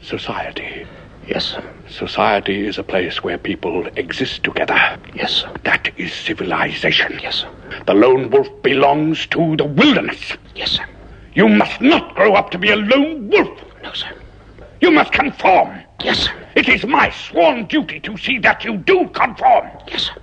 Society. Yes, sir. Society is a place where people exist together. Yes, sir. That is civilization. Yes, sir. The lone wolf belongs to the wilderness. Yes, sir. You must not grow up to be a lone wolf. No, sir. You must conform. Yes, sir. It is my sworn duty to see that you do conform. Yes, sir.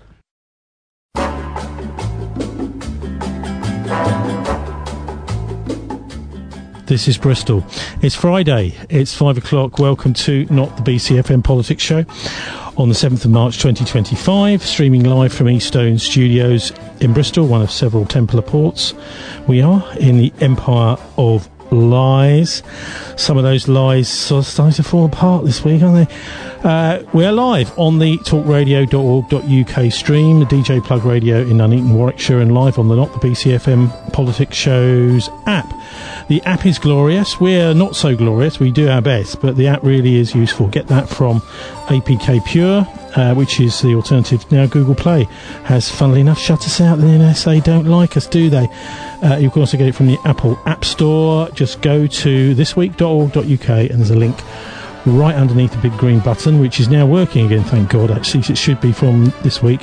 This is Bristol. It's Friday. It's 5 o'clock. Welcome to Not the BCFM Politics Show on the 7th of March 2025, streaming live from Eastone Studios in Bristol, one of several Templar ports. We are in the Empire of Lies. Some of those lies sort of starting to fall apart this week, aren't they? We're live on the talkradio.org.uk stream, the DJ Plug Radio in Nuneaton, Warwickshire, and live on the Not the BCFM Politics Shows app. The app is glorious. We're not so glorious. We do our best, but the app really is useful. Get that from APK Pure, which is the alternative. Now Google Play has, funnily enough, shut us out. The NSA don't like us, do they? You can also get it from the Apple App Store. Just go to thisweek.org.uk and there's a link right underneath the big green button, which is now working again, thank God. Actually, it should be from this week,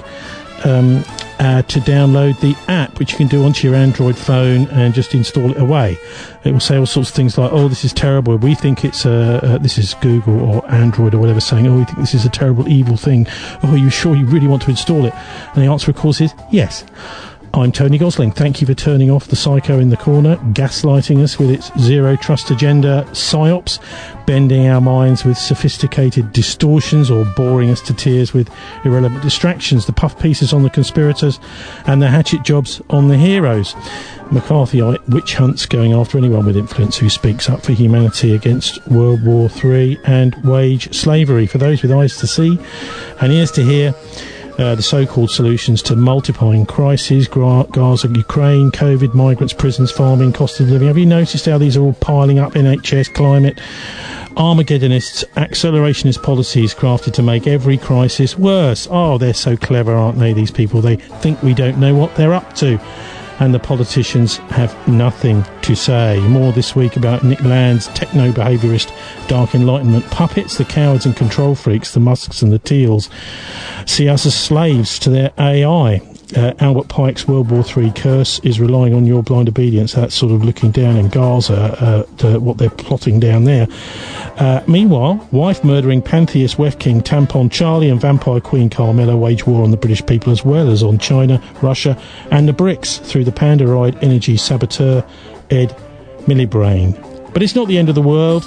to download the app, which you can do onto your Android phone and just install it away. It will say all sorts of things like, oh, this is terrible, we think it's this is Google or Android or whatever, saying, oh, we think this is a terrible evil thing, oh, are you sure you really want to install it? And the answer of course is yes. I'm Tony Gosling. Thank you for turning off the psycho in the corner, gaslighting us with its zero trust agenda psyops, bending our minds with sophisticated distortions, or boring us to tears with irrelevant distractions, the puff pieces on the conspirators and the hatchet jobs on the heroes. McCarthyite witch hunts going after anyone with influence who speaks up for humanity against World War III and wage slavery. For those with eyes to see and ears to hear, the so-called solutions to multiplying crises, Gaza, Ukraine, COVID, migrants, prisons, farming, cost of living. Have you noticed how these are all piling up? NHS, climate, Armageddonists, accelerationist policies crafted to make every crisis worse. Oh, they're so clever, aren't they, these people? They think we don't know what they're up to. And the politicians have nothing to say. More this week about Nick Land's techno-behaviourist Dark Enlightenment puppets, the cowards and control freaks, the Musks and the Teals, see us as slaves to their AI. Albert Pike's World War III curse is relying on your blind obedience. That's sort of looking down in Gaza, what they're plotting down there. Meanwhile, wife-murdering pantheist Wef King Tampon Charlie and vampire Queen Carmella wage war on the British people as well as on China, Russia and the BRICS through the Pandaroid energy saboteur Ed Miliband. But it's not the end of the world,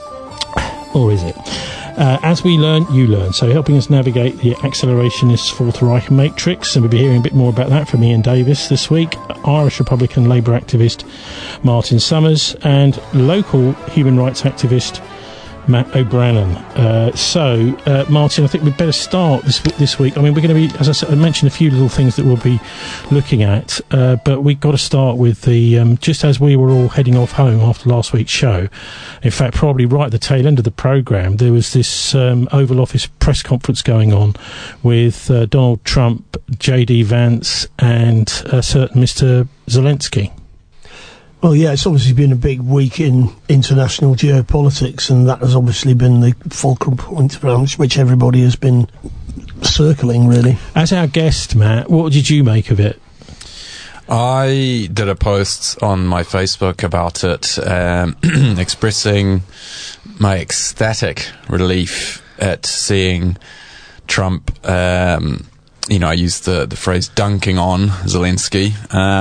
or is it? As we learn, you learn. So helping us navigate the accelerationist Fourth Reich matrix, and we'll be hearing a bit more about that from Ian Davis this week, Irish Republican Labour activist Martin Summers, and local human rights activist Matt O'Brien. Martin, I think we'd better start this week. I mean, we're going to be, as I said, I mentioned a few little things that we'll be looking at, but we've got to start with the, just as we were all heading off home after last week's show, in fact, probably right at the tail end of the programme, there was this Oval Office press conference going on with Donald Trump, J.D. Vance, and a certain Mr. Zelensky. Well, yeah, it's obviously been a big week in international geopolitics, and that has obviously been the fulcrum point around which everybody has been circling, really. As our guest, Matt, what did you make of it? I did a post on my Facebook about it, expressing my ecstatic relief at seeing Trump, I used the phrase dunking on Zelensky,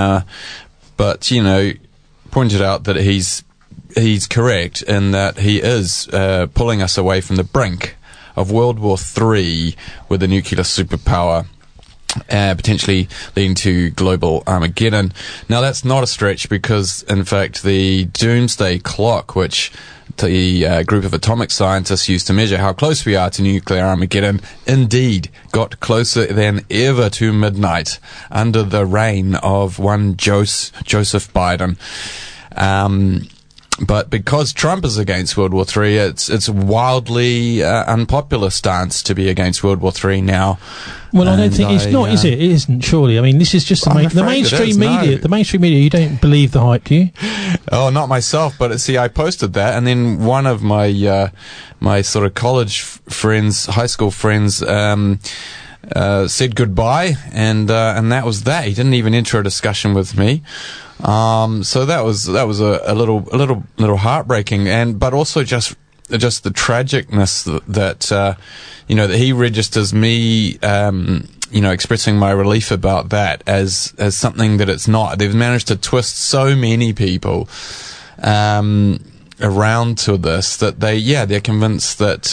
but, pointed out that he's correct in that he is pulling us away from the brink of World War III with a nuclear superpower, potentially leading to global Armageddon. Now, that's not a stretch because, in fact, the doomsday clock, which the group of atomic scientists used to measure how close we are to nuclear Armageddon, indeed got closer than ever to midnight under the reign of one Joseph Biden. But because Trump is against World War III, it's a wildly unpopular stance to be against World War III now. Well, I don't think it's not, is it? It isn't, surely. I mean, this is just the mainstream media. The mainstream media, you don't believe the hype, do you? Oh, not myself, but see, I posted that, and then one of my my sort of college friends, high school friends, said goodbye, and that was that. He didn't even enter a discussion with me. So that was a little heartbreaking, but also just the tragicness that that he registers me expressing my relief about that as something that it's not. They've managed to twist so many people around to this that they're convinced that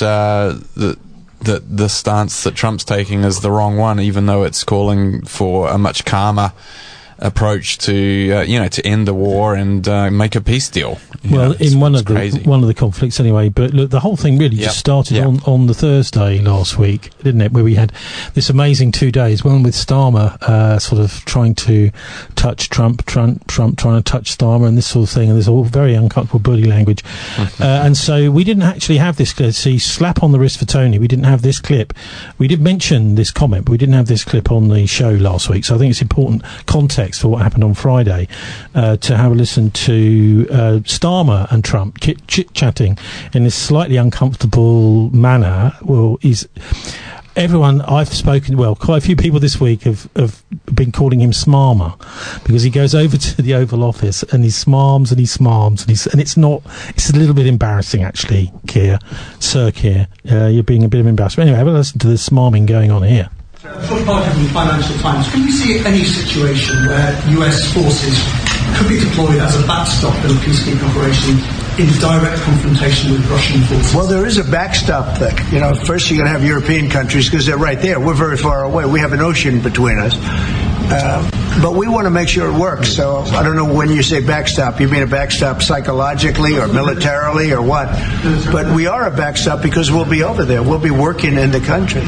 the stance that Trump's taking is the wrong one, even though it's calling for a much calmer approach to to end the war and make a peace deal. In one of the conflicts anyway. But look, the whole thing really just started on the Thursday last week, didn't it? Where we had this amazing 2 days, one with Starmer sort of trying to touch Trump trying to touch Starmer and this sort of thing, and there's all very uncomfortable body language. And so we didn't actually have this clip. See, slap on the wrist for Tony. We didn't have this clip. We did mention this comment, but we didn't have this clip on the show last week. So I think it's important context for what happened on Friday to have a listen to Starmer and Trump chit-chatting in this slightly uncomfortable manner. Well, everyone I've spoken, quite a few people this week have been calling him Smarmer, because he goes over to the Oval Office and he smarms and it's a little bit embarrassing actually, Sir Keir. You're being a bit of embarrassment. Anyway, have a listen to the smarming going on here. From the Financial Times, can you see any situation where US forces could be deployed as a backstop in a peacekeeping operation in direct confrontation with Russian forces? Well, there is a backstop thing. First you're going to have European countries because they're right there. We're very far away. We have an ocean between us. But we want to make sure it works. So I don't know when you say backstop, you mean a backstop psychologically or militarily or what? But we are a backstop because we'll be over there. We'll be working in the country.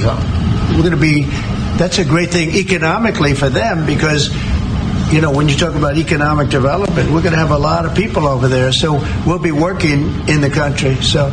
That's a great thing economically for them because, when you talk about economic development, we're going to have a lot of people over there. So we'll be working in the country. So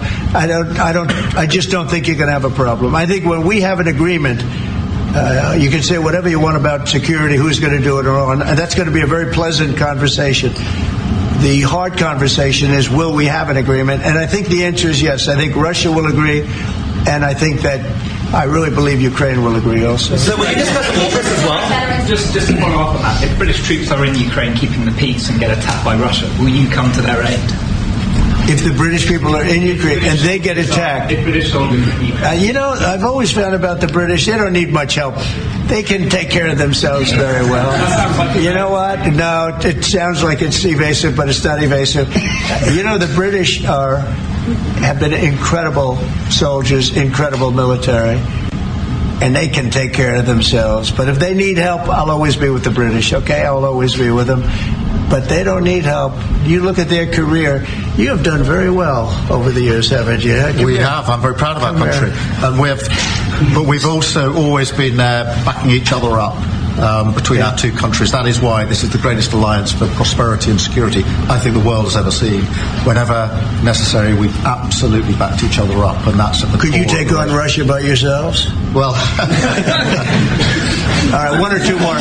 I just don't think you're going to have a problem. I think when we have an agreement, you can say whatever you want about security, who's going to do it or on, and that's going to be a very pleasant conversation. The hard conversation is, will we have an agreement? And I think the answer is yes. I think Russia will agree, and I really believe Ukraine will agree also. So will you discuss this as well? Just to follow up on that, if British troops are in Ukraine keeping the peace and get attacked by Russia, will you come to their aid? If the British people are in Ukraine and they get attacked, if British soldiers are in Ukraine. I've always found about the British, they don't need much help. They can take care of themselves very well. You know what? No, it sounds like it's evasive, but it's not evasive. The British have been incredible soldiers, incredible military, and they can take care of themselves. But if they need help, I'll always be with the British, okay? I'll always be with them. But they don't need help. You look at their career, you have done very well over the years, haven't you? We have. I'm very proud of our country. But we've also always been backing each other up. Between our two countries. That is why this is the greatest alliance for prosperity and security I think the world has ever seen. Whenever necessary, we've absolutely backed each other up, and that's at the Could you take on Russia by yourselves? Well, all right, one or two more.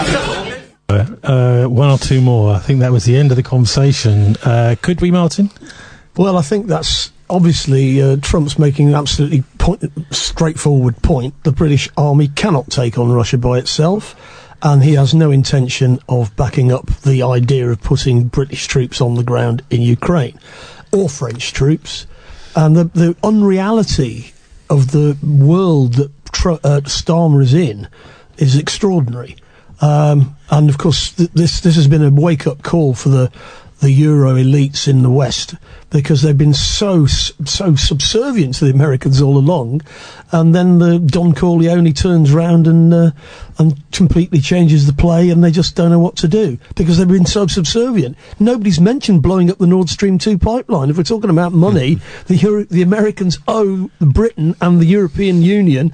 One or two more. I think that was the end of the conversation. Could we, Martin? Well, I think that's obviously Trump's making an absolutely straightforward point. The British Army cannot take on Russia by itself, and he has no intention of backing up the idea of putting British troops on the ground in Ukraine, or French troops. And the unreality of the world that Starmer is in is extraordinary. And of course, this has been a wake-up call for the Euro elites in the West, because they've been so subservient to the Americans all along, and then the Don Corleone turns round and completely changes the play, and they just don't know what to do because they've been so subservient. Nobody's mentioned blowing up the Nord Stream 2 pipeline. If we're talking about money, the Americans owe Britain and the European Union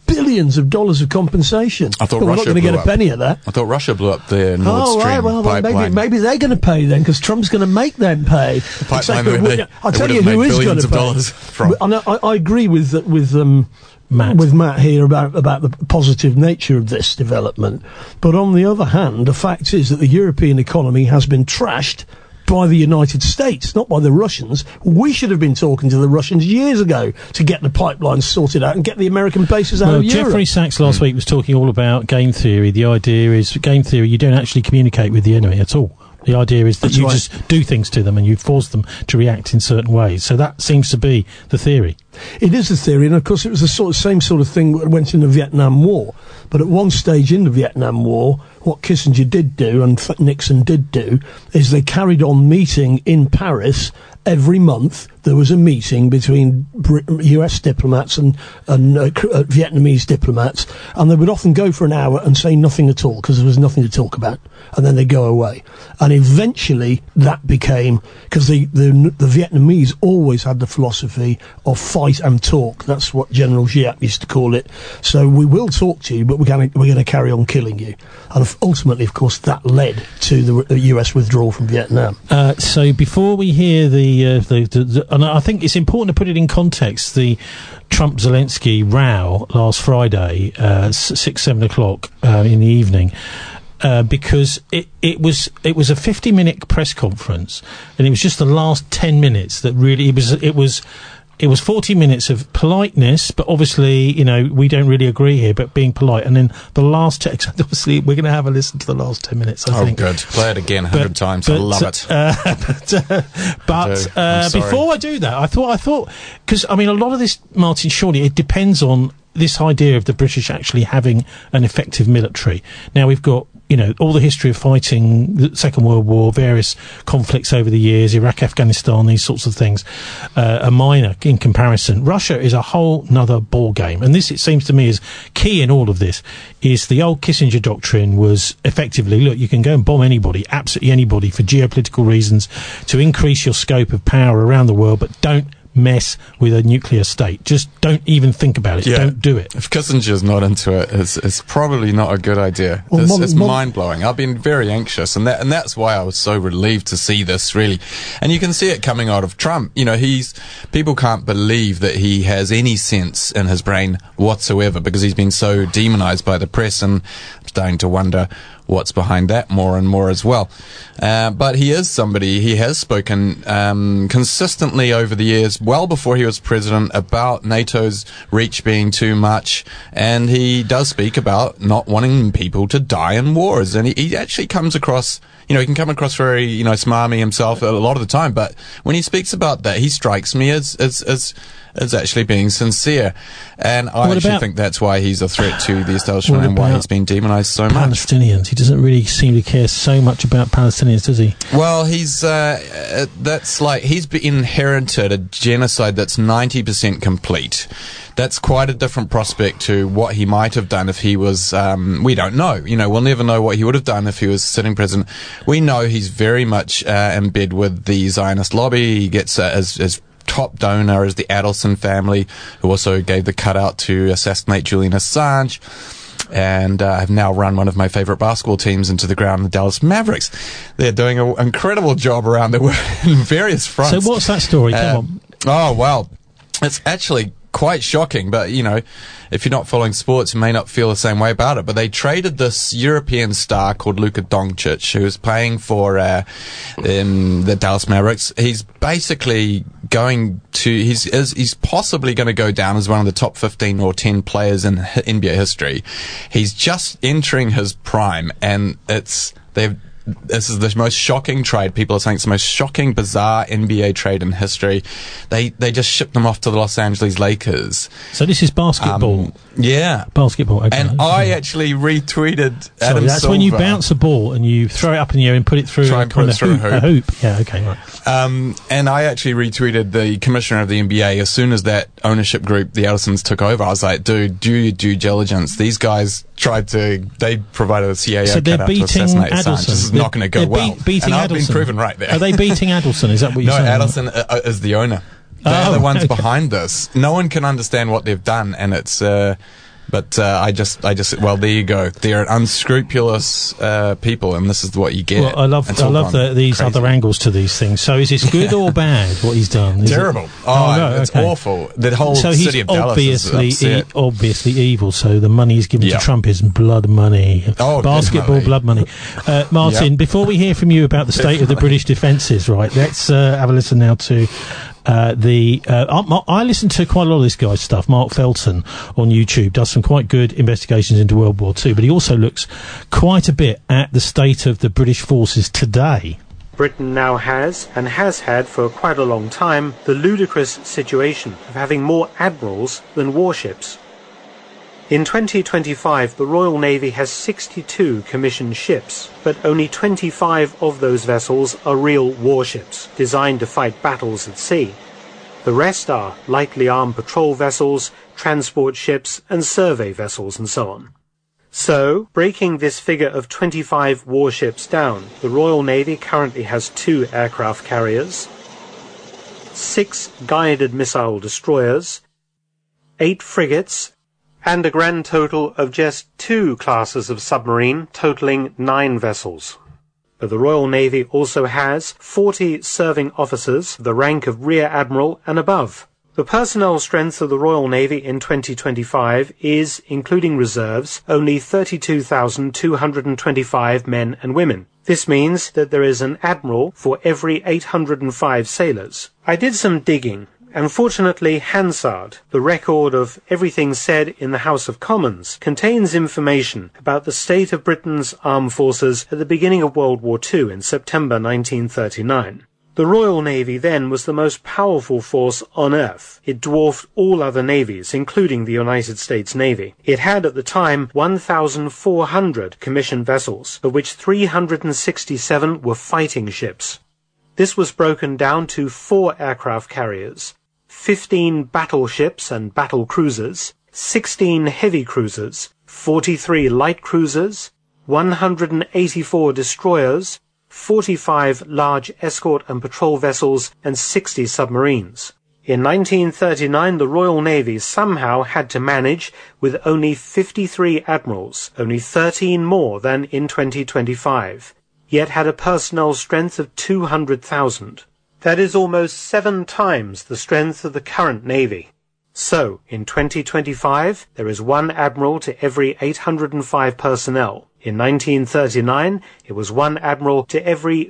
billions of dollars of compensation. I thought we're not Russia going to get blew a penny of that. I thought Russia blew up their Nord Stream right, well, pipeline. maybe they're going to pay then, because Trump's going to make them pay. Pipeline I'll tell you who is going to pay. From. I agree with Matt here about the positive nature of this development. But on the other hand, the fact is that the European economy has been trashed by the United States, not by the Russians. We should have been talking to the Russians years ago to get the pipelines sorted out and get the American bases out of Europe. Jeffrey Sachs last week was talking all about game theory. The idea is, game theory, you don't actually communicate with the enemy at all. The idea is that That's you right. just do things to them and you force them to react in certain ways. So that seems to be the theory. It is a theory, and of course it was the same sort of thing that went in the Vietnam War. But at one stage in the Vietnam War, what Kissinger did do, and Nixon did do, is they carried on meeting in Paris every month. There was a meeting between US diplomats and Vietnamese diplomats, and they would often go for an hour and say nothing at all, because there was nothing to talk about, and then they'd go away. And eventually that became, because the Vietnamese always had the philosophy of fight and talk. That's what General Giap used to call it. So we will talk to you, but we're going to carry on killing you. And ultimately, of course, that led to the US withdrawal from Vietnam. So before we hear and I think it's important to put it in context, the Trump-Zelensky row last Friday, 6-7 o'clock in the evening, because it was a 50-minute press conference, and it was just the last 10 minutes that really it was 40 minutes of politeness, but obviously, we don't really agree here, but being polite. And then the last text, obviously, we're going to have a listen to the last 10 minutes, I think. Oh, good. Play it again 100 times. I love it. Before I do that, I thought, because, a lot of this, Martin, surely it depends on this idea of the British actually having an effective military. Now, we've got, all the history of fighting the Second World War, various conflicts over the years, Iraq, Afghanistan, these sorts of things, are minor in comparison. Russia is a whole nother ball game. And this, it seems to me, is key in all of this, is the old Kissinger doctrine was effectively, look, you can go and bomb anybody, absolutely anybody, for geopolitical reasons, to increase your scope of power around the world, but don't mess with a nuclear state. Just don't even think about it. Yeah. Don't do it. If Kissinger's not into it, it's probably not a good idea. Well, it's mind-blowing. I've been very anxious, and that's why I was so relieved to see this, really. And you can see it coming out of Trump. People can't believe that he has any sense in his brain whatsoever, because he's been so demonized by the press, and I'm starting to wonder what's behind that more and more as well. But he is somebody, he has spoken consistently over the years, well before he was president, about NATO's reach being too much, and he does speak about not wanting people to die in wars, and he actually comes across, he can come across very, smarmy himself a lot of the time, but when he speaks about that, he strikes me as actually being sincere. And I actually think that's why he's a threat to the establishment and why he's been demonized so much. Palestinians. He doesn't really seem to care so much about Palestinians, does he? Well, he's inherited a genocide that's 90% complete. That's quite a different prospect to what he might have done if he was, we don't know. We'll never know what he would have done if he was sitting president. We know he's very much in bed with the Zionist lobby. He gets as top donor is the Adelson family, who also gave the cutout to assassinate Julian Assange, and have now run one of my favorite basketball teams into the ground, the Dallas Mavericks. They're doing an incredible job around the world in various fronts. So what's that story? Come on. Oh, well, it's actually quite shocking, but if you're not following sports, you may not feel the same way about it. But they traded this European star called Luka Doncic, who is playing for the Dallas Mavericks. He's basically he's possibly going to go down as one of the top 15 or 10 players in NBA history. He's just entering his prime, and this is the most shocking trade. People are saying it's the most shocking, bizarre NBA trade in history. They just shipped them off to the Los Angeles Lakers. So this is basketball. Yeah. Basketball, okay. And I actually retweeted Adam that's Silver. When you bounce a ball and you throw it up in the air and put it through a hoop. Yeah, okay, right. And I actually retweeted the commissioner of the NBA as soon as that ownership group, the Adelsons, took over. I was like, dude, do your due diligence. These guys they provided a CAO cutout to assassinate Assange. This is not going to go well. Beating and I've Adelson. been proven right there. Are they beating Adelson? Is that what you're saying? No, Adelson is the owner. They're the ones behind this. No one can understand what they've done, and it's But well, there you go. They're unscrupulous people, and this is what you get. Well, I love these crazy. other angles to these things. So is this good or bad, what he's done? Is terrible. It's awful. The whole city of Dallas is upset. Obviously evil, so the money he's given to Trump is blood money. Basketball blood money. Martin, before we hear from you about the state of the British defences, right, let's have a listen now to I listen to quite a lot of this guy's stuff. Mark Felton on YouTube does some quite good investigations into World War II, but he also looks quite a bit at the state of the British forces today. Britain now has, and has had for quite a long time, the ludicrous situation of having more admirals than warships. In 2025, the Royal Navy has 62 commissioned ships, but only 25 of those vessels are real warships, designed to fight battles at sea. The rest are lightly armed patrol vessels, transport ships, and survey vessels, and so on. So, breaking this figure of 25 warships down, the Royal Navy currently has 2 aircraft carriers, 6 guided missile destroyers, 8 frigates, and a grand total of just 2 classes of submarine, totaling 9 vessels. But the Royal Navy also has 40 serving officers, the rank of Rear Admiral and above. The personnel strength of the Royal Navy in 2025 is, including reserves, only 32,225 men and women. This means that there is an admiral for every 805 sailors. I did some digging. Unfortunately, Hansard, the record of everything said in the House of Commons, contains information about the state of Britain's armed forces at the beginning of World War II in September 1939. The Royal Navy then was the most powerful force on Earth. It dwarfed all other navies, including the United States Navy. It had at the time 1,400 commissioned vessels, of which 367 were fighting ships. This was broken down to 4 aircraft carriers, 15 battleships and battle cruisers, 16 heavy cruisers, 43 light cruisers, 184 destroyers, 45 large escort and patrol vessels, and 60 submarines. In 1939, the Royal Navy somehow had to manage with only 53 admirals, only 13 more than in 2025, yet had a personnel strength of 200,000. That is almost 7 times the strength of the current Navy. So, in 2025, there is 1 admiral to every 805 personnel. In 1939, it was 1 admiral to every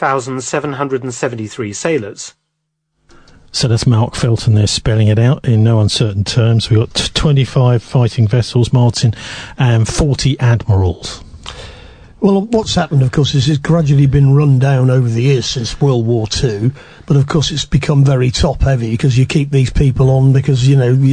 3,773 sailors. So that's Mark Felton there spelling it out in no uncertain terms. We've got 25 fighting vessels, Martin, and 40 admirals. Well, what's happened, of course, is it's gradually been run down over the years since World War II, but of course it's become very top-heavy because you keep these people on because,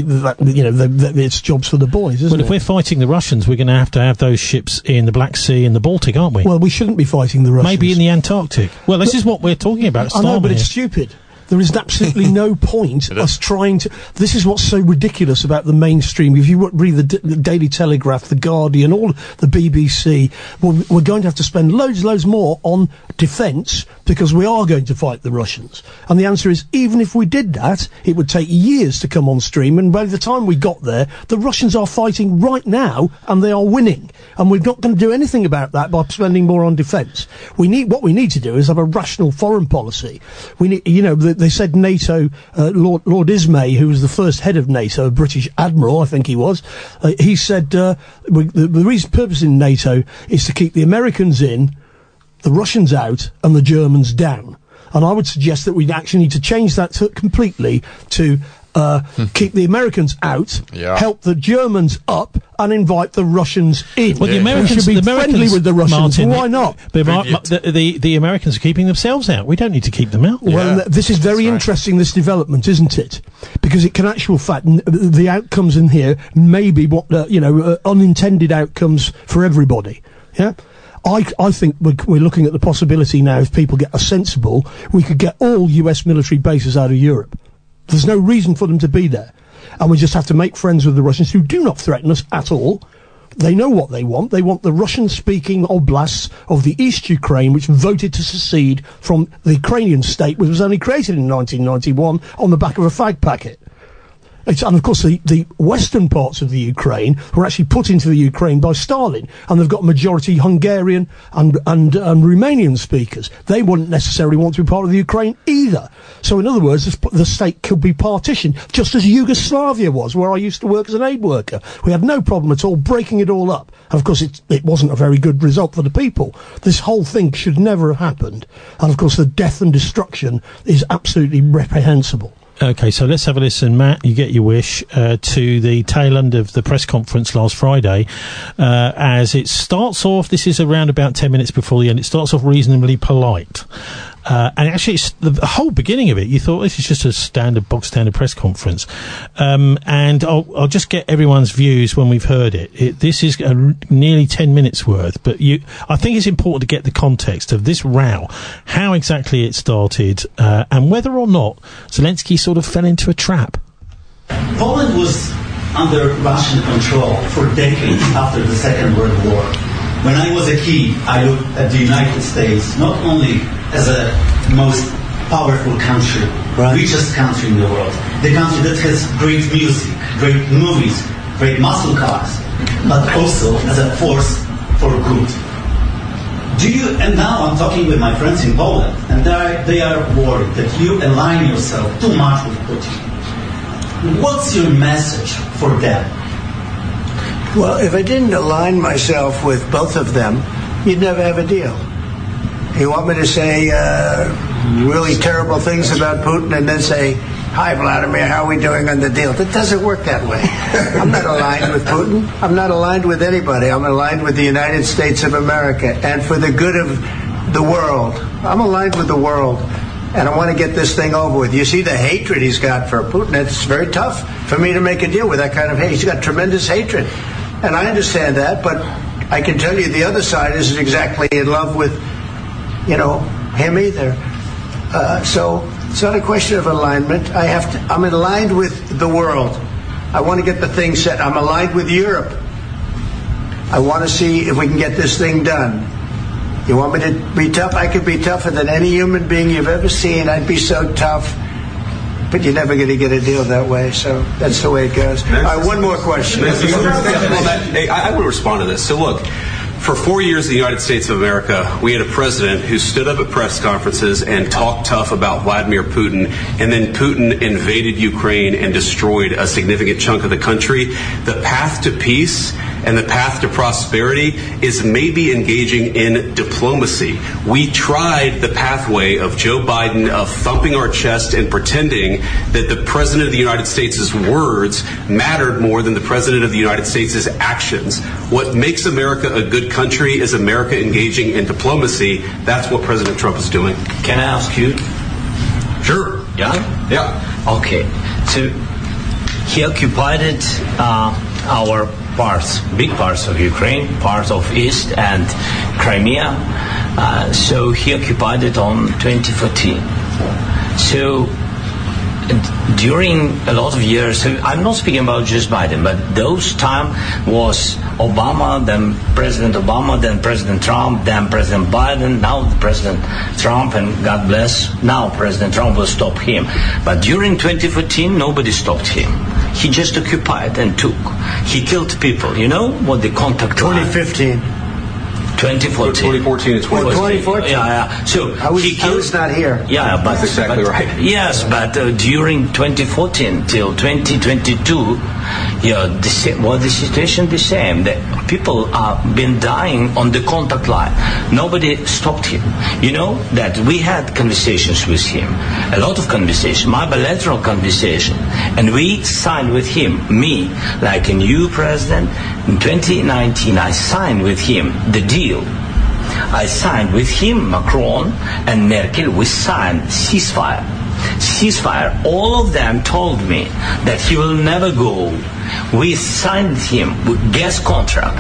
it's jobs for the boys, isn't it? Well, if we're fighting the Russians, we're going to have those ships in the Black Sea and the Baltic, aren't we? Well, we shouldn't be fighting the Russians. Maybe in the Antarctic. Well, this is what we're talking about. I know, but it's stupid. There is absolutely no point us trying to... This is what's so ridiculous about the mainstream. If you read the Daily Telegraph, the Guardian, all the BBC, we're going to have to spend loads more on defence because we are going to fight the Russians. And the answer is, even if we did that, it would take years to come on stream. And by the time we got there, the Russians are fighting right now and they are winning. And we're not going to do anything about that by spending more on defence. What we need to do is have a rational foreign policy. We need, they said NATO, Lord Ismay, who was the first head of NATO, a British admiral, I think he was, he said the purpose in NATO is to keep the Americans in, the Russians out, and the Germans down. And I would suggest that we actually need to change that completely to keep the Americans out, help the Germans up, and invite the Russians in. Well, the Americans should be friendly with the Russians. Martin, why not? The Americans are keeping themselves out. We don't need to keep them out. Well, this is very interesting, this development, isn't it? Because it can actual fact, the outcomes in here may be what, unintended outcomes for everybody. Yeah? I think we're looking at the possibility now, if people get sensible, we could get all US military bases out of Europe. There's no reason for them to be there. And we just have to make friends with the Russians, who do not threaten us at all. They know what they want. They want the Russian-speaking oblasts of the East Ukraine, which voted to secede from the Ukrainian state, which was only created in 1991 on the back of a fag packet. And of course, the western parts of the Ukraine were actually put into the Ukraine by Stalin, and they've got majority Hungarian and Romanian speakers. They wouldn't necessarily want to be part of the Ukraine either. So, in other words, the state could be partitioned, just as Yugoslavia was, where I used to work as an aid worker. We had no problem at all breaking it all up. And of course, it wasn't a very good result for the people. This whole thing should never have happened. And of course, the death and destruction is absolutely reprehensible. Okay, so let's have a listen, Matt. You get your wish to the tail end of the press conference last Friday. As it starts off, this is around about 10 minutes before the end. It starts off reasonably polite. And actually, it's the whole beginning of it, you thought this is just a bog standard press conference. And I'll just get everyone's views when we've heard it. This is nearly 10 minutes worth, but I think it's important to get the context of this row, how exactly it started, and whether or not Zelensky sort of fell into a trap. Poland was under Russian control for decades after the Second World War. When I was a kid, I looked at the United States not only as a most powerful country, richest country in the world, the country that has great music, great movies, great muscle cars, but also as a force for good. And now I'm talking with my friends in Poland, and they are worried that you align yourself too much with Putin. What's your message for them? Well, if I didn't align myself with both of them, you'd never have a deal. You want me to say really terrible things about Putin and then say, "Hi, Vladimir, how are we doing on the deal?" That doesn't work that way. I'm not aligned with Putin. I'm not aligned with anybody. I'm aligned with the United States of America. And for the good of the world, I'm aligned with the world. And I want to get this thing over with. You see the hatred he's got for Putin. It's very tough for me to make a deal with that kind of hate. He's got tremendous hatred. And I understand that, but I can tell you the other side isn't exactly in love with, him either. So it's not a question of alignment. I'm aligned with the world. I want to get the thing set. I'm aligned with Europe. I want to see if we can get this thing done. You want me to be tough? I could be tougher than any human being you've ever seen. I'd be so tough. But you're never going to get a deal that way, so that's the way it goes. All right, one more question. I would respond to this. So look, for 4 years in the United States of America, we had a president who stood up at press conferences and talked tough about Vladimir Putin, and then Putin invaded Ukraine and destroyed a significant chunk of the country. The path to peace and the path to prosperity is maybe engaging in diplomacy. We tried the pathway of Joe Biden, of thumping our chest and pretending that the President of the United States' words mattered more than the President of the United States' actions. What makes America a good country is America engaging in diplomacy. That's what President Trump is doing. Can I ask you? Sure. Yeah? Yeah. Okay. So he occupied our big parts of Ukraine, part of East and Crimea. So he occupied it on 2014. So during a lot of years, so I'm not speaking about just Biden, but those time was Obama, then President Obama, then President Trump, then President Biden, now President Trump, and God bless, now President Trump will stop him. But during 2014, nobody stopped him. He just occupied and took. He killed people. You know what the contact 2015. 2014 and 2014. Yeah. So I was not here. Yeah, but that's exactly right. Yes, but during 2014 till 2022, the situation the same. The people are been dying on the contact line. Nobody stopped him. You know that we had conversations with him, a lot of conversation, my bilateral conversation, and we signed with him. Me, like a new president in 2019, I signed with him the deal. I signed with him, Macron and Merkel. We signed ceasefire. All of them told me that he will never go. We signed him with gas contract.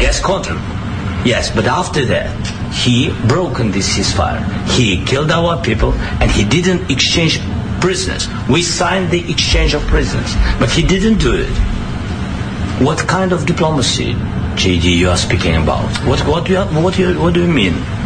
Yes, but after that, he broken this ceasefire. He killed our people, and he didn't exchange prisoners. We signed the exchange of prisoners, but he didn't do it. What kind of diplomacy, JD, you are speaking about? What do you mean?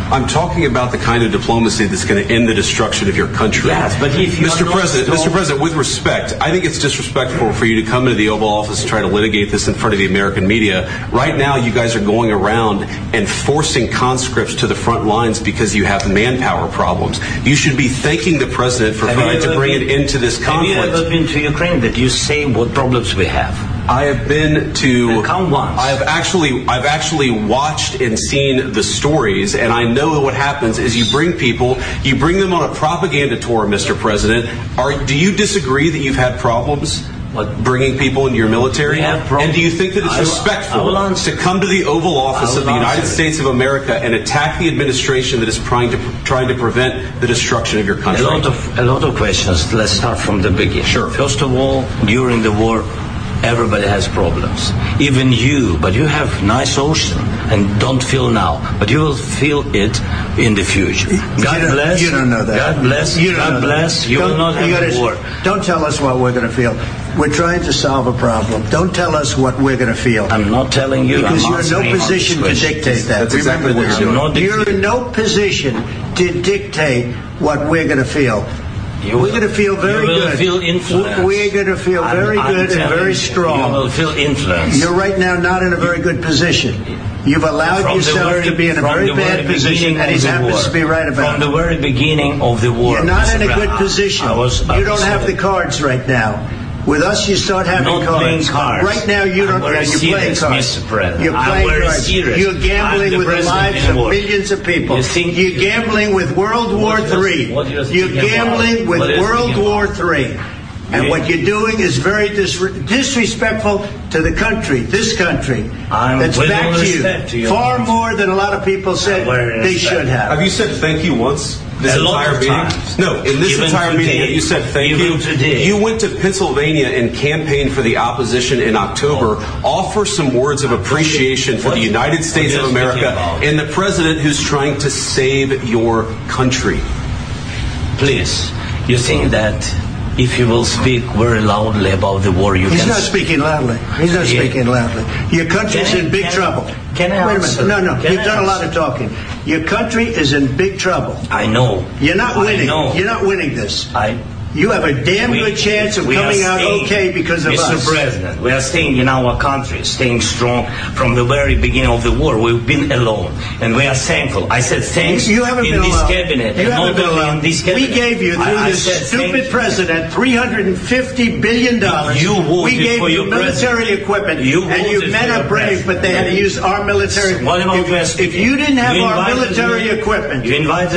I'm talking about the kind of diplomacy that's going to end the destruction of your country. Yes, but if you Mr. President, with respect, I think it's disrespectful for you to come into the Oval Office and try to litigate this in front of the American media. Right now, you guys are going around and forcing conscripts to the front lines because you have manpower problems. You should be thanking the President for trying to bring it into this conflict. Have you ever been to Ukraine that you say what problems we have? I have been to. Come once. I've actually watched and seen the stories, and I know what happens is you bring them on a propaganda tour, Mr. President. Do you disagree that you've had problems bringing people into your military? And do you think that it's respectful to come to the Oval Office of the United States of America and attack the administration that is trying to prevent the destruction of your country? A lot of questions. Let's start from the beginning. Sure. First of all, during the war, everybody has problems, even you, but you have nice ocean and don't feel now, but you will feel it in the future. God bless. You don't know that. God bless. God bless. You will not have a war. Don't tell us what we're going to feel. We're trying to solve a problem. Don't tell us what we're going to feel. I'm not telling you. Because you're in no position to dictate that. That's exactly what you're doing. You're in no position to dictate what we're going to feel. We're going to feel very good. You will feel influence. We're going to feel very good and very strong. You will feel influence. You're right now not in a very good position. You've allowed yourself to be in a very bad position, and he happens to be right about it. From the very beginning of the war. You're not in a good position. You don't have the cards right now. With us, you start having not cards. Playing cards. Right now, you don't. You're playing cards. Mr. President. You're playing cards. Serious. You're gambling with the lives of millions of people. You're gambling with World War III. You're gambling with World War III. And what you're doing is very disrespectful to the country, this country, that's back to you. Far more than a lot of people said they should have. Have you said thank you once? This entire meeting? No, in this entire meeting, you said thank you. You went to Pennsylvania and campaigned for the opposition in October. Offer some words of appreciation for the United States of America and the president who's trying to save your country. Please, you think that if you will speak very loudly about the war, He's not speaking loudly. He's not speaking loudly. Your country's in big trouble. Can I Wait a minute. No. You've done a lot of talking. Your country is in big trouble. I know. You're not winning. You're not winning this. You have a damn good chance of coming out okay because of us. Mr. President, we are staying in our country, staying strong from the very beginning of the war. We've been alone, and we are thankful. I said thanks you haven't in been this alone. cabinet. You haven't been alone. In this cabinet. We gave you, through this stupid president, $350 billion. You voted we gave for you military equipment, and your men are brave, but they had to use our military. If you didn't have our military equipment,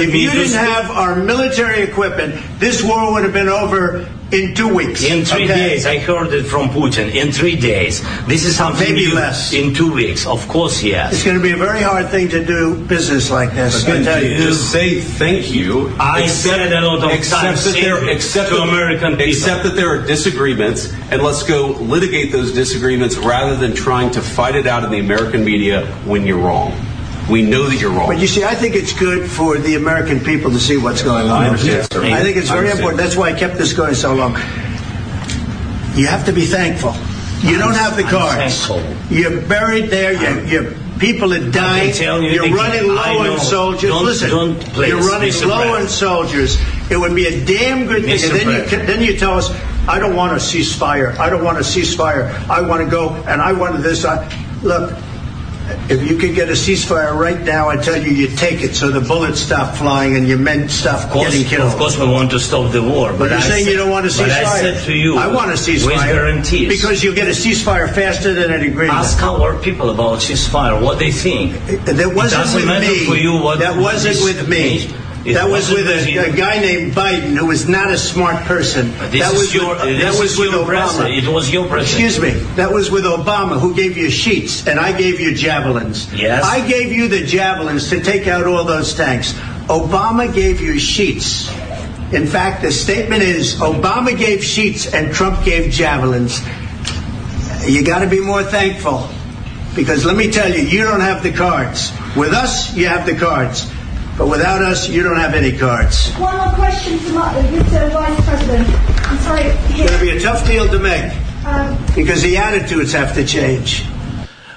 this war would have been over in 2 weeks. In 3 days. I heard it from Putin. In 3 days. This is something maybe new. Less. In 2 weeks. Of course, yes. It's going to be a very hard thing to do business like this. I tell you. Just say thank you. I said a lot of times to American people. Except that there are disagreements, and let's go litigate those disagreements rather than trying to fight it out in the American media when you're wrong. We know that you're wrong. But you see, I think it's good for the American people to see what's going on. I understand, sir. I think it's very important. That's why I kept this going so long. You have to be thankful. You don't have the cards. You're buried there. Your people are dying. You're running low on soldiers. You're running low on soldiers. It would be a damn good thing. And then you tell us, I don't want a ceasefire. I don't want a ceasefire. I want to go and I want this. Look. If you could get a ceasefire right now, I tell you, you take it so the bullets stop flying and your men stop getting killed. Of course, we want to stop the war. But you're saying you don't want a ceasefire. But I said to you, I want a ceasefire. With guarantees. Because you'll get a ceasefire faster than an agreement. Ask our people about ceasefire, what they think. That wasn't with me. That wasn't with me. That was with a guy named Biden who was not a smart person. That was with Obama. It was your president. Excuse me. That was with Obama, who gave you sheets, and I gave you javelins. Yes. I gave you the javelins to take out all those tanks. Obama gave you sheets. In fact, the statement is Obama gave sheets and Trump gave javelins. You got to be more thankful, because let me tell you, you don't have the cards. With us, you have the cards. But without us, you don't have any cards. One more question to Mr. Vice President. I'm sorry. It's going to be a tough deal to make because the attitudes have to change.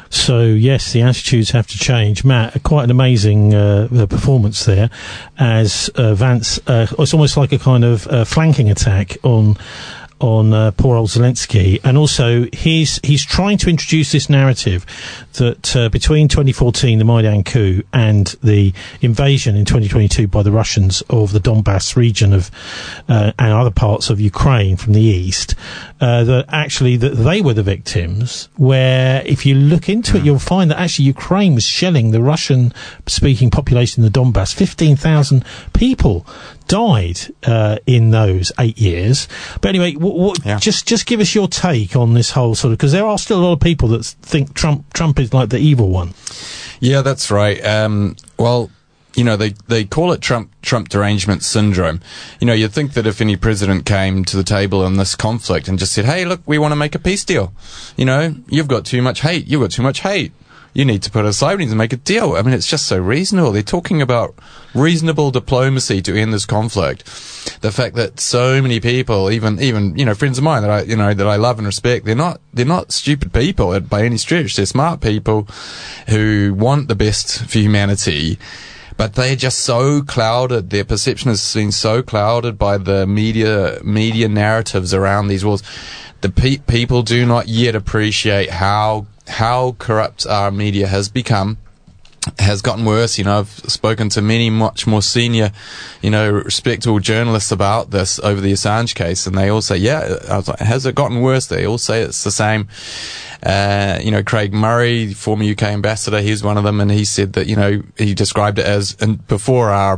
So, yes, the attitudes have to change. Matt, quite an amazing performance there as Vance... it's almost like a kind of flanking attack on poor old Zelensky, and also he's trying to introduce this narrative that between 2014, the Maidan coup, and the invasion in 2022 by the Russians of the Donbass region of and other parts of Ukraine from the east, that actually that they were the victims. Where if you look into it, you'll find that actually Ukraine was shelling the Russian-speaking population in the Donbass. 15,000 people died in those 8 years. But anyway, just give us your take on this whole sort of, because there are still a lot of people that think Trump is like the evil one. Yeah, that's right. Well, you know, they call it Trump derangement syndrome. You know, you'd think that if any president came to the table in this conflict and just said, hey, look, we want to make a peace deal. You know, you've got too much hate. You've got too much hate. You need to put it aside. We need to make a deal. I mean, it's just so reasonable. They're talking about reasonable diplomacy to end this conflict. The fact that so many people, even you know, friends of mine that I love and respect, they're not stupid people by any stretch. They're smart people who want the best for humanity. But they're just so clouded. Their perception has been so clouded by the media narratives around these wars. The people do not yet appreciate how corrupt our media has become, has gotten worse. You know, I've spoken to many much more senior, you know, respectable journalists about this over the Assange case, and they all say, yeah, I was like, has it gotten worse? They all say it's the same. You know, Craig Murray, former UK ambassador, he's one of them, and he said that, you know, he described it as, and before the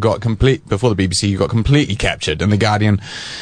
BBC got completely captured, and The Guardian,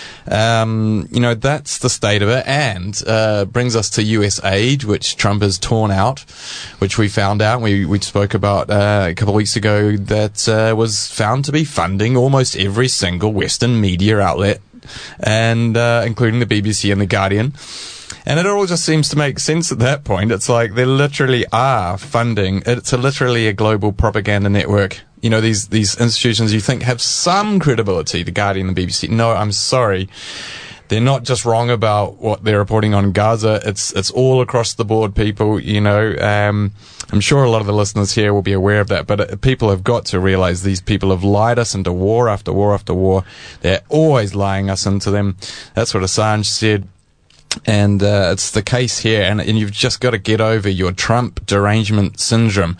you know, that's the state of it, and brings us to US aid, which Trump has torn out, which we found out, we spoke about a couple of weeks ago, that was found to be funding almost every single Western media outlet, and including the BBC and The Guardian. And it all just seems to make sense at that point. It's like they literally are funding. It's literally a global propaganda network. You know, these institutions you think have some credibility, The Guardian and the BBC. No, I'm sorry. They're not just wrong about what they're reporting on Gaza. It's all across the board, people. You know, I'm sure a lot of the listeners here will be aware of that, but people have got to realize these people have lied us into war after war after war. They're always lying us into them. That's what Assange said. And it's the case here, and you've just got to get over your Trump derangement syndrome.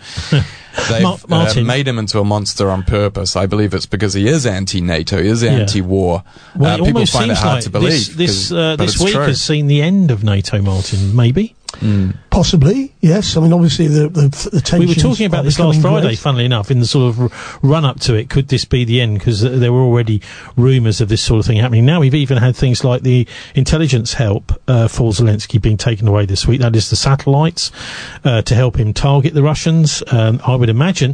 They've made him into a monster on purpose. I believe it's because he is anti-NATO, he is anti-war. Well, people find it hard to believe. This week has seen the end of NATO, Martin, maybe? Possibly, yes. I mean, obviously the tensions. We were talking about this last Friday, funnily enough, in the sort of run-up to it. Could this be the end? Because there were already rumours of this sort of thing happening. Now we've even had things like the intelligence help for Zelensky being taken away this week. That is the satellites to help him target the Russians. I would imagine.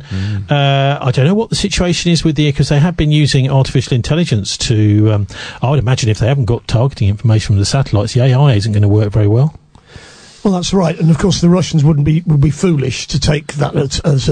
I don't know what the situation is with because they have been using artificial intelligence to. I would imagine if they haven't got targeting information from the satellites, the AI isn't going to work very well. Well, that's right, and of course the Russians would be foolish to take that as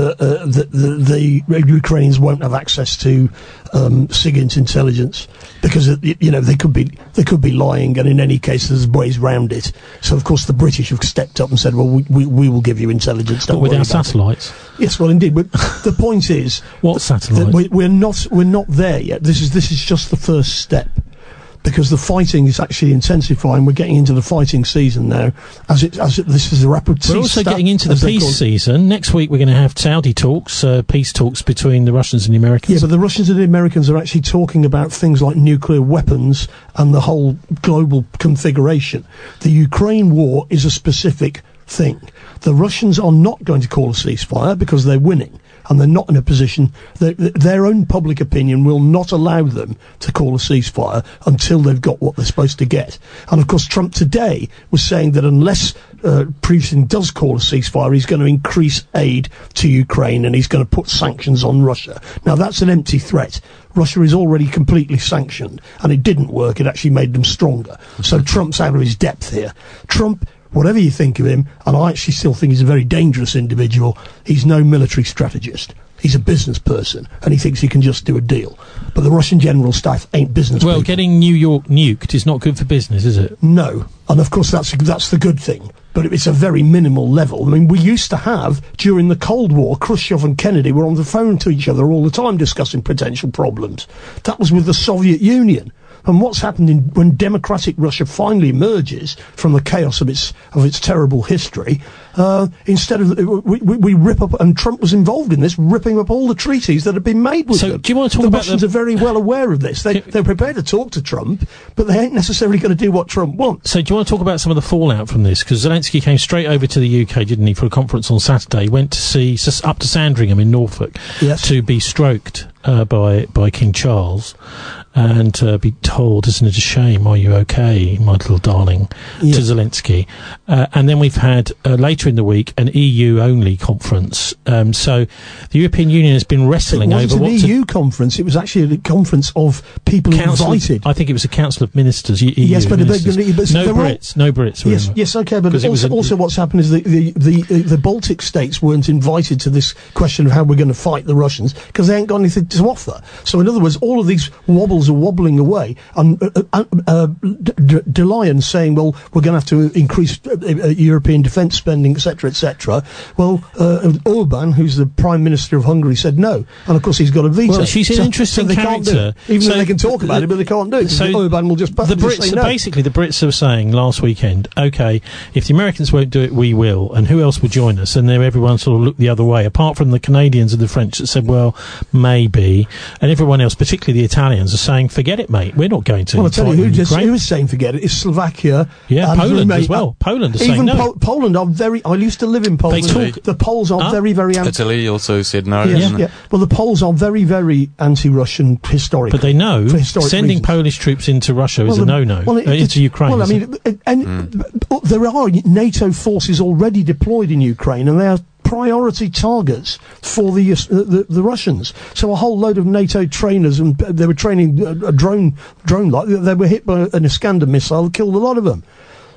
the Ukrainians won't have access to SIGINT intelligence because you know they could be lying, and in any case there's ways round it. So of course the British have stepped up and said, well, we will give you intelligence. But without satellites. Yes, well, indeed. But the point is, what satellites? We're not there yet. This is just the first step. Because the fighting is actually intensifying. We're getting into the fighting season now. This is a rapid. We're also getting into the peace season. Next week we're going to have Saudi talks, peace talks between the Russians and the Americans. Yeah, but the Russians and the Americans are actually talking about things like nuclear weapons and the whole global configuration. The Ukraine war is a specific thing. The Russians are not going to call a ceasefire because they're winning. And they're not in a position, their own public opinion will not allow them to call a ceasefire until they've got what they're supposed to get. And of course Trump today was saying that unless Putin does call a ceasefire, he's going to increase aid to Ukraine and he's going to put sanctions on Russia. Now that's an empty threat. Russia is already completely sanctioned and it didn't work, it actually made them stronger. So Trump's out of his depth here. Trump, whatever you think of him, and I actually still think he's a very dangerous individual, he's no military strategist. He's a business person, and he thinks he can just do a deal. But the Russian general staff ain't business people. Getting New York nuked is not good for business, is it? No. And of course that's the good thing. but it's a very minimal level. I mean, we used to have, during the Cold War, Khrushchev and Kennedy were on the phone to each other all the time discussing potential problems. That was with the Soviet Union. And what's happened when democratic Russia finally emerges from the chaos of its terrible history, instead of we rip up, and Trump was involved in this, ripping up all the treaties that had been made with them. So, do you want to talk the about Russians are very well aware of this. They're prepared to talk to Trump, but they ain't necessarily going to do what Trump wants. So, do you want to talk about some of the fallout from this? Because Zelensky came straight over to the UK, didn't he, for a conference on Saturday? Went to see up to Sandringham in Norfolk to be stroked by King Charles. And be told, isn't it a shame? Are you okay, my little darling? To Zelensky. And then we've had, later in the week, an EU-only conference. So the European Union has been wrestling over what... It wasn't an EU conference. It was actually a conference of people invited. I think it was a Council of Ministers, EU yes, but ministers. No Brits. Yes, okay, but also what's happened is the Baltic states weren't invited to this question of how we're going to fight the Russians, because they ain't got anything to offer. So in other words, all of these wobbles are wobbling away, and de Leyen saying, well, we're going to have to increase European defence spending, etc., etc. Well, Orban, who's the Prime Minister of Hungary, said no, and of course he's got a veto. Well, she's an interesting character. Even though they can talk about it, but they can't do it. So Orban will just say no. Basically, the Brits are saying last weekend, okay, if the Americans won't do it, we will, and who else will join us? And then everyone sort of looked the other way, apart from the Canadians and the French that said, well, maybe, and everyone else, particularly the Italians, are saying, forget it, mate. We're not going to. Well, I'll tell you who is saying forget it is Slovakia. Yeah, Poland as well. Poland is saying no. Poland are I used to live in Poland. The Poles are very, very... Italy also said no. Yeah. Well, the Poles are very, very anti-Russian historically. But they know sending reasons. Polish troops into Russia is a no-no. Into Ukraine. Well, I mean, there are NATO forces already deployed in Ukraine, and they are priority targets for the Russians. So a whole load of NATO trainers, and they were training a drone like they were hit by an Iskander missile that killed a lot of them.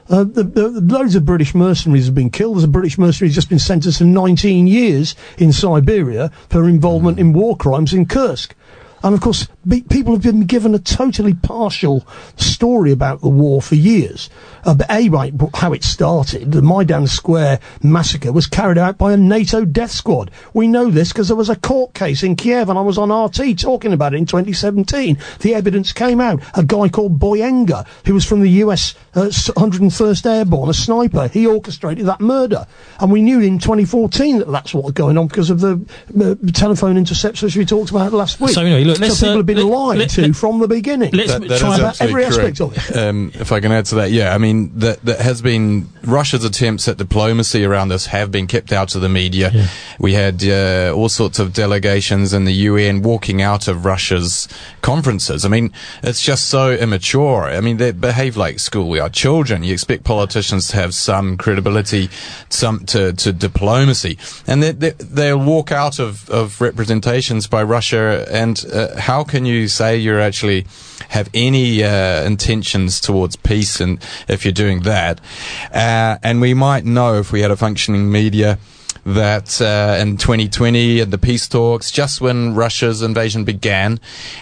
Loads of British mercenaries have been killed. There's a British mercenary who's just been sentenced to 19 years in Siberia for involvement in war crimes in Kursk. And of course, people have been given a totally partial story about the war for years. But how it started, the Maidan Square massacre was carried out by a NATO death squad. We know this because there was a court case in Kiev, and I was on RT talking about it in 2017. The evidence came out. A guy called Boyenga, who was from the US 101st Airborne, a sniper, he orchestrated that murder. And we knew in 2014 that that's what was going on because of the telephone intercepts which we talked about last week. So anyway, look, people have been lied to from the beginning. Let's try about every aspect of it. If I can add to that, I mean, that has been Russia's attempts at diplomacy around this have been kept out of the media. Yeah. We had all sorts of delegations in the UN walking out of Russia's conferences. I mean, it's just so immature. I mean, they behave like schoolyard children. You expect politicians to have some credibility, to diplomacy, and they'll walk out of representations by Russia. And how can you say you actually have any intentions towards peace, and if you're doing that? And we might know, if we had a functioning media, that in 2020 at the peace talks, just when Russia's invasion began,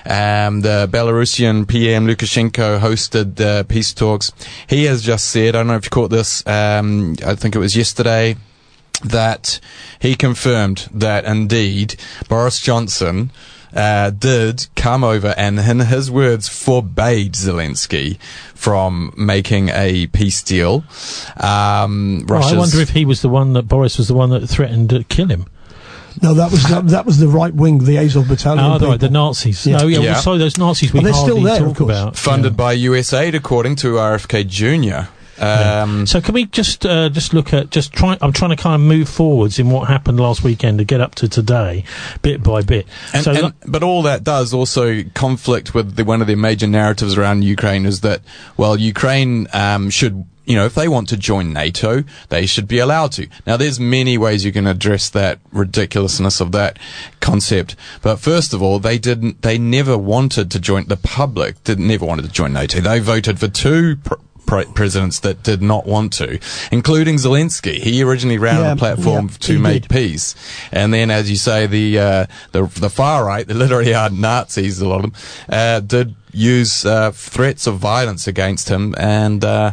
the Belarusian PM Lukashenko hosted the peace talks. He has just said, I don't know if you caught this, I think it was yesterday, that he confirmed that indeed Boris Johnson did come over and, in his words, forbade Zelensky from making a peace deal. I wonder if he was the one that Boris was the one that threatened to kill him. No, that was the right wing, the Azov battalion. Oh, right, the Nazis. Yeah. Well, sorry, those Nazis we hardly talk about. Funded by US aid, according to RFK Jr. So can we just look at I'm trying to kind of move forwards in what happened last weekend to get up to today, bit by bit. But all that does also conflict with one of the major narratives around Ukraine is that, well, Ukraine should, if they want to join NATO, they should be allowed to. Now, there's many ways you can address that ridiculousness of that concept. But first of all, they never wanted to join, the public never wanted to join NATO. They voted for two presidents that did not want to, including Zelensky. He originally ran on a platform to make peace, and then, as you say, the far right, they literally are Nazis, a lot of them, did use threats of violence against him, and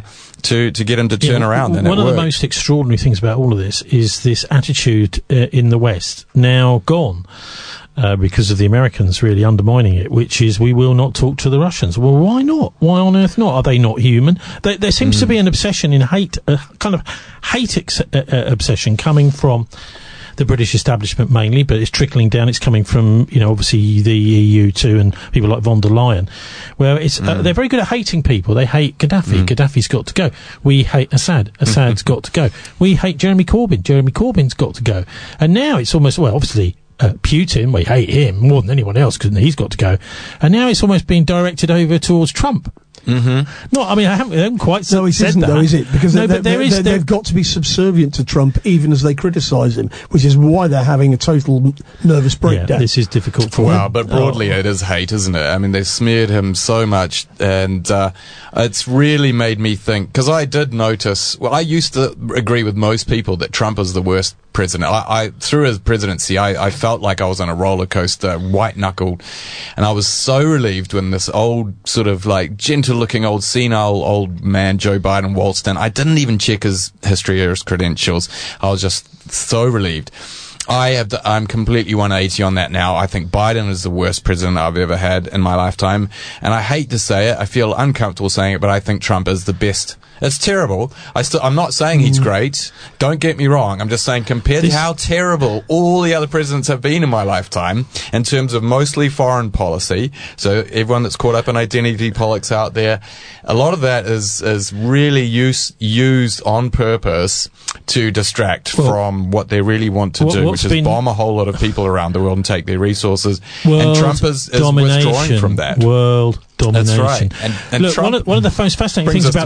to get him to turn around. And one of the most extraordinary things about all of this is this attitude in the West, now gone. Because of the Americans really undermining it, which is we will not talk to the Russians. Well, why not? Why on earth not? Are they not human? There seems to be an obsession in hate, a kind of hate obsession coming from the British establishment mainly, but it's trickling down. It's coming from, obviously the EU too, and people like von der Leyen, where it's they're very good at hating people. They hate Gaddafi. Gaddafi's got to go. We hate Assad. Assad's got to go. We hate Jeremy Corbyn. Jeremy Corbyn's got to go. And now it's almost, well, obviously, Putin, we hate him more than anyone else because he's got to go. And now it's almost being directed over towards Trump. No, I mean, I haven't quite said that. No, it isn't, though, is it? Because they've got to be subservient to Trump even as they criticise him, which is why they're having a total nervous breakdown. Yeah, this is difficult for them. Well, but broadly it is hate, isn't it? I mean, they've smeared him so much, and it's really made me think, because I did notice, well, I used to agree with most people that Trump is the worst president. I through his presidency, I felt like I was on a roller coaster, white-knuckled, and I was so relieved when this old, sort of like gentle-looking old senile old man, Joe Biden, waltzed in. I didn't even check his history or his credentials. I was just so relieved. I'm completely 180 on that now. I think Biden is the worst president I've ever had in my lifetime, and I hate to say it. I feel uncomfortable saying it, but I think Trump is the best. It's terrible. I'm not saying he's great. Don't get me wrong. I'm just saying compared to how terrible all the other presidents have been in my lifetime in terms of mostly foreign policy. So everyone that's caught up in identity politics out there, a lot of that is really used on purpose to distract from what they really want to do, which is bomb a whole lot of people around the world and take their resources. And Trump is withdrawing from that. World domination. That's right. And look, Trump one of the most fascinating things about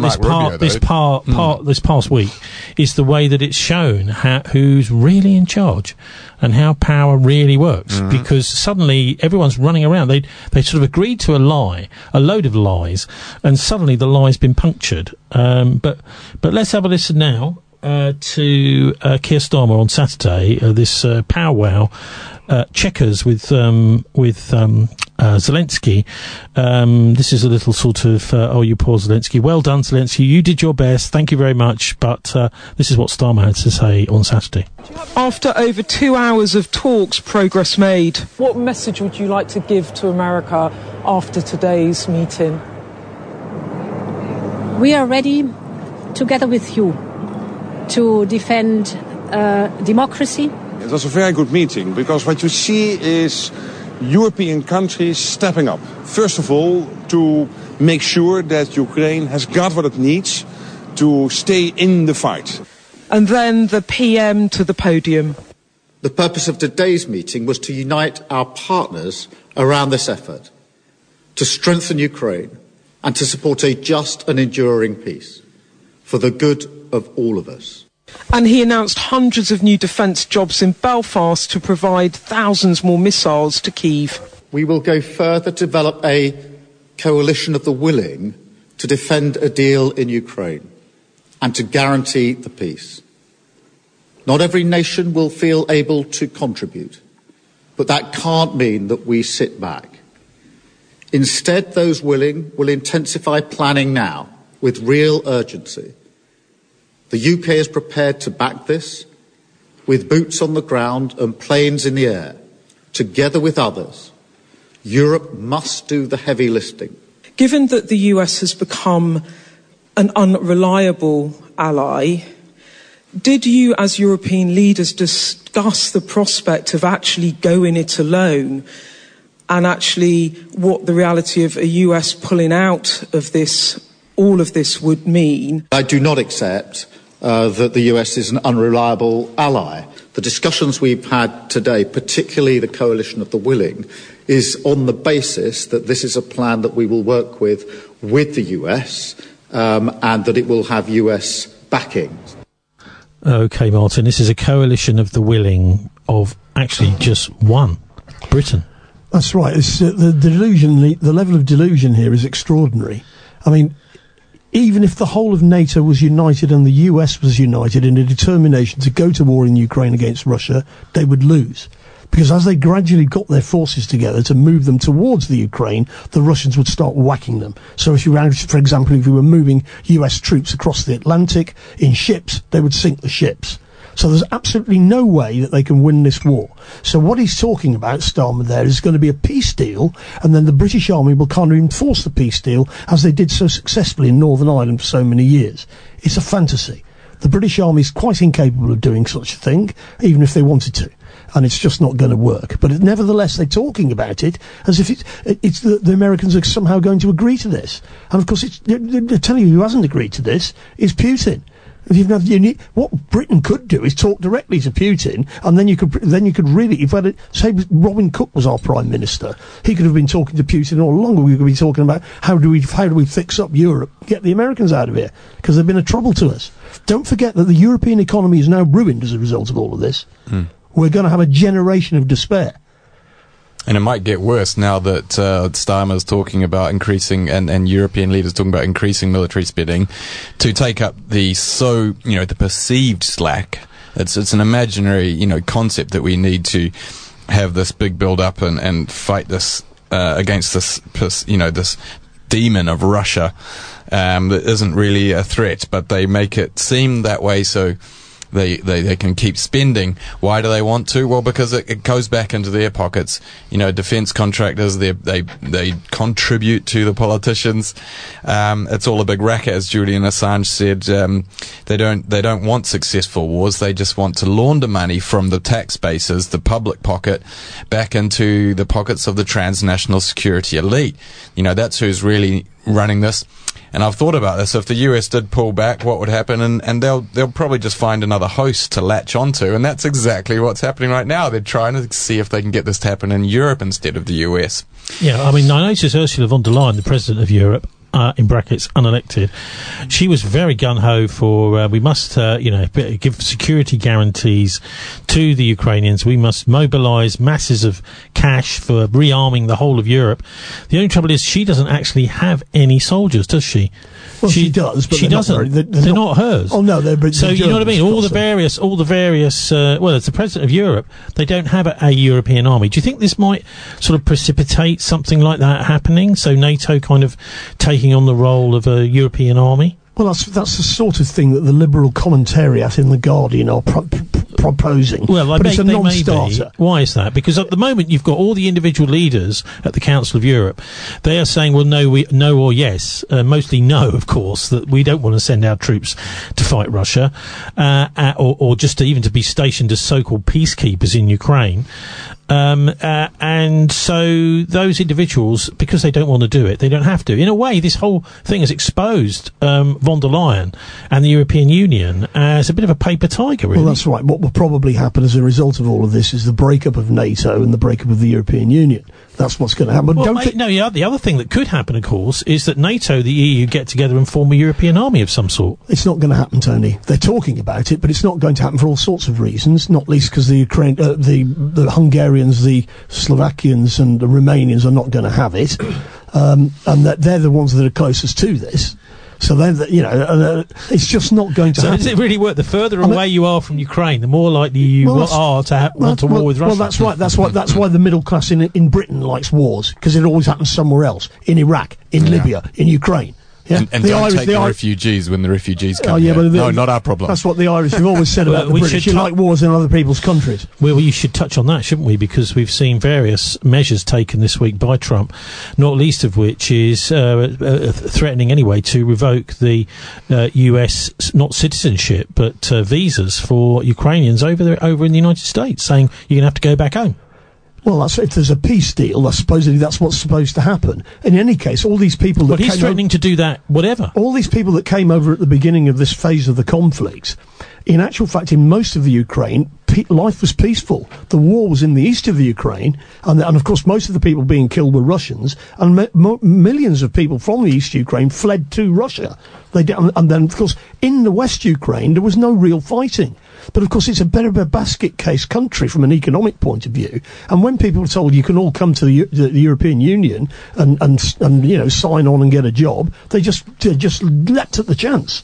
this past week is the way that it's shown who's really in charge and how power really works. Because suddenly everyone's running around. They sort of agreed to a load of lies, and suddenly the lie's been punctured. But let's have a listen now to Keir Starmer on Saturday. This powwow. Checkers with Zelensky. This is a little sort of, you poor Zelensky. Well done, Zelensky. You did your best. Thank you very much. But this is what Starmer had to say on Saturday. After over 2 hours of talks, progress made. What message would you like to give to America after today's meeting? We are ready, together with you, to defend democracy. It was a very good meeting because what you see is European countries stepping up. First of all, to make sure that Ukraine has got what it needs to stay in the fight. And then the PM to the podium. The purpose of today's meeting was to unite our partners around this effort, to strengthen Ukraine and to support a just and enduring peace for the good of all of us. And he announced hundreds of new defence jobs in Belfast to provide thousands more missiles to Kyiv. We will go further to develop a coalition of the willing to defend a deal in Ukraine and to guarantee the peace. Not every nation will feel able to contribute, but that can't mean that we sit back. Instead, those willing will intensify planning now with real urgency. The UK is prepared to back this with boots on the ground and planes in the air. Together with others, Europe must do the heavy lifting. Given that the US has become an unreliable ally, did you as European leaders discuss the prospect of actually going it alone and actually what the reality of a US pulling out of this, all of this would mean? I do not accept that the US is an unreliable ally. The discussions we've had today, particularly the coalition of the willing, is on the basis that this is a plan that we will work with the US and that it will have US backing. OK, Martin, this is a coalition of the willing of actually just one, Britain. That's right. It's, the level of delusion here is extraordinary. I mean, even if the whole of NATO was united and the US was united in a determination to go to war in Ukraine against Russia, they would lose. Because as they gradually got their forces together to move them towards the Ukraine, the Russians would start whacking them. So if you ran, for example, if you were moving US troops across the Atlantic in ships, they would sink the ships. So there's absolutely no way that they can win this war. So what he's talking about, Starmer, there, is going to be a peace deal, and then the British Army will kind of enforce the peace deal as they did so successfully in Northern Ireland for so many years. It's a fantasy. The British Army is quite incapable of doing such a thing, even if they wanted to. And it's just not going to work. But nevertheless, they're talking about it as if it's the Americans are somehow going to agree to this. And of course, they're telling you who hasn't agreed to this is Putin. What Britain could do is talk directly to Putin, and then you could really, say Robin Cook was our Prime Minister, he could have been talking to Putin all along. We could be talking about how do we fix up Europe, get the Americans out of here, because they've been a trouble to us. Don't forget that the European economy is now ruined as a result of all of this. We're going to have a generation of despair. And it might get worse now that Starmer's talking about increasing, and European leaders talking about increasing military spending to take up the perceived slack. It's an imaginary, concept that we need to have this big build up and fight this against this demon of Russia that isn't really a threat, but they make it seem that way so they can keep spending. Why do they want to? Well, because it goes back into their pockets. Defence contractors, they contribute to the politicians. It's all a big racket, as Julian Assange said. They don't want successful wars. They just want to launder money from the tax bases, the public pocket, back into the pockets of the transnational security elite. That's who's really running this. And I've thought about this. If the US did pull back, what would happen? And they'll probably just find another host to latch onto. And that's exactly what's happening right now. They're trying to see if they can get this to happen in Europe instead of the US. Yeah, I noticed Ursula von der Leyen, the president of Europe, in brackets, unelected, she was very gung-ho for, we must, give security guarantees to the Ukrainians. We must mobilise masses of cash for rearming the whole of Europe. The only trouble is she doesn't actually have any soldiers, does she? Well, she does, but she doesn't. They're not hers. Oh no, they're so you know what I mean. All the various. Well, as the president of Europe, they don't have a European army. Do you think this might sort of precipitate something like that happening? So NATO kind of taking on the role of a European army? Well, that's the sort of thing that the liberal commentariat in The Guardian are proposing. Well, but it's a non-starter. Why is that? Because at the moment you've got all the individual leaders at the Council of Europe. They are saying, well, no or yes. Mostly no, of course, that we don't want to send our troops to fight Russia, or just even to be stationed as so-called peacekeepers in Ukraine. And so those individuals, because they don't want to do it, they don't have to. In a way, this whole thing has exposed von der Leyen and the European Union as a bit of a paper tiger, really. Well, that's right. What will probably happen as a result of all of this is the breakup of NATO and the breakup of the European Union. That's what's going to happen. Well, the other thing that could happen, of course, is that NATO, the EU, get together and form a European army of some sort. It's not going to happen, Tony. They're talking about it, but it's not going to happen for all sorts of reasons, not least because the the Hungarians, the Slovakians and the Romanians are not going to have it, and that they're the ones that are closest to this. So it's just not going to happen. So does it really work? The further away you are from Ukraine, the more likely you are to want to war with Russia. Well, that's right. That's why the middle class in Britain likes wars, because it always happens somewhere else, in Iraq, in Libya, in Ukraine. Yeah? And don't take the refugees when the refugees come here. No, not our problem. That's what the Irish have always said about the British. You like wars in other people's countries. Well, you should touch on that, shouldn't we? Because we've seen various measures taken this week by Trump, not least of which is threatening anyway to revoke the US, not citizenship, but visas for Ukrainians over in the United States, saying you're going to have to go back home. Well, if there's a peace deal, supposedly that's what's supposed to happen. In any case, all these people that he's threatening to do that, whatever. All these people that came over at the beginning of this phase of the conflict, in actual fact, in most of the Ukraine, life was peaceful. The war was in the east of the Ukraine, and of course, most of the people being killed were Russians, and millions of people from the East Ukraine fled to Russia. And then, of course, in the West Ukraine, there was no real fighting. But of course, it's a bit of a basket case country from an economic point of view. And when people are told you can all come to the European Union and sign on and get a job, they just leapt at the chance.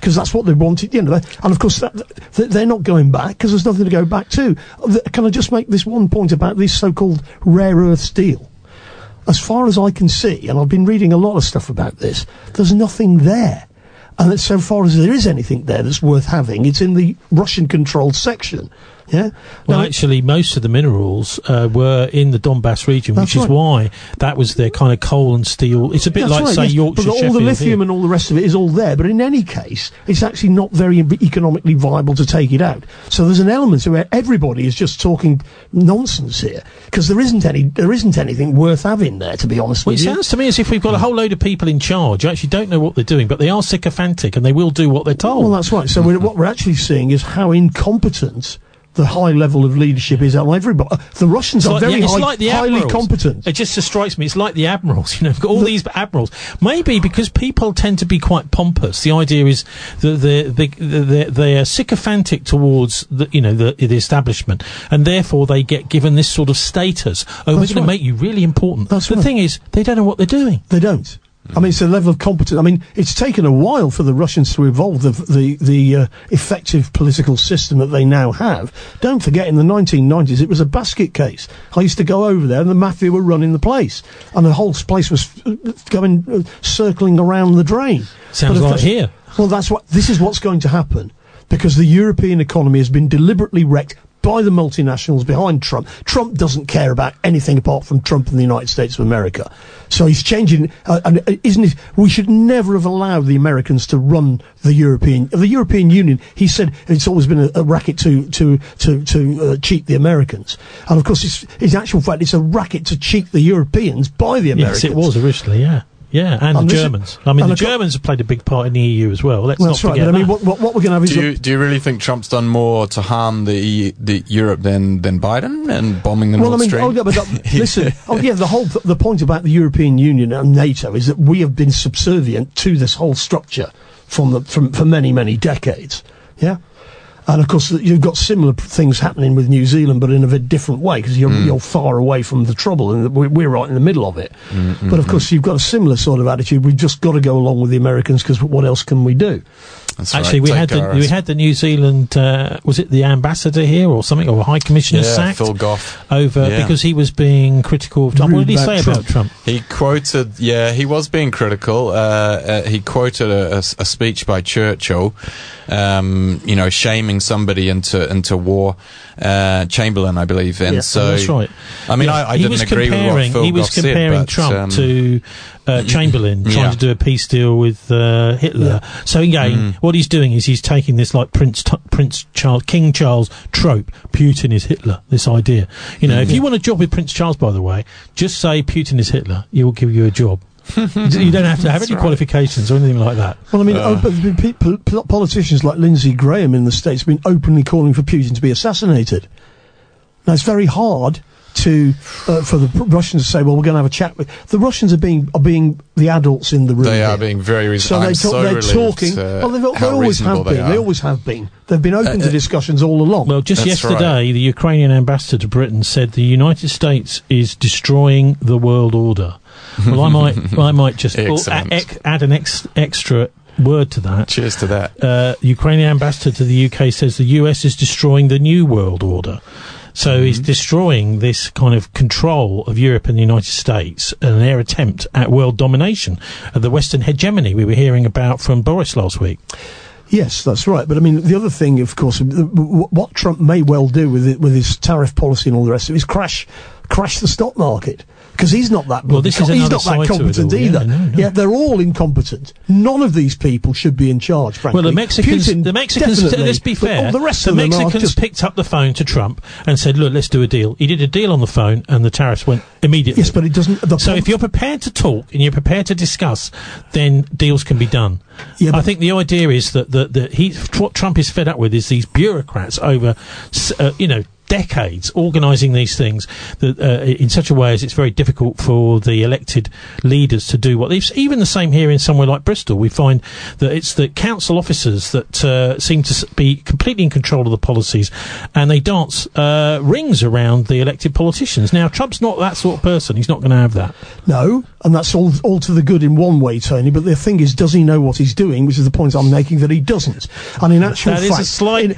because that's what they wanted. You know, and of course they're not going back because there's nothing to go back to. Can I just make this one point about this so-called rare earth steel? As far as I can see, and I've been reading a lot of stuff about this, there's nothing there. And that so far as there is anything there that's worth having, it's in the Russian-controlled section. Yeah. Well, actually, most of the minerals were in the Donbass region, which is why that was their kind of coal and steel. It's a bit like, say, Yorkshire, but all Sheffield the lithium here. and all the rest of it is all there. But in any case, it's actually not very economically viable to take it out. So there's an element where everybody is just talking nonsense here because there isn't anything worth having there, to be honest with you. It sounds to me as if we've got a whole load of people in charge who actually don't know what they're doing, but they are sycophantic and they will do what they're told. Well, that's right. So what we're actually seeing is how incompetent the high level of leadership is out. Everybody, the Russians are very highly competent. It just strikes me. It's like the admirals. You know, we've got all these admirals. Maybe because people tend to be quite pompous. The idea is that they are sycophantic towards the establishment, and therefore they get given this sort of status. Oh, we're going to make you really important. The thing is, they don't know what they're doing. They don't. I mean, it's a level of competence. I mean, it's taken a while for the Russians to evolve the effective political system that they now have. Don't forget, in the 1990s, it was a basket case. I used to go over there, and the mafia were running the place, and the whole place was circling around the drain. Sounds like here. Well, this is what's going to happen, because the European economy has been deliberately wrecked by the multinationals behind Trump. Trump doesn't care about anything apart from Trump and the United States of America. So he's changing, and isn't it? We should never have allowed the Americans to run the European Union. He said it's always been a racket to cheat the Americans, and of course, in actual fact, it's a racket to cheat the Europeans by the Americans. Yes, it was originally, yeah. Yeah, and the Germans. I mean, the Germans have played a big part in the EU as well. Let's not forget that. I mean, what we're going to have is... Do you really think Trump's done more to harm the Europe than Biden and bombing the Nord Stream? Listen. The point about the European Union and NATO is that we have been subservient to this whole structure for many, many decades. Yeah. And of course, you've got similar things happening with New Zealand, but in a very different way, because you're far away from the trouble, and we're right in the middle of it. But of course, you've got a similar sort of attitude. We've just got to go along with the Americans, because what else can we do? Actually, we had the New Zealand, was it the ambassador here or something, or High Commissioner sacked? Phil Goff. Because he was being critical of Trump. What did he say about Trump? He quoted, he was being critical. He quoted a speech by Churchill, shaming somebody into war. Chamberlain, I believe. And so that's right. I mean, I didn't agree with what Phil Goff said. He was comparing Trump to Chamberlain trying to do a peace deal with Hitler. So again, what he's doing is he's taking this like King Charles trope. Putin is Hitler. This idea, if you want a job with Prince Charles, by the way, just say Putin is Hitler. He will give you a job. You don't have to have any qualifications or anything like that. Well, I mean, politicians like Lindsey Graham in the States have been openly calling for Putin to be assassinated. Now, it's very hard for the Russians to say, well, we're going to have a chat with... The Russians are being the adults in the room. They are being very reasonable. So they're talking... Well, they always have been. They always have been. They've been open to discussions all along. Well, just yesterday, the Ukrainian ambassador to Britain said the United States is destroying the world order. Well, I might just add an extra word to that. Cheers to that. Ukrainian ambassador to the UK says the US is destroying the new world order. So he's destroying this kind of control of Europe and the United States and their attempt at world domination, the Western hegemony we were hearing about from Boris last week. Yes, that's right. But I mean, the other thing, of course, what Trump may well do with his tariff policy and all the rest of it is crash the stock market. Because he's not that he's not that competent either. Yeah, they're all incompetent. None of these people should be in charge, frankly. Well, the Mexicans, let's be fair, the Mexicans picked up the phone to Trump and said, look, let's do a deal. He did a deal on the phone and the tariffs went immediately. Yes, but it doesn't... So if you're prepared to talk and you're prepared to discuss, then deals can be done. Yeah, I think the idea is that what Trump is fed up with is these bureaucrats over, decades organising these things that in such a way as it's very difficult for the elected leaders to do what they've... Even the same here in somewhere like Bristol, we find that it's the council officers that seem to be completely in control of the policies, and they dance rings around the elected politicians. Now, Trump's not that sort of person. He's not going to have that. No, And that's all to the good in one way, Tony. But the thing is, does he know what he's doing? Which is the point I'm making, that he doesn't. And in actual That fact, is a slight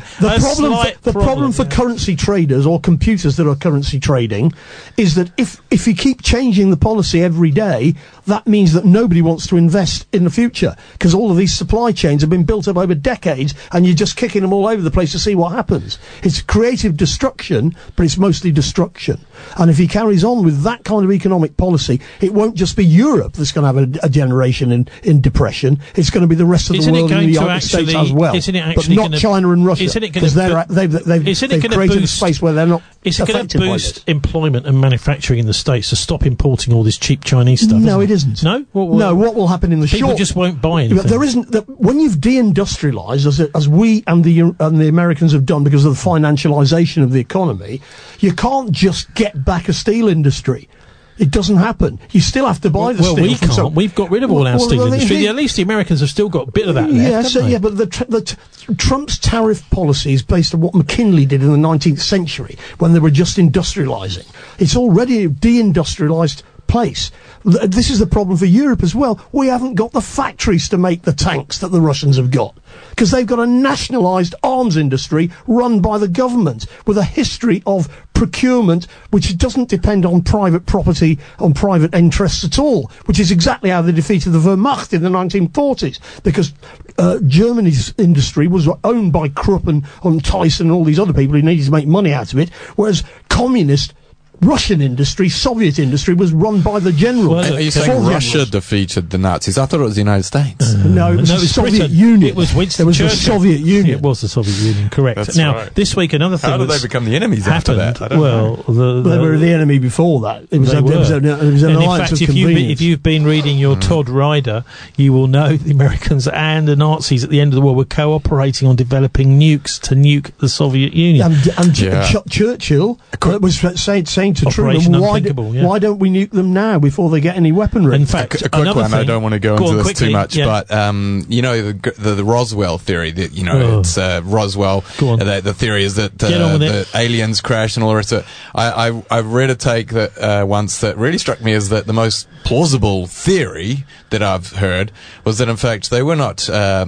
the problem for currency traders or computers that are currency trading is that if you keep changing the policy every day, that means that nobody wants to invest in the future, because all of these supply chains have been built up over decades, and you're just kicking them all over the place to see what happens. It's creative destruction, but it's mostly destruction. And if he carries on with that kind of economic policy, it won't just be Europe that's going to have a generation in depression. It's going to be the rest of the world and the United States as well. But not China and Russia, because they've created a space where they're not Is it going to affected by boost this. employment and manufacturing in the States to stop importing all this cheap Chinese stuff? No, it isn't. No? What will happen in the people short... just won't buy anything. There isn't... When you've deindustrialised, as we and the Americans have done because of the financialisation of the economy, you can't just get back a steel industry. It doesn't happen. You still have to buy the steel. Well, we can't. We've got rid of all our steel industry. At least the Americans have still got a bit of that left, haven't they? But Trump's tariff policy is based on what McKinley did in the 19th century when they were just industrialising. It's already a deindustrialised place. This is the problem for Europe as well. We haven't got the factories to make the tanks that the Russians have got, because they've got a nationalised arms industry run by the government with a history of procurement which doesn't depend on private property, on private interests at all, which is exactly how they defeated the Wehrmacht in the 1940s, because Germany's industry was owned by Krupp and Tyson and all these other people who needed to make money out of it, whereas communist Russian industry, Soviet industry, was run by the general. Are you saying Russia defeated the Nazis? I thought it was the United States. No, it was the Soviet Union. It was Winston Churchill. The Soviet Union. It was the Soviet Union, correct. That's now, right. this week, another thing How did they become the enemies after that? I don't know. They were the enemy before that. It was an alliance of convenience. If you've been reading your Todd Ryder, you will know the Americans and the Nazis at the end of the war were cooperating on developing nukes to nuke the Soviet Union. And Churchill was saying to Truman, why don't we nuke them now before they get any weaponry? In fact, a quick one. I don't want to go into this too much, but you know the Roswell theory. That it's Roswell. The theory is that the aliens crashed and all the rest of it. I've read a take that once that really struck me as that the most plausible theory that I've heard was that in fact they were not a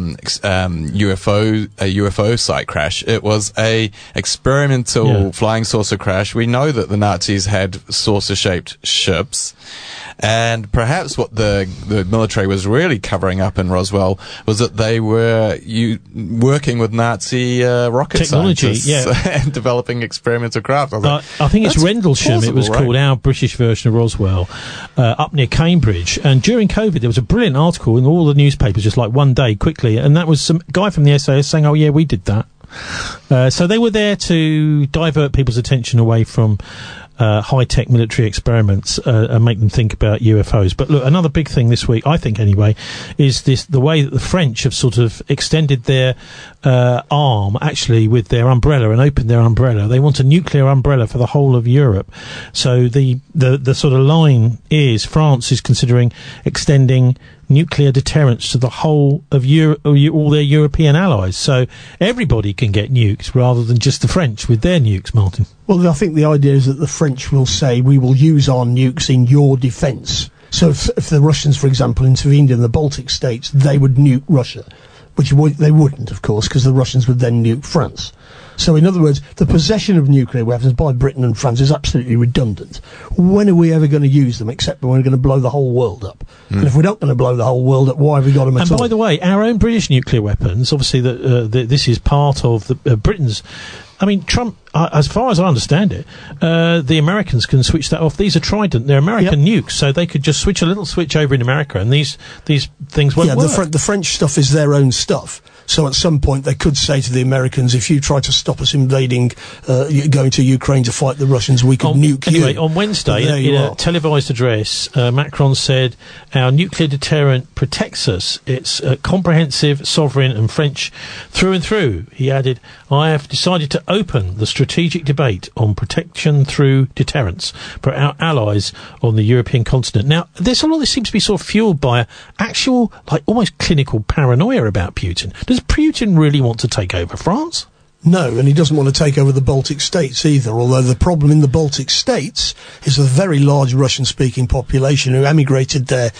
UFO site crash. It was a experimental flying saucer crash. We know that the Nazis had saucer-shaped ships, and perhaps what the military was really covering up in Roswell was that they were working with Nazi rocket technology, scientists and developing experimental craft. I think it's Rendlesham, it was called, our British version of Roswell, up near Cambridge. And during COVID, there was a brilliant article in all the newspapers, just like one day, quickly, and that was some guy from the SAS saying, oh yeah, we did that. So they were there to divert people's attention away from high-tech military experiments and make them think about UFOs. But look, another big thing this week, I think anyway, is the way that the French have sort of extended their arm, actually, with their umbrella and opened their umbrella. They want a nuclear umbrella for the whole of Europe. So the sort of line is France is considering extending nuclear deterrence to the whole of all their European allies. So everybody can get nuked rather than just the French with their nukes, Martin. Well, I think the idea is that the French will say, we will use our nukes in your defence. So if the Russians, for example, intervened in the Baltic states, they would nuke Russia, which they wouldn't, of course, because the Russians would then nuke France. So, in other words, the possession of nuclear weapons by Britain and France is absolutely redundant. When are we ever going to use them, except when we're going to blow the whole world up? And if we're not going to blow the whole world up, why have we got them at all? And by the way, our own British nuclear weapons, obviously, this is part of Britain's... I mean, Trump, as far as I understand it, the Americans can switch that off. These are Trident. They're American nukes, so they could just switch a little switch over in America, and these things won't work. The French stuff is their own stuff. So at some point they could say to the Americans, if you try to stop us invading, going to Ukraine to fight the Russians, we could nuke you. Anyway, on Wednesday, in a televised address, Macron said, our nuclear deterrent protects us. It's comprehensive, sovereign and French through and through. He added, I have decided to open the strategic debate on protection through deterrence for our allies on the European continent. Now, there's a lot that seems to be sort of fueled by actual, like almost clinical paranoia about Putin. Does Putin really want to take over France? No, and he doesn't want to take over the Baltic states either, although the problem in the Baltic states is a very large Russian-speaking population who immigrated there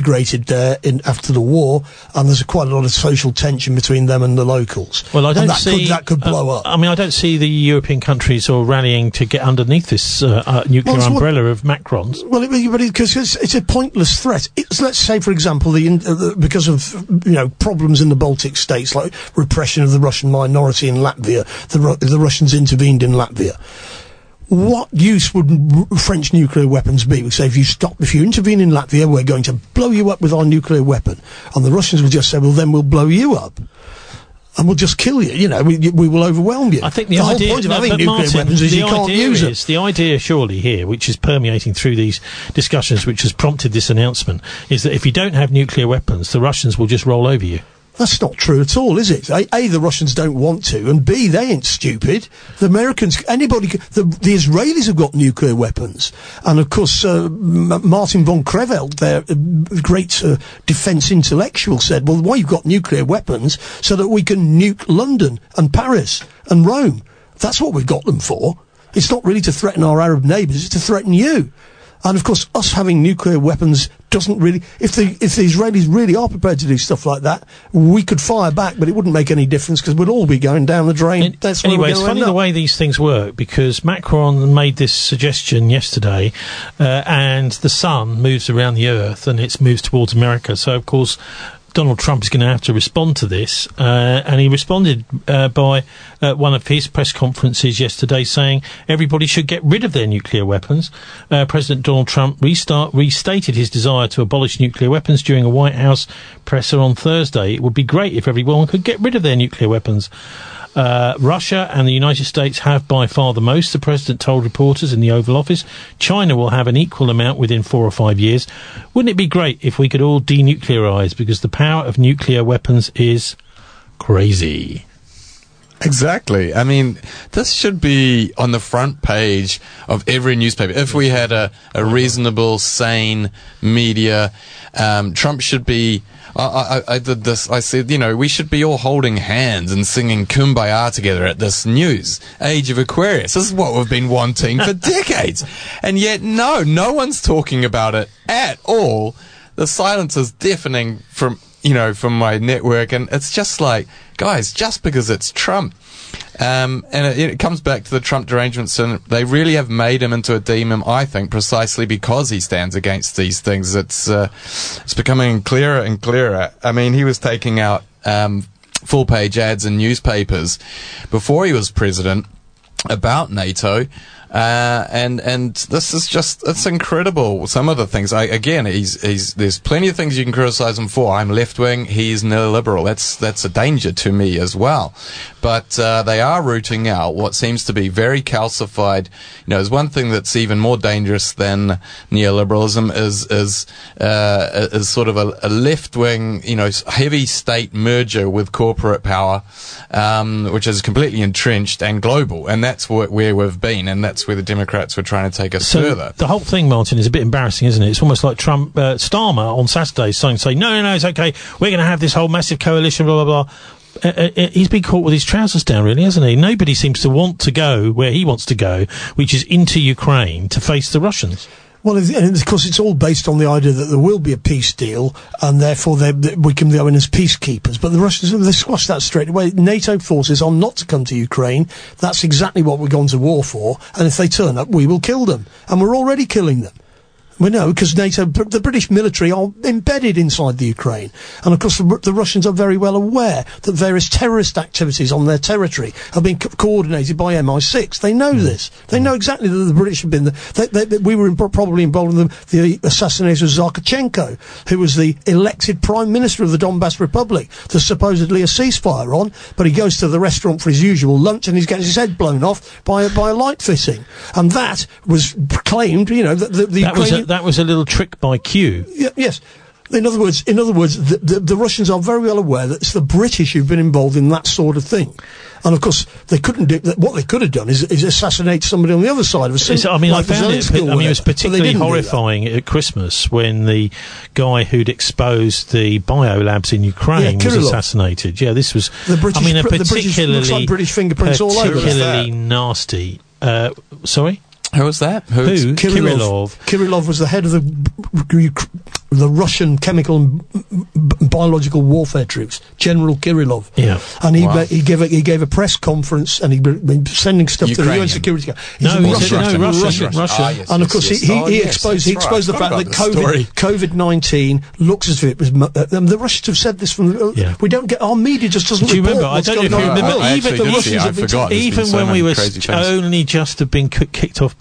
after the war, and there's quite a lot of social tension between them and the locals. Well, I don't see... that could blow up. I mean, I don't see the European countries all rallying to get underneath this nuclear umbrella of Macron's. Well, because it's a pointless threat. Let's say, for example, because of problems in the Baltic states, like repression of the Russian minority in Latvia, the Russians intervened in Latvia. What use would French nuclear weapons be? We say, if you intervene in Latvia, we're going to blow you up with our nuclear weapon. And the Russians would just say, well, then we'll blow you up. And we'll just kill you. We will overwhelm you. I think the whole point of having nuclear weapons is you can't use it. The idea, surely, here, which is permeating through these discussions, which has prompted this announcement, is that if you don't have nuclear weapons, the Russians will just roll over you. That's not true at all, is it? A, the Russians don't want to, and B, they ain't stupid. The Americans, the Israelis have got nuclear weapons. And of course, Martin von Creveld, their great defence intellectual, said, well, why you've got nuclear weapons so that we can nuke London and Paris and Rome. That's what we've got them for. It's not really to threaten our Arab neighbours, it's to threaten you. And of course, us having nuclear weapons doesn't really... If the Israelis really are prepared to do stuff like that, we could fire back, but it wouldn't make any difference because we'd all be going down the drain. Anyway, it's funny the way these things work, because Macron made this suggestion yesterday, and the sun moves around the Earth and it moves towards America. So, of course, Donald Trump is going to have to respond to this, and he responded by one of his press conferences yesterday saying everybody should get rid of their nuclear weapons. President Donald Trump restated his desire to abolish nuclear weapons during a White House presser on Thursday. It would be great if everyone could get rid of their nuclear weapons. Russia and the United States have by far the most, the president told reporters in the Oval Office. China will have an equal amount within 4 or 5 years. Wouldn't it be great if we could all denuclearise, because the power of nuclear weapons is crazy. Exactly. I mean, this should be on the front page of every newspaper. If we had a reasonable, sane media, Trump should be... I did this. I said, we should be all holding hands and singing Kumbaya together at this news. Age of Aquarius. This is what we've been wanting for decades. And yet, no one's talking about it at all. The silence is deafening from my network. And it's just like, guys, just because it's Trump. And it comes back to the Trump derangement syndrome. They really have made him into a demon, I think, precisely because he stands against these things. It's becoming clearer and clearer. I mean, he was taking out full-page ads in newspapers before he was president about NATO. And this is just, it's incredible. Some of the things, there's plenty of things you can criticize him for. I'm left-wing, he's neoliberal. That's a danger to me as well. But, they are rooting out what seems to be very calcified. There's one thing that's even more dangerous than neoliberalism is sort of a left-wing, heavy state merger with corporate power, which is completely entrenched and global. And that's where we've been, and that's where the Democrats were trying to take us further. The whole thing, Martin, is a bit embarrassing, isn't it? It's almost like Trump, Starmer on Saturday saying, no, it's okay, we're going to have this whole massive coalition, blah, blah, blah. He's been caught with his trousers down, really, hasn't he? Nobody seems to want to go where he wants to go, which is into Ukraine to face the Russians. Well, and of course, it's all based on the idea that there will be a peace deal, and therefore we can go in as peacekeepers. But the Russians, they squashed that straight away. NATO forces are not to come to Ukraine. That's exactly what we're going to war for. And if they turn up, we will kill them. And we're already killing them. We know, because NATO, the British military are embedded inside the Ukraine. And of course, the Russians are very well aware that various terrorist activities on their territory have been coordinated by MI6. They know this. They know exactly that the British have been there. We were probably involved in the assassination of Zarkachenko, who was the elected Prime Minister of the Donbass Republic. There's supposedly a ceasefire on, but he goes to the restaurant for his usual lunch and he's getting his head blown off by a light fitting. And that was proclaimed, that the Ukrainian... That was a little trick by Q. Yes. In other words, the Russians are very well aware that it's the British who've been involved in that sort of thing. And of course, they couldn't do what they could have done is assassinate somebody on the other side of a city. I found it was particularly horrifying at Christmas when the guy who'd exposed the biolabs in Ukraine was assassinated. Yeah, this was the British. Looks like British fingerprints all over. Particularly nasty. Sorry. Who was that? Who? Kirillov. Kirillov was the head of the Russian chemical and biological warfare troops, General Kirillov. Yeah, and he gave a press conference, and he'd been sending stuff to the UN Security Council. Russian. And of course, he exposed the fact that COVID-19 looks as if it was. The Russians have said this from. We don't get our media just doesn't. Do you remember? I don't know if you remember. Even when we were only just have been kicked off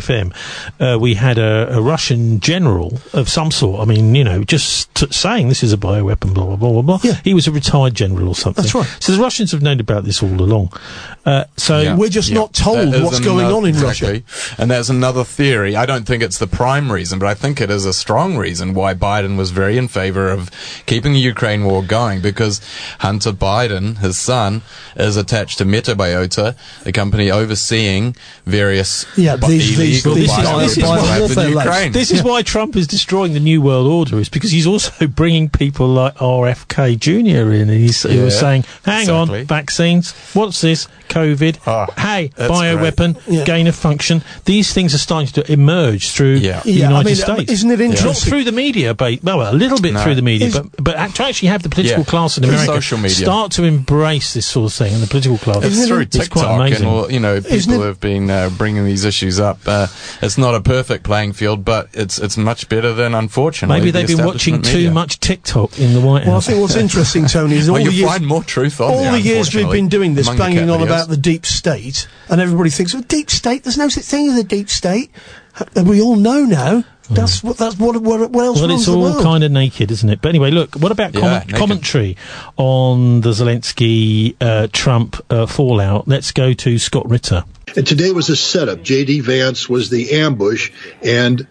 BCFM, we had a Russian general of some sort. I mean, just saying this is a bioweapon, blah, blah, blah, blah, blah. Yeah. He was a retired general or something. That's right. So the Russians have known about this all along. We're just not told what's going on in Russia. And there's another theory. I don't think it's the prime reason, but I think it is a strong reason why Biden was very in favor of keeping the Ukraine war going, because Hunter Biden, his son, is attached to Metabiota, the company overseeing various illegal bioweapons in Ukraine. This is why Trump is destroying the New World Order, is because he's also bringing people like RFK Jr. in, and he was saying, hang on, vaccines, what's this? COVID, hey, bioweapon, gain of function. These things are starting to emerge through the United States. Isn't it interesting? Not through the media, a little bit through the media, but to actually have the political class in America start to embrace this sort of thing, and the political class. It's through TikTok, and people have been bringing these issues up. It's not a perfect playing field, but it's much better than, unfortunately, maybe they've been watching too much TikTok in the White House. Well, I think what's interesting, Tony, is find more truth on all the years we've been doing this, banging on about the deep state, and everybody thinks, deep state, there's no such thing as a deep state. And we all know now. What else Well, it's all kind of naked, isn't it? But anyway, look, what about commentary on the Zelensky Trump fallout? Let's go to Scott Ritter. And today was a setup. J.D. Vance was the ambush, and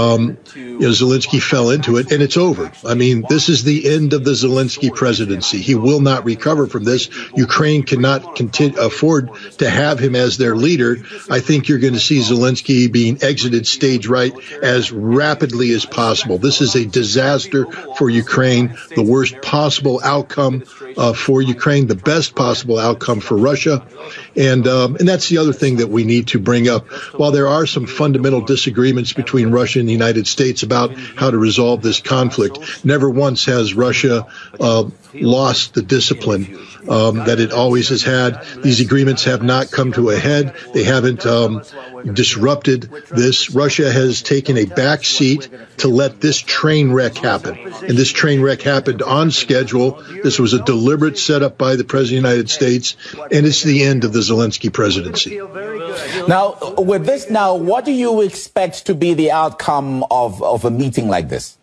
Zelensky fell into it, and it's over. I mean, this is the end of the Zelensky presidency. He will not recover from this. Ukraine cannot afford to have him as their leader. I think you're going to see Zelensky being exited stage right as rapidly as possible. This is a disaster for Ukraine, the worst possible outcome for Ukraine, the best possible outcome for Russia. And that's the other thing that we need to bring up. While there are some fundamental disagreements between Russia and the United States about how to resolve this conflict, never once has Russia lost the discipline that it always has had. These agreements have not come to a head. They haven't disrupted this. Russia has taken a back seat to let this train wreck happen. And this train wreck happened on schedule. This was a deliberate setup by the President of the United States, and it's the end of the Zelensky presidency. Now, with this now, what do you expect to be the outcome of a meeting like this?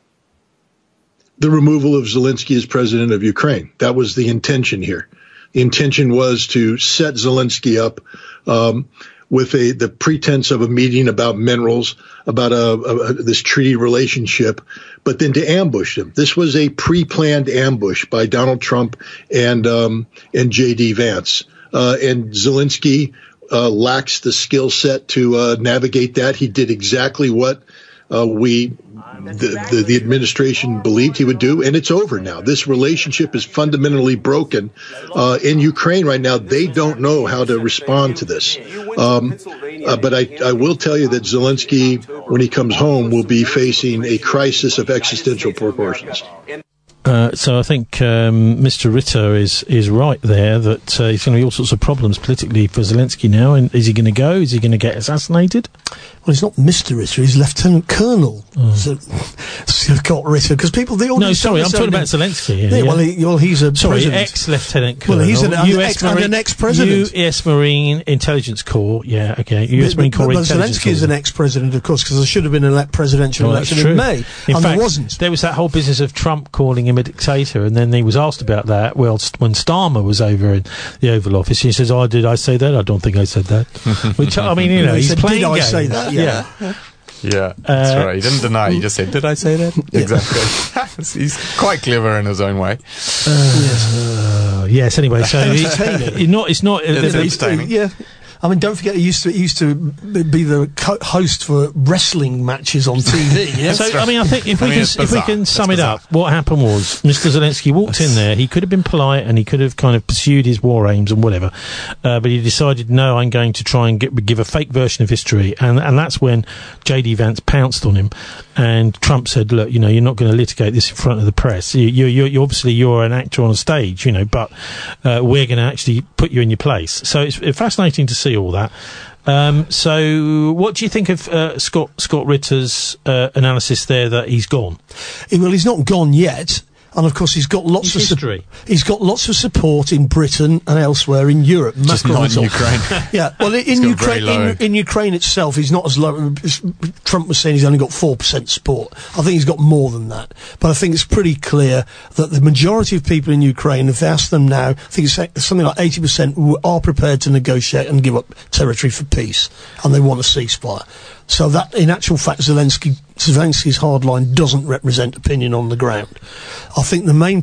The removal of Zelensky as president of Ukraine. That was the intention here. The intention was to set Zelensky up with the pretense of a meeting about minerals, about this treaty relationship, but then to ambush him. This was a pre-planned ambush by Donald Trump and J.D. Vance. And Zelensky lacks the skill set to navigate that. He did exactly what the administration believed he would do, and it's over now. This relationship is fundamentally broken in Ukraine right now. They don't know how to respond to this. But I will tell you that Zelensky, when he comes home, will be facing a crisis of existential proportions. So I think Mr. Ritter is right there that he's going to be all sorts of problems politically for Zelensky now. And is he going to go? Is he going to get assassinated? Well, he's not Mr. Ritter. He's Lieutenant Colonel Scott Ritter. Because people, they all I'm talking about Zelensky. Well, he's a president. Ex-Lieutenant Colonel. Well, he's an ex-president. U.S. Marine Intelligence Corps. Yeah, okay. U.S. Marine Corps Intelligence Zelensky is an ex-president, of course, because there should have been a presidential election in May, and there wasn't. There was that whole business of Trump calling him a dictator, and then he was asked about that. Well, when Starmer was over in the Oval Office, he says, did I say that? I don't think I said that. Which, I mean, he's playing games. Did I say that? Yeah. Yeah, that's right. He didn't deny. He just said, "Did I say that?" Exactly. He's quite clever in his own way. Yes. Anyway, so it's not entertaining. Yeah. I mean, don't forget, he used to be the host for wrestling matches on TV. Yeah? So, I mean, I think if we can sum it up, what happened was Mr. Zelensky walked in there. He could have been polite and he could have kind of pursued his war aims and whatever, but he decided, no, I'm going to try and give a fake version of history, and that's when J.D. Vance pounced on him, and Trump said, look, you're not going to litigate this in front of the press. You obviously you're an actor on a stage, but we're going to actually put you in your place. So it's fascinating to see all that. So what do you think of Scott Ritter's analysis there that he's gone? Well, he's not gone yet. And of course, he's got lots of he's got lots of support in Britain and elsewhere in Europe. Just not in Ukraine. Yeah, well, in Ukraine, in Ukraine itself, he's not as low. Trump was saying he's only got 4% support. I think he's got more than that. But I think it's pretty clear that the majority of people in Ukraine, if they ask them now, I think it's something like 80% are prepared to negotiate and give up territory for peace, and they want a ceasefire. So that, in actual fact, Zelensky's hardline doesn't represent opinion on the ground. I think the main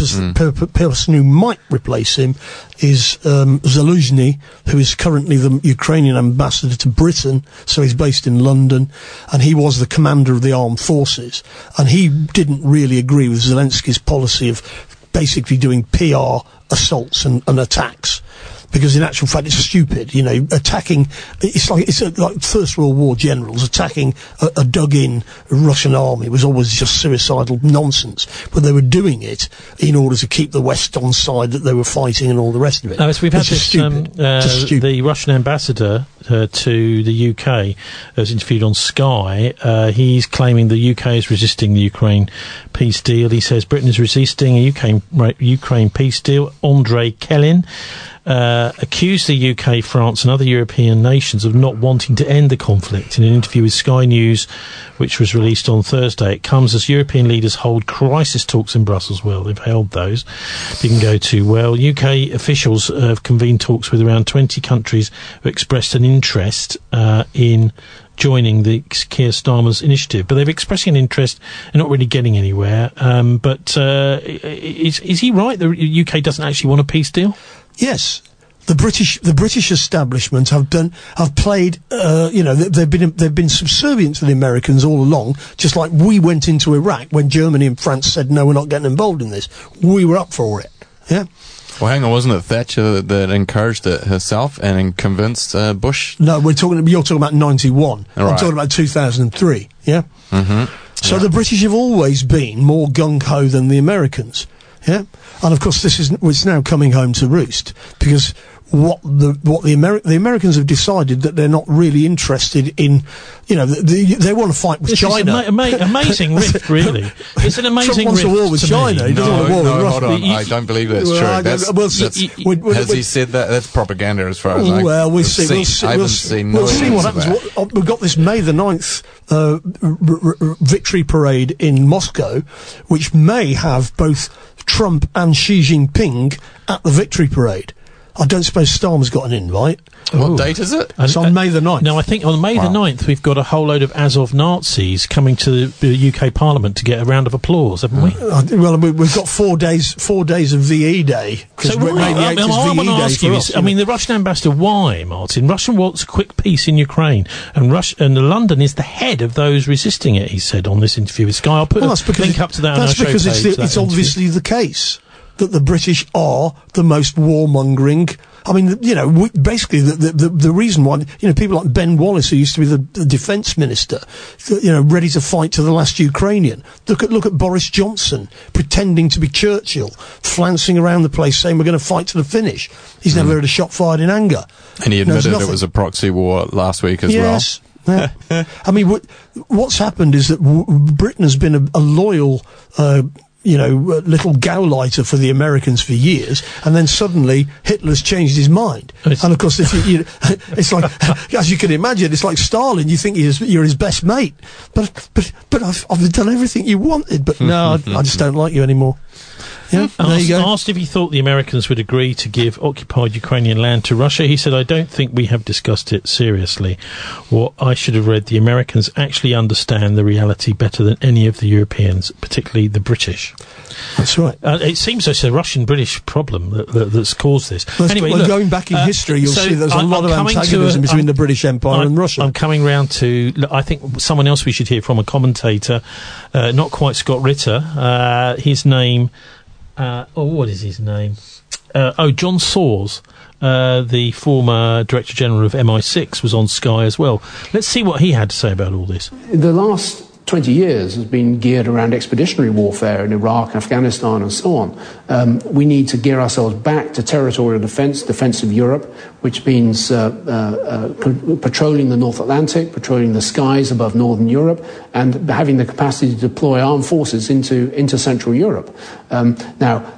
person who might replace him is Zaluzhny, who is currently the Ukrainian ambassador to Britain, so he's based in London, and he was the commander of the armed forces, and he didn't really agree with Zelensky's policy of basically doing PR assaults and attacks. Because in actual fact, it's stupid. Attacking. It's like First World War generals attacking a dug-in Russian army was always just suicidal nonsense. But they were doing it in order to keep the West on side that they were fighting and all the rest of it. So we've had this. The Russian ambassador to the UK was interviewed on Sky. He's claiming the UK is resisting the Ukraine peace deal. He says Britain is resisting a Ukraine peace deal. Andrei Kelin accused the UK, France and other European nations of not wanting to end the conflict. In an interview with Sky News, which was released on Thursday, it comes as European leaders hold crisis talks in Brussels. Well, they've held those. Didn't go too well. UK officials have convened talks with around 20 countries who expressed an interest in joining the Keir Starmer's initiative, but they're expressing an interest and not really getting anywhere. But is he right? The UK doesn't actually want a peace deal? Yes. The British establishment have played, they've been subservient to the Americans all along, just like we went into Iraq when Germany and France said, no, we're not getting involved in this. We were up for it. Yeah. Well, hang on, wasn't it Thatcher that encouraged it herself and convinced Bush? No, you're talking about 91. Right. I'm talking about 2003. Yeah. Mm-hmm. So the British have always been more gung-ho than the Americans. Yeah. And of course, it's now coming home to roost, because the Americans have decided that they're not really interested in, they want to fight with China. Amazing rift, really. It's an amazing rift. Trump wants a war with China. He doesn't want a war with Russia. Hold on. I don't believe that's true. Has he said that? That's propaganda, as far as we'll see. I haven't seen. We'll see what happens. We've got this May the 9th victory parade in Moscow, which may have both Trump and Xi Jinping at the victory parade. I don't suppose Starmer's got an invite. What date is it? It's on May the 9th. No, I think on May the 9th we've got a whole load of Azov Nazis coming to the UK Parliament to get a round of applause, haven't we? Well, we've got 4 days of VE Day. So May the 8th is VE Day for us. I mean, the Russian ambassador, why, Martin? Russia wants a quick peace in Ukraine, and London is the head of those resisting it, he said on this interview with Sky. I'll put a link up to that on our show page. That's because it's obviously the case that the British are the most warmongering. I mean, basically the reason why, people like Ben Wallace, who used to be the defence minister, ready to fight to the last Ukrainian. Look at Boris Johnson pretending to be Churchill, flouncing around the place saying we're going to fight to the finish. He's never heard a shot fired in anger. And he admitted it was a proxy war last week as well. Yeah. I mean, what's happened is that Britain has been a loyal, little Gauleiter for the Americans for years, and then suddenly Hitler's changed his mind. And of course, it's like, as you can imagine, it's like Stalin. You think you're his best mate, but I've done everything you wanted, but no, I just don't like you anymore. Yeah, there you go. Asked if he thought the Americans would agree to give occupied Ukrainian land to Russia, he said, "I don't think we have discussed it seriously." Or I should have read, "The Americans actually understand the reality better than any of the Europeans, particularly the British." That's right. It seems it's a Russian-British problem that's caused this. Anyway, going back in history, you'll see there's a lot of antagonism between the British Empire and Russia. I'm coming round to, I think, someone else we should hear from, a commentator, not quite Scott Ritter. His name... what is his name? John Soares, the former Director General of MI6, was on Sky as well. Let's see what he had to say about all this. The last 20 years has been geared around expeditionary warfare in Iraq, Afghanistan and so on. We need to gear ourselves back to territorial defence of Europe, which means patrolling the North Atlantic, patrolling the skies above Northern Europe, and having the capacity to deploy armed forces into Central Europe. Now,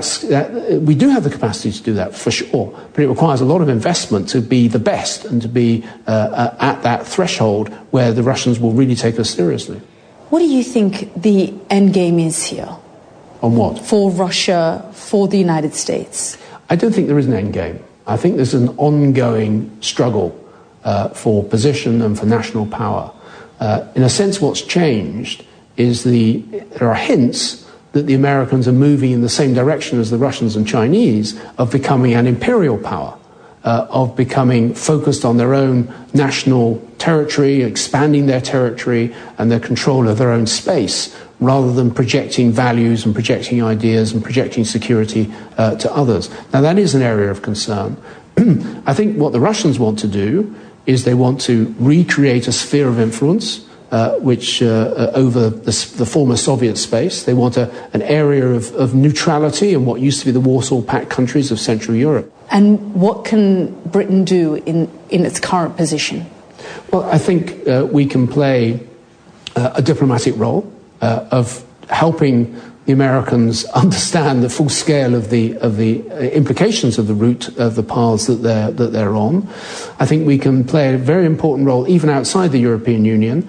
we do have the capacity to do that, for sure, but it requires a lot of investment to be the best and to be at that threshold where the Russians will really take us seriously. What do you think the end game is here? On what? For Russia, for the United States? I don't think there is an end game. I think there's an ongoing struggle for position and for national power. In a sense, what's changed is there are hints that the Americans are moving in the same direction as the Russians and Chinese of becoming an imperial power, of becoming focused on their own national territory, expanding their territory and their control of their own space, rather than projecting values and projecting ideas and projecting security to others. Now, that is an area of concern. I think what the Russians want to do is they want to recreate a sphere of influence which over the former Soviet space. They want an area of neutrality in what used to be the Warsaw Pact countries of Central Europe. And what can Britain do in its current position? Well, I think we can play a diplomatic role of helping the Americans understand the full scale of the implications of the route of the paths that they're on. I think we can play a very important role even outside the European Union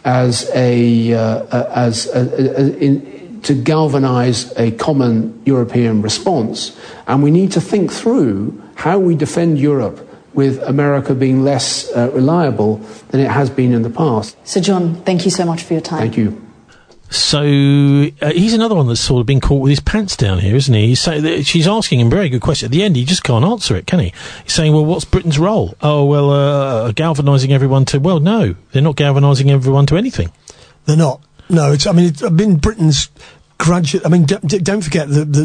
to galvanise a common European response. And we need to think through how we defend Europe with America being less reliable than it has been in the past. Sir John, thank you so much for your time. Thank you. So he's another one that's sort of been caught with his pants down here, isn't he? She's asking him a very good question. At the end, he just can't answer it, can he? He's saying, well, what's Britain's role? Oh, well, galvanising everyone to... Well, no, they're not galvanising everyone to anything. They're not. No, it's been Britain's graduate... I mean, don't forget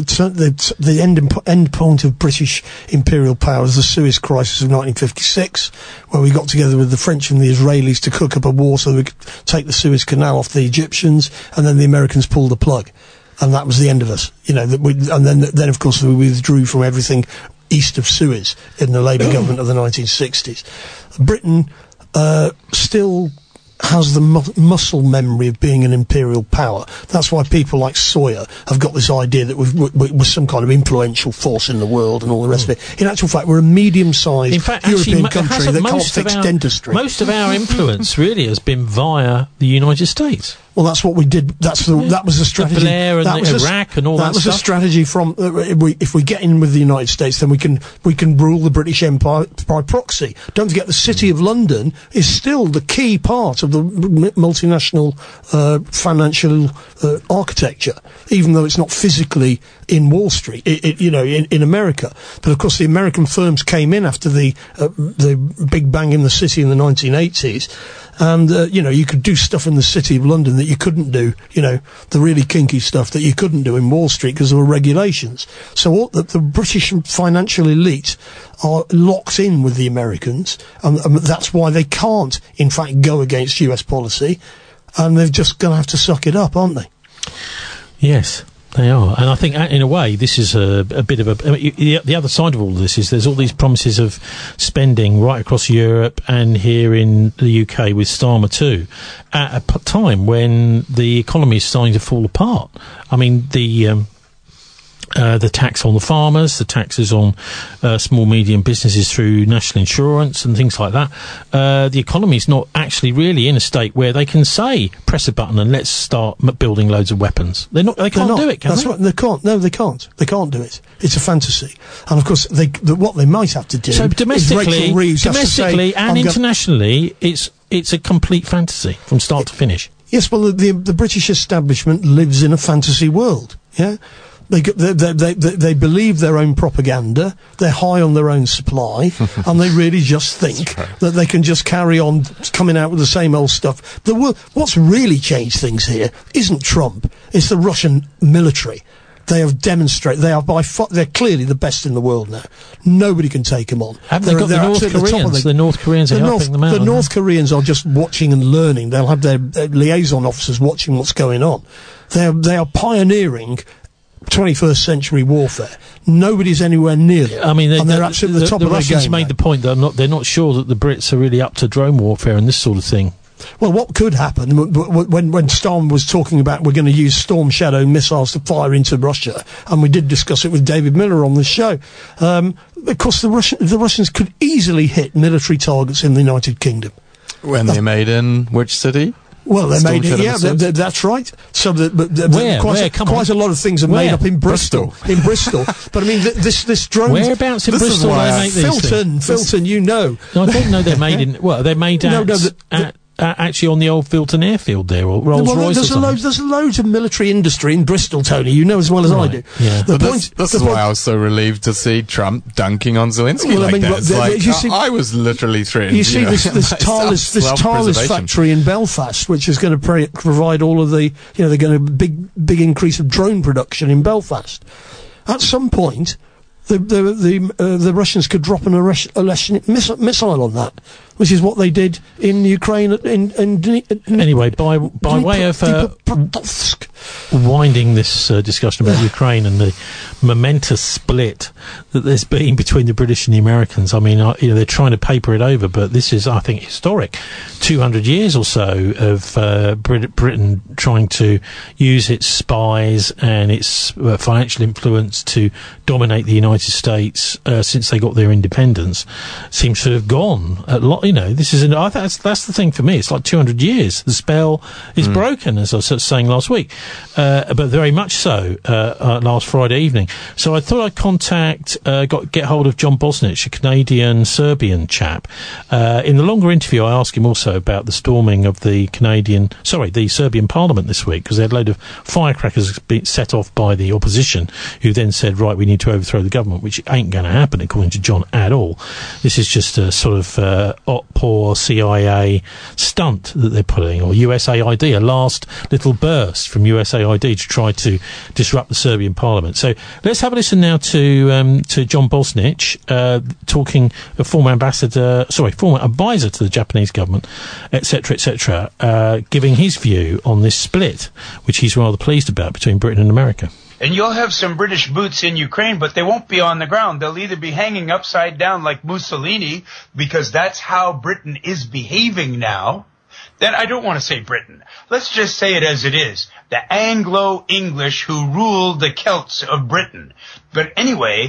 the end point of British imperial power was the Suez Crisis of 1956, where we got together with the French and the Israelis to cook up a war so we could take the Suez Canal off the Egyptians, and then the Americans pulled the plug. And that was the end of us. And then of course, we withdrew from everything east of Suez in the Labour government of the 1960s. Britain still has the muscle memory of being an imperial power. That's why people like Sawyer have got this idea that we're some kind of influential force in the world and all the rest of it. In actual fact, we're a medium-sized European country that can't fix dentistry. Most of our influence really has been via the United States. Well, that's what we did. That was the strategy. Blair and Iraq and all that stuff. That was a strategy from. If we get in with the United States, then we can rule the British Empire by proxy. Don't forget, the City of London is still the key part of the multinational financial architecture, even though it's not physically in Wall Street. In America, but of course the American firms came in after the Big Bang in the city in the 1980s. And, you could do stuff in the City of London that you couldn't do, the really kinky stuff that you couldn't do in Wall Street because there were regulations. So the British financial elite are locked in with the Americans, and that's why they can't, in fact, go against US policy, and they're just going to have to suck it up, aren't they? Yes. They are, and I think in a way this is a bit of the other side of all of this is there's all these promises of spending right across Europe and here in the UK with Starmer too, at a time when the economy is starting to fall apart. I mean, the tax on the farmers, the taxes on small, medium businesses through national insurance and things like that. The economy's not actually really in a state where they can say, press a button and let's start building loads of weapons. They can't do it, can That's they? right. They can't. No, they can't. They can't do it. It's a fantasy. And of course, what they might have to do So is domestically, Rachel Reeves has to say, and internationally, it's a complete fantasy from start to finish. Yes, well, the British establishment lives in a fantasy world. Yeah. They believe their own propaganda. They're high on their own supply, and they really just think that they can just carry on coming out with the same old stuff. What's really changed things here isn't Trump; it's the Russian military. They have demonstrated they are they're clearly the best in the world now. Nobody can take them on. Haven't they got the North Koreans? The North Koreans are helping them out. The North Koreans are just watching and learning. They'll have their liaison officers watching what's going on. They are pioneering 21st century warfare. Nobody's anywhere near them. I mean, they're absolutely the top of their game. The Russians made the point that they're not sure that the Brits are really up to drone warfare and this sort of thing. Well, what could happen when Storm was talking about we're going to use Storm Shadow missiles to fire into Russia, and we did discuss it with David Miller on the show. Of course, the Russians could easily hit military targets in the United Kingdom. When they're made in which city? Well, they made it. Yeah, that's right. So, quite a lot of things are made up in Bristol. In Bristol, but I mean, this drone. Whereabouts in Bristol do they make these things? Filton, you know. No, I don't know they're made in. Well, they're made actually on the old Filton airfield there, or Rolls-Royce. There's loads of military industry in Bristol, Tony. You know as well as I do. Yeah. This is why I was so relieved to see Trump dunking on Zelensky that. I was literally threatened. You see this Tarlis factory in Belfast, which is going to provide all of the, they're going to big increase of drone production in Belfast. At some point, the Russians could drop an missile on that, which is what they did in Ukraine. Anyway, by way of winding this discussion about Ukraine and the momentous split that there's been between the British and the Americans, I mean, they're trying to paper it over, but this is, I think, historic. 200 years or so of Britain trying to use its spies and its financial influence to dominate the United States since they got their independence seems to have gone a lot. This is I think that's the thing for me. It's like 200 years. The spell is broken, as I was saying last week, but very much so last Friday evening. So I thought I'd get hold of John Bosnich, a Canadian-Serbian chap. In the longer interview, I asked him also about the storming of the Serbian Parliament this week, because they had a load of firecrackers being set off by the opposition, who then said, right, we need to overthrow the government, which ain't going to happen, according to John, at all. This is just a sort of poor CIA stunt that they're putting, or USAID, a last little burst from USAID to try to disrupt the Serbian Parliament. So let's have a listen now to John Bosnich, talking a former advisor to the Japanese government, etc., giving his view on this split, which he's rather pleased about, between Britain and America. And you'll have some British boots in Ukraine, but they won't be on the ground. They'll either be hanging upside down like Mussolini, because that's how Britain is behaving now. Then I don't want to say Britain. Let's just say it as it is. The Anglo-English who ruled the Celts of Britain. But anyway,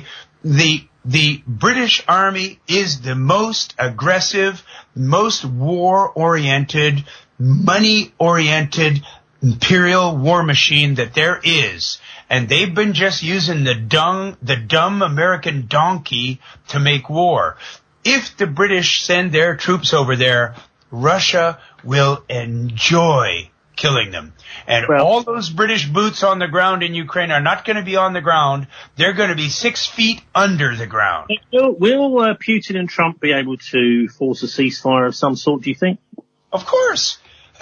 the British Army is the most aggressive, most war-oriented, money-oriented imperial war machine that there is. And they've been just using the dumb American donkey to make war. If the British send their troops over there, Russia will enjoy killing them. And all those British boots on the ground in Ukraine are not going to be on the ground. They're going to be 6 feet under the ground. Will Putin and Trump be able to force a ceasefire of some sort, do you think? Of course.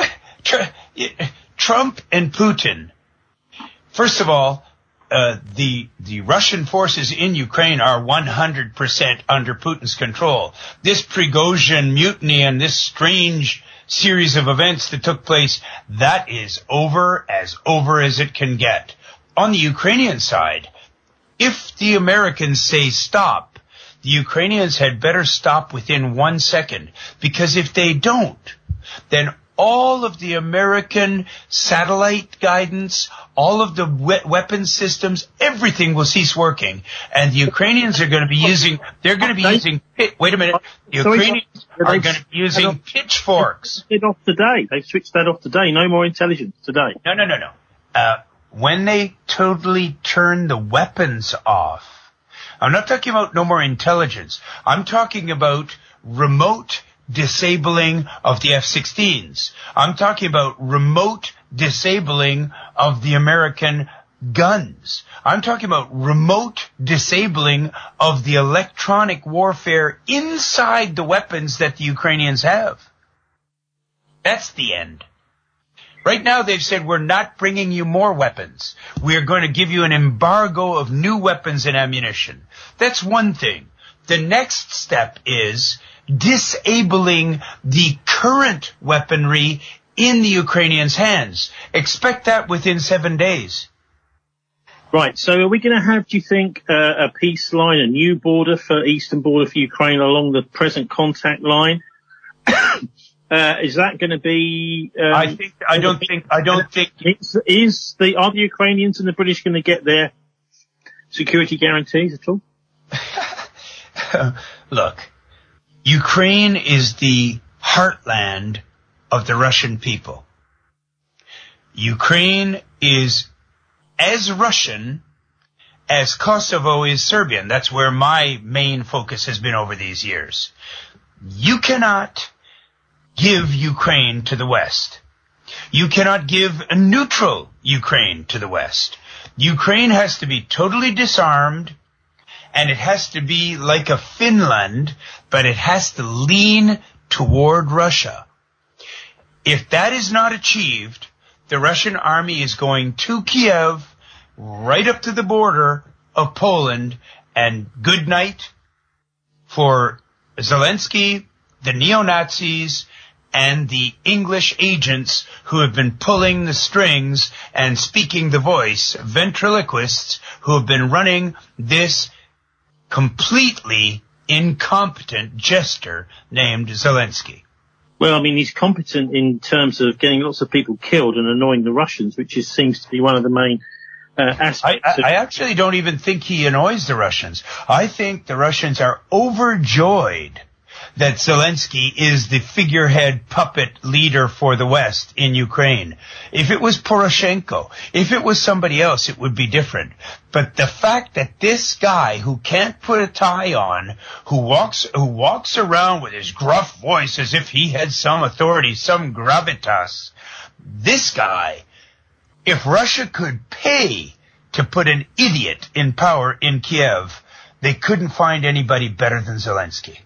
Trump and Putin. First of all, the Russian forces in Ukraine are 100% under Putin's control. This Prigozhin mutiny and this strange series of events that took place, that is over as it can get. On the Ukrainian side, if the Americans say stop, the Ukrainians had better stop within 1 second, because if they don't, then all of the American satellite guidance, all of the weapons systems, everything will cease working. And the Ukrainians are going to be using, wait a minute, the Ukrainians are going to be using pitchforks. They've switched that off today. No more intelligence today. No. When they totally turn the weapons off, I'm not talking about no more intelligence. I'm talking about remote disabling of the F-16s. I'm talking about remote disabling of the American guns. I'm talking about remote disabling of the electronic warfare inside the weapons that the Ukrainians have. That's the end. Right now they've said, we're not bringing you more weapons. We're going to give you an embargo of new weapons and ammunition. That's one thing. The next step is disabling the current weaponry in the Ukrainians' hands. Expect that within 7 days. Right, so are we going to have, do you think, a peace line, a new border for eastern border for Ukraine along the present contact line? Is that going to be? I don't think. Are the Ukrainians and the British going to get their security guarantees at all? Look, Ukraine is the heartland of the Russian people. Ukraine is as Russian as Kosovo is Serbian. That's where my main focus has been over these years. You cannot give Ukraine to the West. You cannot give a neutral Ukraine to the West. Ukraine has to be totally disarmed, and it has to be like a Finland, but it has to lean toward Russia. If that is not achieved, the Russian army is going to Kiev, right up to the border of Poland, and good night for Zelensky, the neo-Nazis, and the English agents who have been pulling the strings and speaking the voice, ventriloquists who have been running this completely incompetent jester named Zelensky. Well, I mean, he's competent in terms of getting lots of people killed and annoying the Russians, which seems to be one of the main aspects. I actually don't even think he annoys the Russians. I think the Russians are overjoyed that Zelensky is the figurehead puppet leader for the West in Ukraine. If it was Poroshenko, if it was somebody else, it would be different. But the fact that this guy who can't put a tie on, who walks around with his gruff voice as if he had some authority, some gravitas, this guy, if Russia could pay to put an idiot in power in Kiev, they couldn't find anybody better than Zelensky.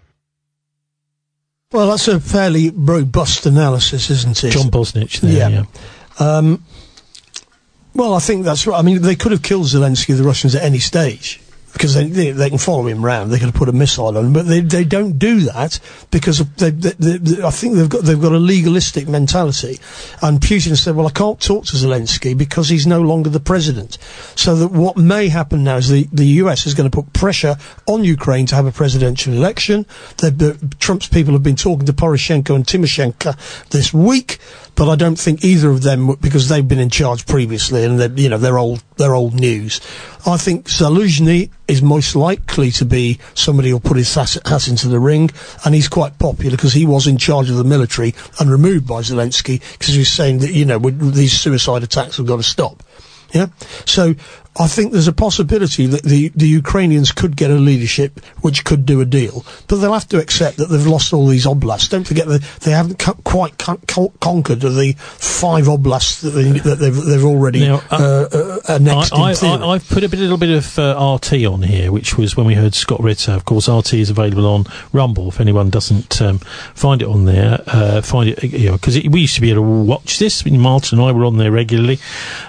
Well, that's a fairly robust analysis, isn't it? John Bosnich there, yeah. Well, I think that's right. I mean, they could have killed Zelensky, the Russians, at any stage, because they can follow him round. They could have put a missile on him, but they don't do that because I think they've got a legalistic mentality. And Putin said, "Well, I can't talk to Zelensky because he's no longer the president." So that what may happen now is the US is going to put pressure on Ukraine to have a presidential election. Trump's people have been talking to Poroshenko and Tymoshenko this week, but I don't think either of them, because they've been in charge previously and they're old news. I think Zaluzhny is most likely to be somebody who'll put his hat into the ring, and he's quite popular because he was in charge of the military and removed by Zelensky because he was saying that, these suicide attacks have got to stop. Yeah. So I think there's a possibility that the Ukrainians could get a leadership which could do a deal, but they'll have to accept that they've lost all these oblasts. Don't forget that they haven't quite conquered the 5 oblasts that they've already annexed in theory. I've put a little bit of RT on here, which was when we heard Scott Ritter. Of course, RT is available on Rumble. If anyone doesn't find it on there, find it, because we used to be able to watch this. Martin and I were on there regularly.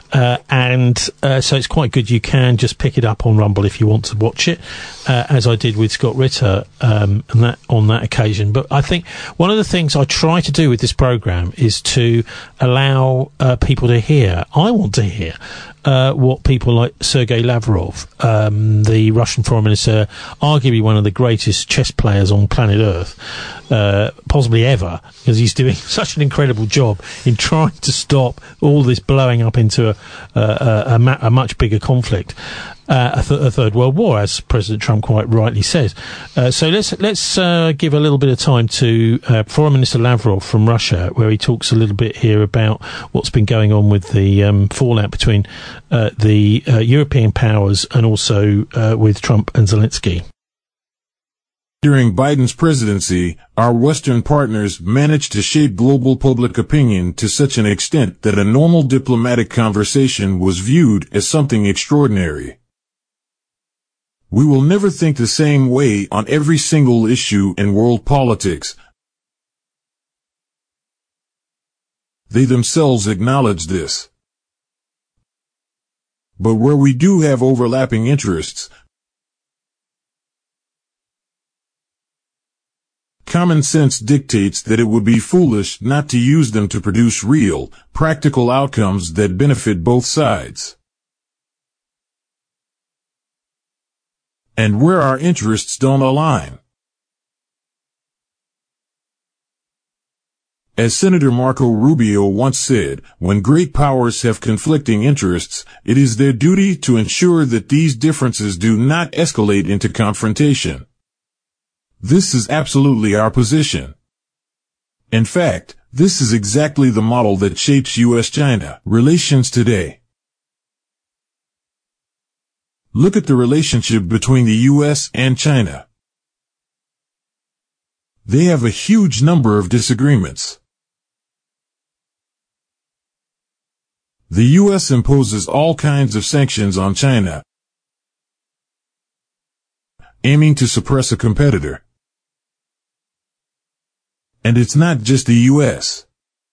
So it's quite good. You can just pick it up on Rumble if you want to watch it, as I did with Scott Ritter on that occasion. But I think one of the things I try to do with this programme is to allow people to hear. I want to hear what people like Sergei Lavrov, the Russian foreign minister, arguably one of the greatest chess players on planet Earth, possibly ever, because he's doing such an incredible job in trying to stop all this blowing up into a much bigger conflict. A third world war, as President Trump quite rightly says. So let's give a little bit of time to Foreign Minister Lavrov from Russia, where he talks a little bit here about what's been going on with the fallout between the European powers and also with Trump and Zelensky. During Biden's presidency, our Western partners managed to shape global public opinion to such an extent that a normal diplomatic conversation was viewed as something extraordinary. We will never think the same way on every single issue in world politics. They themselves acknowledge this. But where we do have overlapping interests, common sense dictates that it would be foolish not to use them to produce real, practical outcomes that benefit both sides. And where our interests don't align. As Senator Marco Rubio once said, when great powers have conflicting interests, it is their duty to ensure that these differences do not escalate into confrontation. This is absolutely our position. In fact, this is exactly the model that shapes U.S.-China relations today. Look at the relationship between the U.S. and China. They have a huge number of disagreements. The U.S. imposes all kinds of sanctions on China, aiming to suppress a competitor. And it's not just the U.S.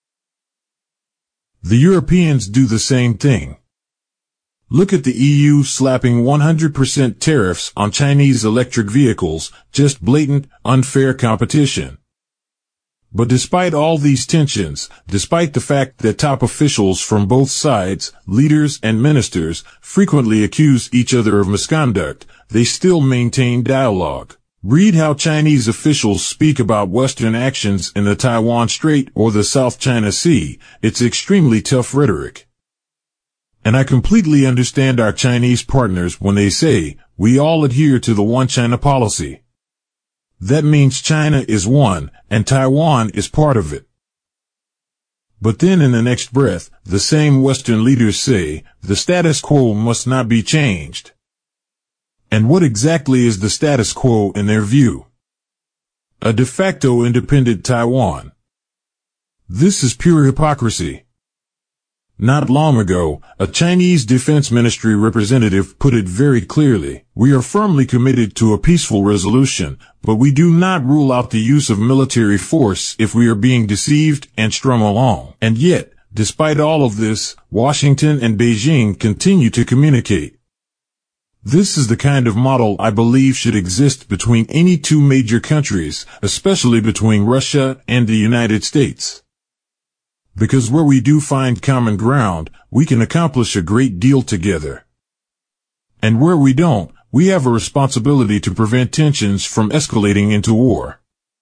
The Europeans do the same thing. Look at the EU slapping 100% tariffs on Chinese electric vehicles, just blatant, unfair competition. But despite all these tensions, despite the fact that top officials from both sides, leaders and ministers, frequently accuse each other of misconduct, they still maintain dialogue. Read how Chinese officials speak about Western actions in the Taiwan Strait or the South China Sea. It's extremely tough rhetoric. And I completely understand our Chinese partners when they say, we all adhere to the one China policy. That means China is one, and Taiwan is part of it. But then in the next breath, the same Western leaders say, the status quo must not be changed. And what exactly is the status quo in their view? A de facto independent Taiwan. This is pure hypocrisy. Not long ago, a Chinese Defense Ministry representative put it very clearly, we are firmly committed to a peaceful resolution, but we do not rule out the use of military force if we are being deceived and strung along. And yet, despite all of this, Washington and Beijing continue to communicate. This is the kind of model I believe should exist between any two major countries, especially between Russia and the United States. Because where we do find common ground, we can accomplish a great deal together. And where we don't, we have a responsibility to prevent tensions from escalating into war.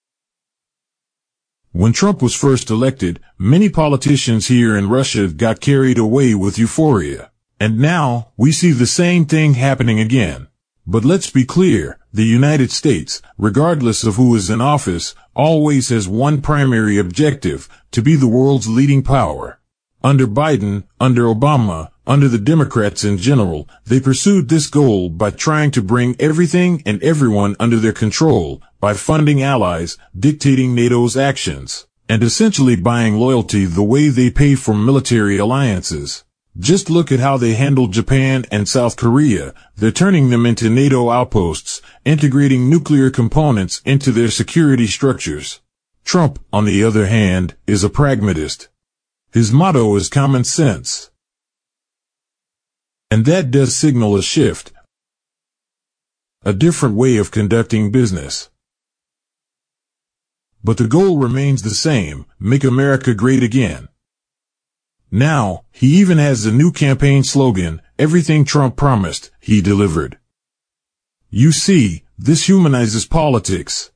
When Trump was first elected, many politicians here in Russia got carried away with euphoria. And now, we see the same thing happening again. But let's be clear, the United States, regardless of who is in office, always has one primary objective, to be the world's leading power. Under Biden, under Obama, under the Democrats in general, they pursued this goal by trying to bring everything and everyone under their control, by funding allies, dictating NATO's actions, and essentially buying loyalty the way they pay for military alliances. Just look at how they handled Japan and South Korea. They're turning them into NATO outposts, integrating nuclear components into their security structures. Trump, on the other hand, is a pragmatist. His motto is common sense. And that does signal a shift, a different way of conducting business. But the goal remains the same, make America great again. Now, he even has the new campaign slogan, "Everything Trump promised, he delivered." You see, this humanizes politics.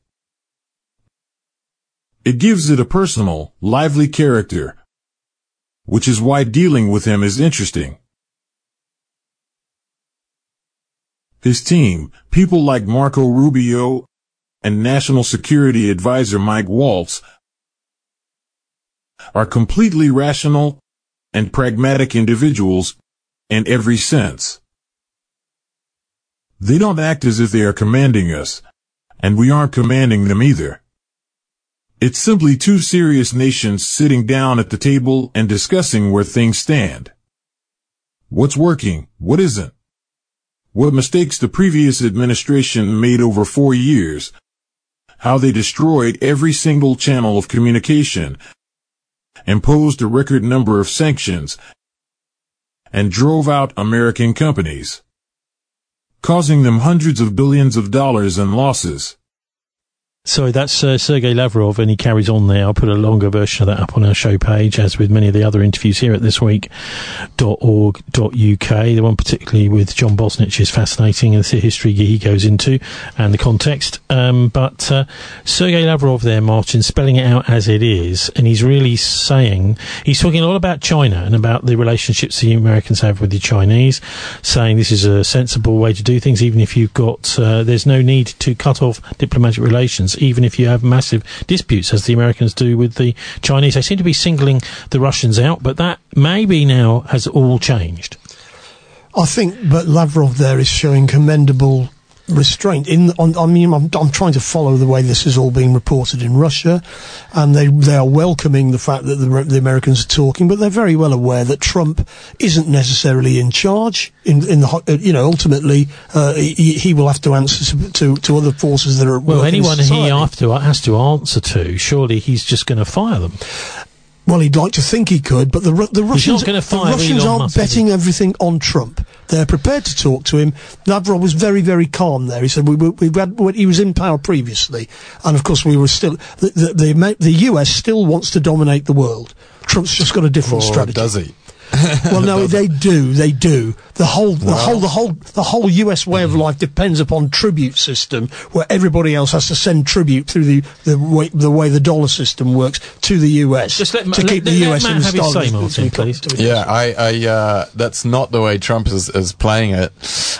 It gives it a personal, lively character, which is why dealing with him is interesting. His team, people like Marco Rubio and National Security Advisor Mike Waltz, are completely rational and pragmatic individuals in every sense. They don't act as if they are commanding us, and we aren't commanding them either. It's simply two serious nations sitting down at the table and discussing where things stand. What's working? What isn't? What mistakes the previous administration made over 4 years? How they destroyed every single channel of communication, imposed a record number of sanctions, and drove out American companies, causing them hundreds of billions of dollars in losses. So that's Sergei Lavrov, and he carries on there. I'll put a longer version of that up on our show page, as with many of the other interviews here at thisweek.org.uk. The one particularly with John Bosnich is fascinating, and the history he goes into and the context. But Sergei Lavrov there, Martin, spelling it out as it is, and he's really saying, he's talking a lot about China and about the relationships the Americans have with the Chinese, saying this is a sensible way to do things, even if you've got, there's no need to cut off diplomatic relations, even if you have massive disputes, as the Americans do with the Chinese. They seem to be singling the Russians out, but that maybe now has all changed. I think, but Lavrov there is showing commendable restraint. I'm trying to follow the way this is all being reported in Russia, and they are welcoming the fact that the Americans are talking, but they're very well aware that Trump isn't necessarily in charge. Ultimately, he will have to answer to other forces that are at work. Well, anyone in society. he has to answer to, surely he's just going to fire them. Well, he'd like to think he could, but the Russians aren't betting everything on Trump. They're prepared to talk to him. Lavrov was very, very calm there. He said he was in power previously, and of course we were still. The US still wants to dominate the world. Trump's just got a different strategy. Does he? Well, no, they do. The whole US way of life depends upon tribute system, where everybody else has to send tribute through the way the dollar system works to the US to keep the US in the say, Martin, please. Yeah, I that's not the way Trump is playing it.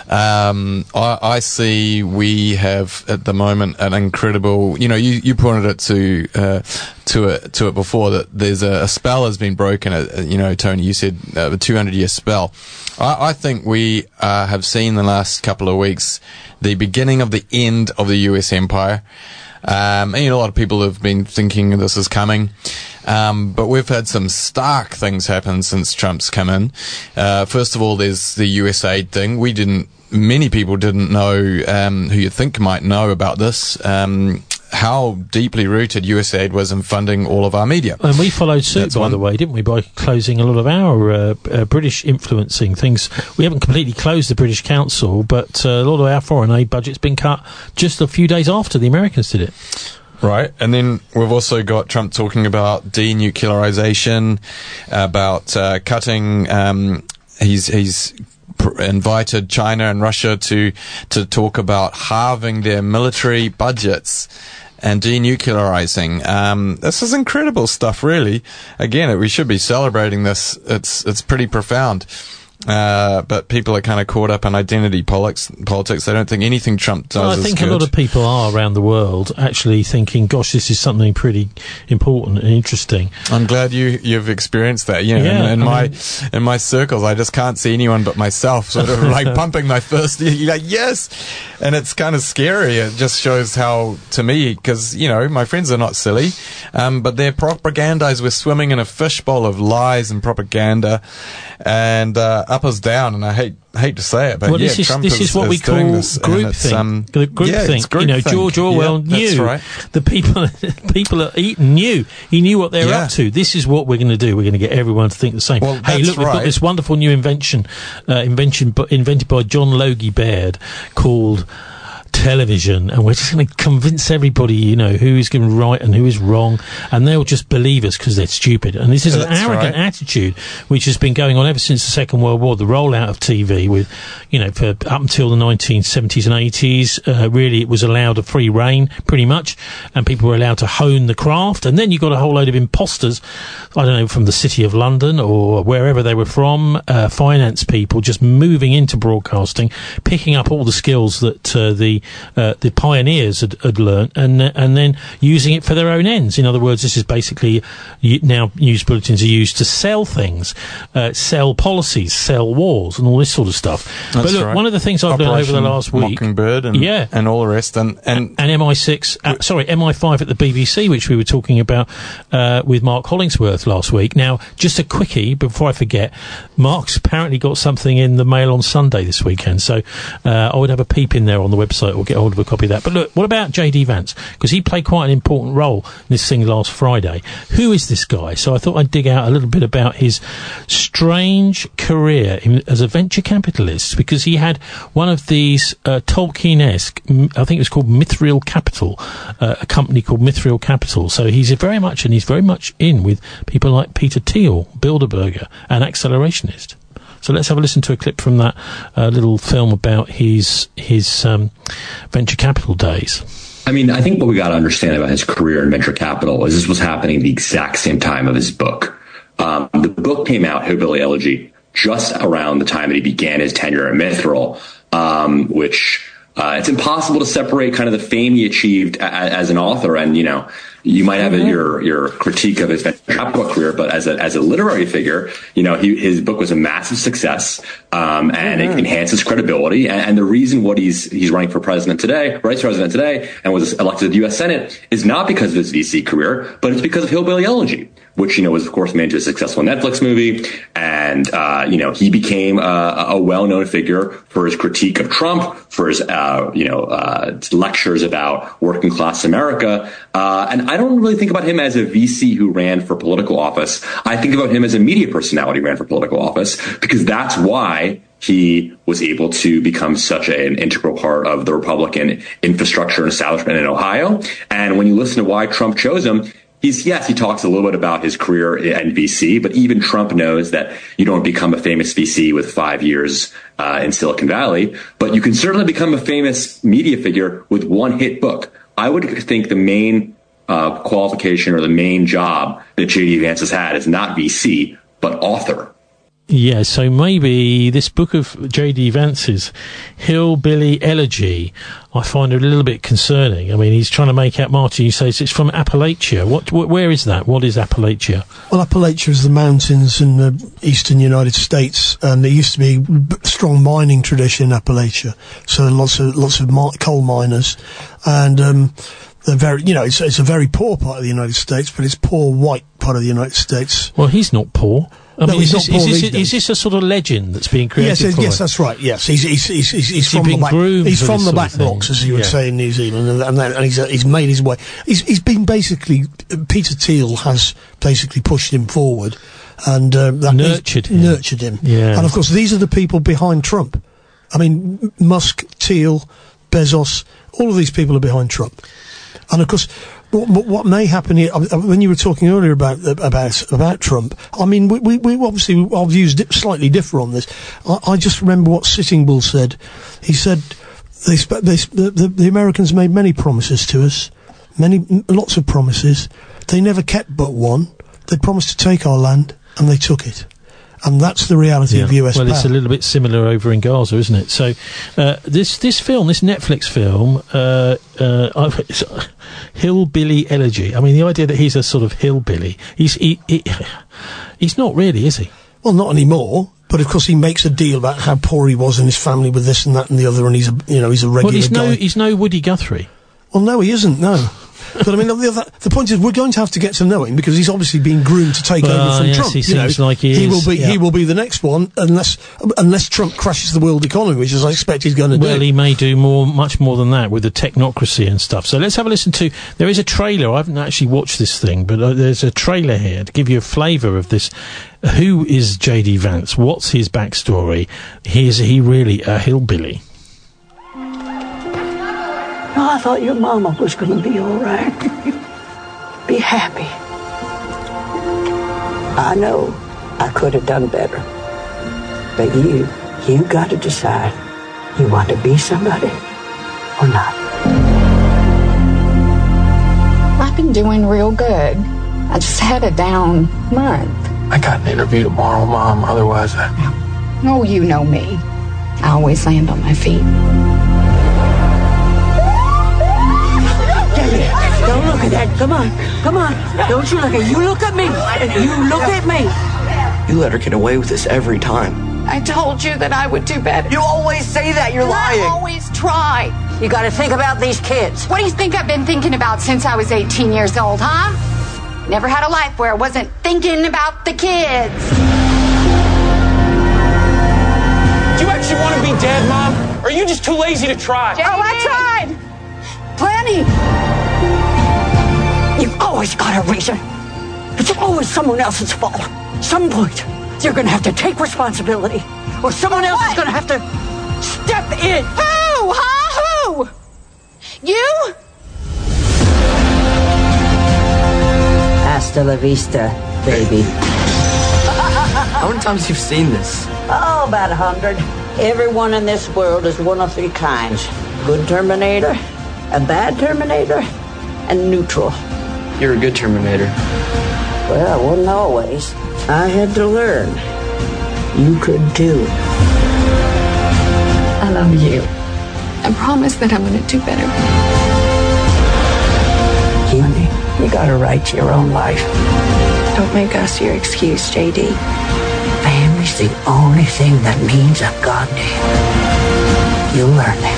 I see we have at the moment an incredible. You pointed it to it before, that there's a spell has been broken. Tony, you said the 200-year spell. I think we have seen the last couple of weeks the beginning of the end of the US empire. A lot of people have been thinking this is coming. But we've had some stark things happen since Trump's come in. First of all, there's the USAID thing. Many people didn't know, who you think might know about this, how deeply rooted USAID was in funding all of our media. And we followed suit, by the way, didn't we, by closing a lot of our British influencing things. We haven't completely closed the British Council, but a lot of our foreign aid budget's been cut just a few days after the Americans did it. Right, and then we've also got Trump talking about denuclearization, about cutting. He's invited China and Russia to talk about halving their military budgets and denuclearizing. This is incredible stuff, really. Again, we should be celebrating this. It's pretty profound. But people are kind of caught up in identity politics. They don't think anything Trump does is good. I think a lot of people are around the world actually thinking, gosh, this is something pretty important and interesting. I'm glad you've experienced that. In my circles, I just can't see anyone but myself sort of like pumping my fist. You're like, yes! And it's kind of scary. It just shows how, to me, because, my friends are not silly, but their propagandized. We're swimming in a fishbowl of lies and propaganda, and up is down, and I hate to say it, but Trump is what we call groupthink. The groupthink. George Orwell knew. Right. The people at Eton knew. He knew what they were up to. This is what we're going to do. We're going to get everyone to think the same. Well, hey, look, we've got this wonderful new invention invented by John Logie Baird called television, and we're just going to convince everybody, you know, who is right and who is wrong, and they'll just believe us because they're stupid. And this is an arrogant attitude which has been going on ever since the Second World War, the rollout of TV with, you know, for up until the 1970s and 80s, really it was allowed a free rein, pretty much, and people were allowed to hone the craft. And then you got a whole load of imposters, I don't know, from the City of London or wherever they were from, finance people just moving into broadcasting, picking up all the skills that the pioneers had learnt, and then using it for their own ends. In other words, this is basically now news bulletins are used to sell things, sell policies, sell wars, and all this sort of stuff. That's but look, right. one of the things I've learned over the last week, Mockingbird and all the rest, and MI5 at the BBC, which we were talking about with Mark Hollingsworth last week. Now, just a quickie before I forget, Mark's apparently got something in the Mail on Sunday this weekend, so I would have a peep in there on the website or get hold of a copy of that. But look, what about J.D. Vance? Because he played quite an important role in this thing last Friday. Who is this guy? So I thought I'd dig out a little bit about his strange career as a venture capitalist, because he had one of these Tolkien-esque, I think it was called Mithril Capital, a company called Mithril Capital. So he's very much in with people like Peter Thiel, Bilderberger, and Accelerationist. So let's have a listen to a clip from that little film about his venture capital days. I mean, I think what we got to understand about his career in venture capital is this was happening at the exact same time of his book. The book came out, Hillbilly Elegy, just around the time that he began his tenure at Mithril, which it's impossible to separate kind of the fame he achieved as an author, and you know, you might have your critique of his venture capital career, but as a literary figure, you know, his book was a massive success, and it enhanced his credibility. And the reason he's running for president today, vice president today, and was elected to the U.S. Senate is not because of his VC career, but it's because of Hillbilly Elegy, which, you know, was of course made into a successful Netflix movie. And, you know, he became a well-known figure for his critique of Trump, for his, lectures about working class America. And I don't really think about him as a VC who ran for political office. I think about him as a media personality who ran for political office, because that's why he was able to become such an integral part of the Republican infrastructure and establishment in Ohio. And when you listen to why Trump chose him, he talks a little bit about his career in VC, but even Trump knows that you don't become a famous VC with 5 years in Silicon Valley, but you can certainly become a famous media figure with one hit book. I would think the main qualification or the main job that J.D. Vance has had is not VC, but author. Yeah, so maybe this book of J.D. Vance's, Hillbilly Elegy, I find it a little bit concerning. I mean, he's trying to make out, Martin, you say it's from Appalachia. Where is that? What is Appalachia? Well, Appalachia is the mountains in the eastern United States, and there used to be a strong mining tradition in Appalachia. So lots of coal miners, and they're very, you know, it's a very poor part of the United States, but it's poor white part of the United States. Well, he's not poor. I mean, he's not poor. Is this a sort of legend that's being created? Yes, that's right. Yes, he's from the back blocks, as you would say in New Zealand, and he's made his way. He's been basically, Peter Thiel has basically pushed him forward, and nurtured him. Yeah. And of course, these are the people behind Trump. I mean, Musk, Thiel, Bezos, all of these people are behind Trump. And of course, what may happen here, when you were talking earlier about Trump, I mean, we obviously, our views slightly differ on this. I just remember what Sitting Bull said. He said, the Americans made many promises to us, lots of promises. They never kept but one. They promised to take our land, and they took it. And that's the reality of US power. Well, it's a little bit similar over in Gaza, isn't it? So, this Netflix film, Hillbilly Elegy. I mean, the idea that he's a sort of hillbilly, he's not really, is he? Well, not anymore. But of course, he makes a deal about how poor he was in his family with this and that and the other, and he's a regular guy. He's no Woody Guthrie. Well, no, he isn't. No. But I mean, the point is, we're going to have to get to know him, because he's obviously been groomed to take over from Trump. He seems like he is. He will be the next one, unless Trump crashes the world economy, which is I expect he's going to do. Well, he may do much more than that with the technocracy and stuff. So let's have a listen to. There is a trailer. I haven't actually watched this thing, but there's a trailer here to give you a flavour of this. Who is J.D. Vance? What's his backstory? Is he really a hillbilly? No, I thought your mama was going to be all right. Be happy. I know I could have done better. But you got to decide. You want to be somebody or not? I've been doing real good. I just had a down month. I got an interview tomorrow, Mom. Otherwise, Oh, you know me. I always land on my feet. Don't look at that. Come on. Come on. Don't you look at you. Look at me. You look at me. you let her get away with this every time. I told you that I would do better. You always say that. You're lying. I always try. You got to think about these kids. What do you think I've been thinking about since I was 18 years old, huh? Never had a life where I wasn't thinking about the kids. Do you actually want to be dead, Mom? Or are you just too lazy to try? Jamie. Oh, I tried. Plenty. You've always got a reason. It's always someone else's fault. Some point, you're going to have to take responsibility, or someone else is going to have to step in. Who? Huh? Who? You? Hasta la vista, baby. How many times have you seen this? Oh, about 100. Everyone in this world is one of three kinds. Good Terminator, a bad Terminator, and neutral. You're a good Terminator. Well, I wasn't always. I had to learn. You could too. I love you. I promise that I'm going to do better. Honey, you got to write your own life. Don't make us your excuse, JD. Family's the only thing that means a goddamn. You'll learn it.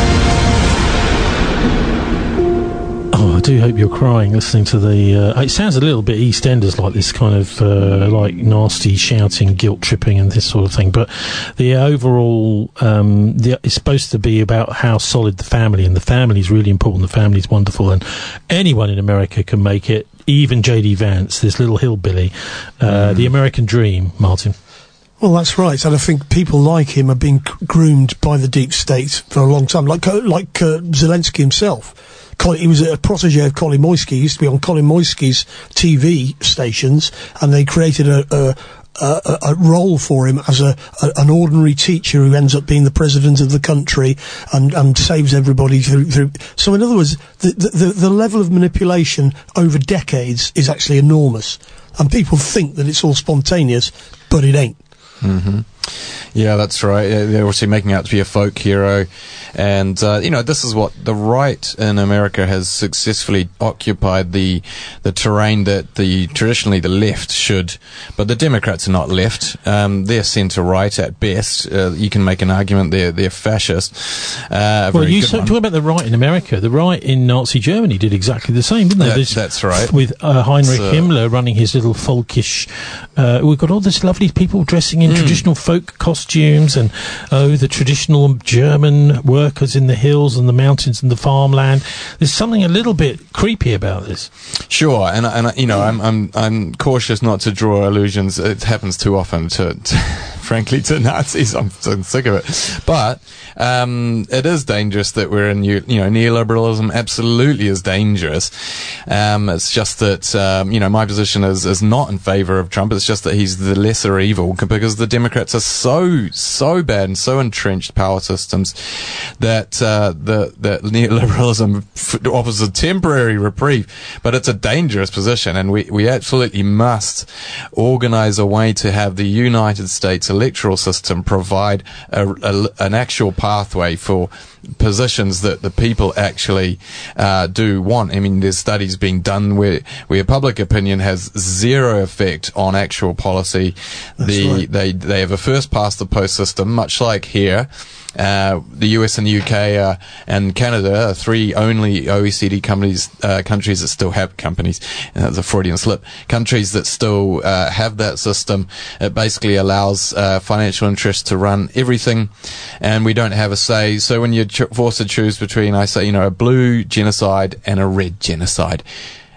Oh, I do hope you're crying listening to the... it sounds a little bit EastEnders, like this kind of like nasty shouting, guilt tripping and this sort of thing. But the overall... it's supposed to be about how solid the family, and the family is really important. The family is wonderful, and anyone in America can make it. Even J.D. Vance, this little hillbilly. The American dream, Martin. Well, that's right, and I think people like him have been groomed by the deep state for a long time, like Zelensky himself. He was a protege of Colin Moisky. He used to be on Colin Moisky's TV stations, and they created a role for him as an ordinary teacher who ends up being the president of the country and saves everybody through. So, in other words, the level of manipulation over decades is actually enormous, and people think that it's all spontaneous, but it ain't. Mm-hmm. Yeah, that's right. They're obviously making out to be a folk hero. And, this is what the right in America has successfully occupied the terrain that traditionally the left should. But the Democrats are not left. They're centre-right at best. You can make an argument they're fascist. Well, you talk about the right in America. The right in Nazi Germany did exactly the same, didn't they? That's right. With Heinrich Himmler running his little folkish... we've got all this lovely people dressing in traditional folk costumes, and the traditional German workers in the hills and the mountains and the farmland. There's something a little bit creepy about this. Sure, and I'm cautious not to draw allusions. It happens too often to frankly, to Nazis. I'm sick of it. But it is dangerous that we're in neoliberalism. Absolutely is dangerous. It's just that my position is not in favour of Trump. It's just that he's the lesser evil, because the Democrats are so bad and so entrenched power systems that that neoliberalism offers a temporary reprieve, but it's a dangerous position, and we absolutely must organise a way to have the United States electoral system provide an actual pathway for positions that the people actually do want. I mean, there's studies being done where public opinion has zero effect on actual policy. They have a first past the post system, much like here. The US and the UK and Canada are three only OECD countries that still have that's a Freudian slip. Countries that still have that system. It basically allows financial interests to run everything, and we don't have a say. So when you're forced to choose between, a blue genocide and a red genocide,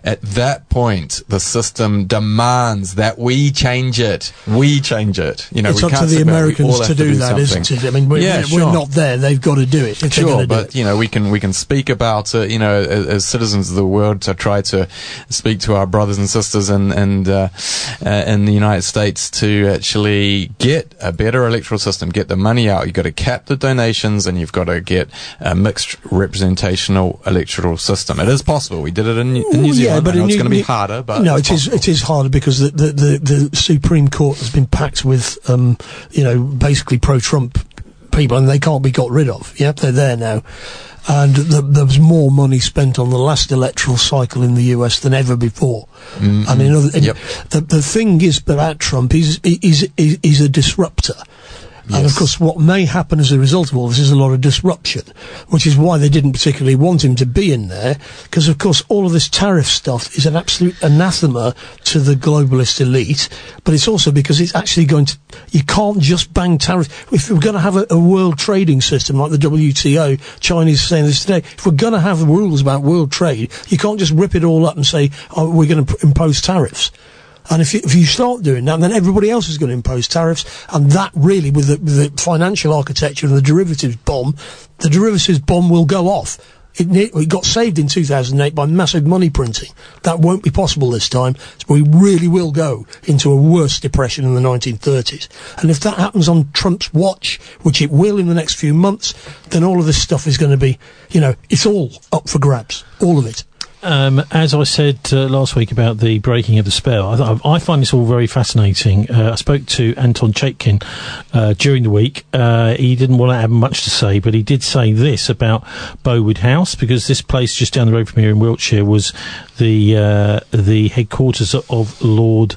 at that point, the system demands that we change it. We change it. You know, it's we up can't to the Americans to do that, something. isn't it? I mean, we're not there. They've got to do it. Sure, but you know, we can speak about it. You know, as citizens of the world, to try to speak to our brothers and sisters in the United States to actually get a better electoral system, get the money out. You've got to cap the donations, and you've got to get a mixed representational electoral system. It is possible. We did it in New Zealand. But I know it's going to be harder, but no, it is harder because the Supreme Court has been packed with basically pro-Trump people, and they can't be got rid of. Yeah, they're there now. And there was more money spent on the last electoral cycle in the US than ever before. Mm-hmm. And the thing is about Trump, he's a disruptor. Yes. And of course, what may happen as a result of all this is a lot of disruption, which is why they didn't particularly want him to be in there, because of course all of this tariff stuff is an absolute anathema to the globalist elite, but it's also because it's actually you can't just bang tariffs. If we're going to have a world trading system like the WTO, Chinese are saying this today, if we're going to have rules about world trade, you can't just rip it all up and say, we're going to impose tariffs. And if you start doing that, then everybody else is going to impose tariffs, and that really, with the financial architecture and the derivatives bomb will go off. It got saved in 2008 by massive money printing. That won't be possible this time. So we really will go into a worse depression in the 1930s. And if that happens on Trump's watch, which it will in the next few months, then all of this stuff is going to be, it's all up for grabs. All of it. As I said last week about the breaking of the spell, I find this all very fascinating. I spoke to Anton Chaikin during the week. He didn't want to have much to say, but he did say this about Bowood House, because this place just down the road from here in Wiltshire was the headquarters of Lord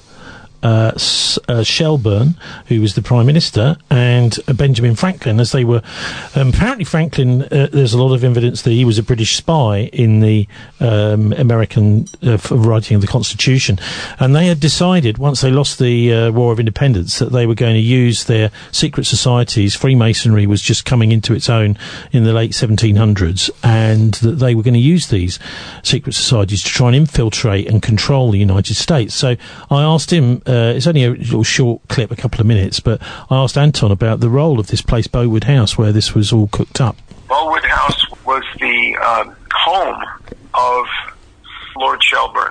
Shelburne, who was the Prime Minister, and Benjamin Franklin, as they were. Apparently Franklin, there's a lot of evidence that he was a British spy in the American writing of the Constitution, and they had decided, once they lost the War of Independence, that they were going to use their secret societies. Freemasonry was just coming into its own in the late 1700s, and that they were going to use these secret societies to try and infiltrate and control the United States. So I asked him, it's only a little short clip, a couple of minutes, but I asked Anton about the role of this place, Bowood House, where this was all cooked up. Bowood House was the home of Lord Shelburne.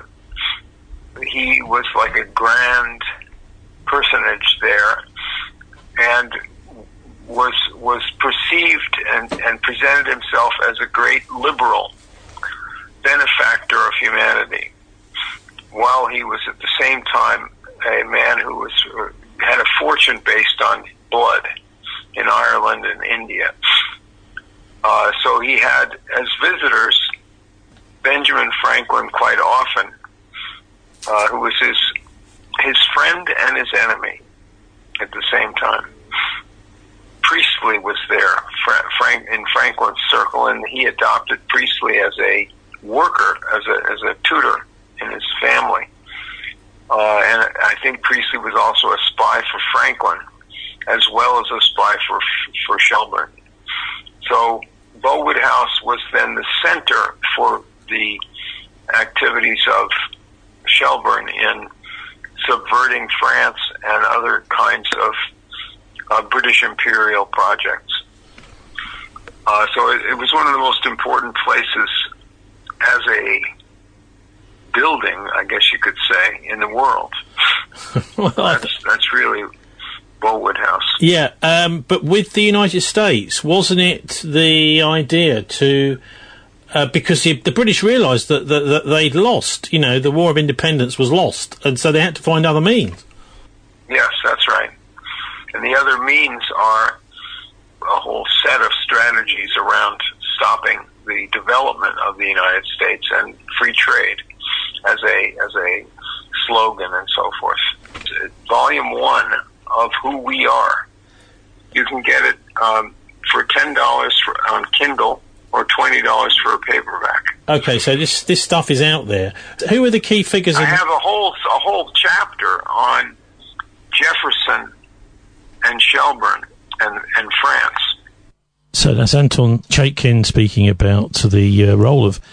He was like a grand personage there, and was perceived and presented himself as a great liberal benefactor of humanity, while he was at the same time a man who had a fortune based on blood in Ireland and India. So he had, as visitors, Benjamin Franklin quite often, who was his friend and his enemy at the same time. Priestley was there in Franklin's circle, and he adopted Priestley as a worker, as a tutor in his family. And I think Priestley was also a spy for Franklin, as well as a spy for Shelburne. So Bowood House was then the center for the activities of Shelburne in subverting France and other kinds of British imperial projects. So it was one of the most important places as a building, I guess you could say, in the world. Well, that's really Bowood House. Yeah, but with the United States, wasn't it the idea to... because the British realised that they'd lost, the War of Independence was lost, and so they had to find other means. Yes, that's right. And the other means are a whole set of strategies around stopping the development of the United States and free trade as a slogan and so forth. Volume 1 of Who We Are. You can get it for $10 on Kindle or $20 for a paperback. Okay, so this stuff is out there. Who are the key figures? I have a whole chapter on Jefferson and Shelburne and France. So that's Anton Chaikin speaking about the role of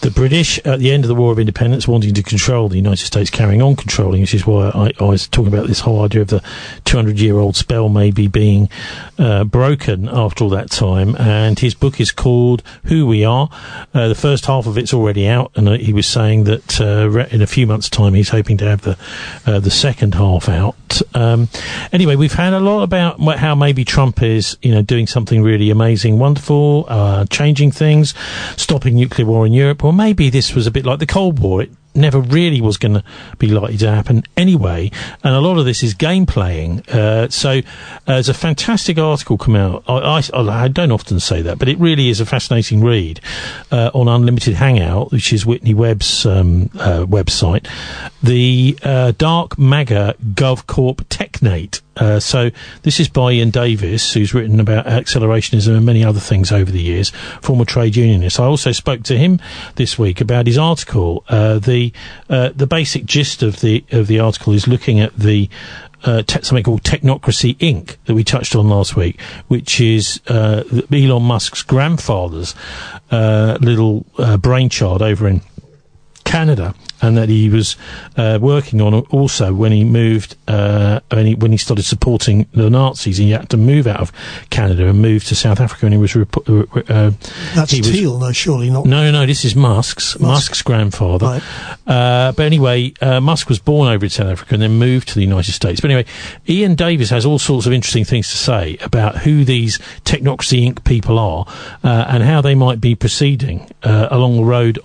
The British, at the end of the War of Independence, wanting to control the United States, carrying on controlling, which is why I was talking about this whole idea of the 200-year-old spell maybe being broken after all that time. And his book is called Who We Are. The first half of it's already out, and he was saying that in a few months' time he's hoping to have the second half out. Anyway, we've had a lot about how maybe Trump is, doing something really amazing, wonderful, changing things, stopping nuclear war in Europe. Well, maybe this was a bit like the Cold War. It never really was going to be likely to happen anyway, and a lot of this is game playing. So there's a fantastic article come out. I don't often say that, but it really is a fascinating read on Unlimited Hangout, which is Whitney Webb's website. The Dark MAGA GovCorp Technate. So this is by Ian Davis, who's written about accelerationism and many other things over the years, former trade unionist. I also spoke to him this week about his article. The basic gist of the article is looking at the something called Technocracy Inc. that we touched on last week, which is Elon Musk's grandfather's little brainchild over in Canada, and that he was working on also when he moved, when he started supporting the Nazis, and he had to move out of Canada and move to South Africa, and he was... That's Thiel, though, surely not... No, this is Musk's grandfather. Right. But anyway, Musk was born over in South Africa and then moved to the United States. But anyway, Ian Davis has all sorts of interesting things to say about who these Technocracy Inc. people are, and how they might be proceeding along the road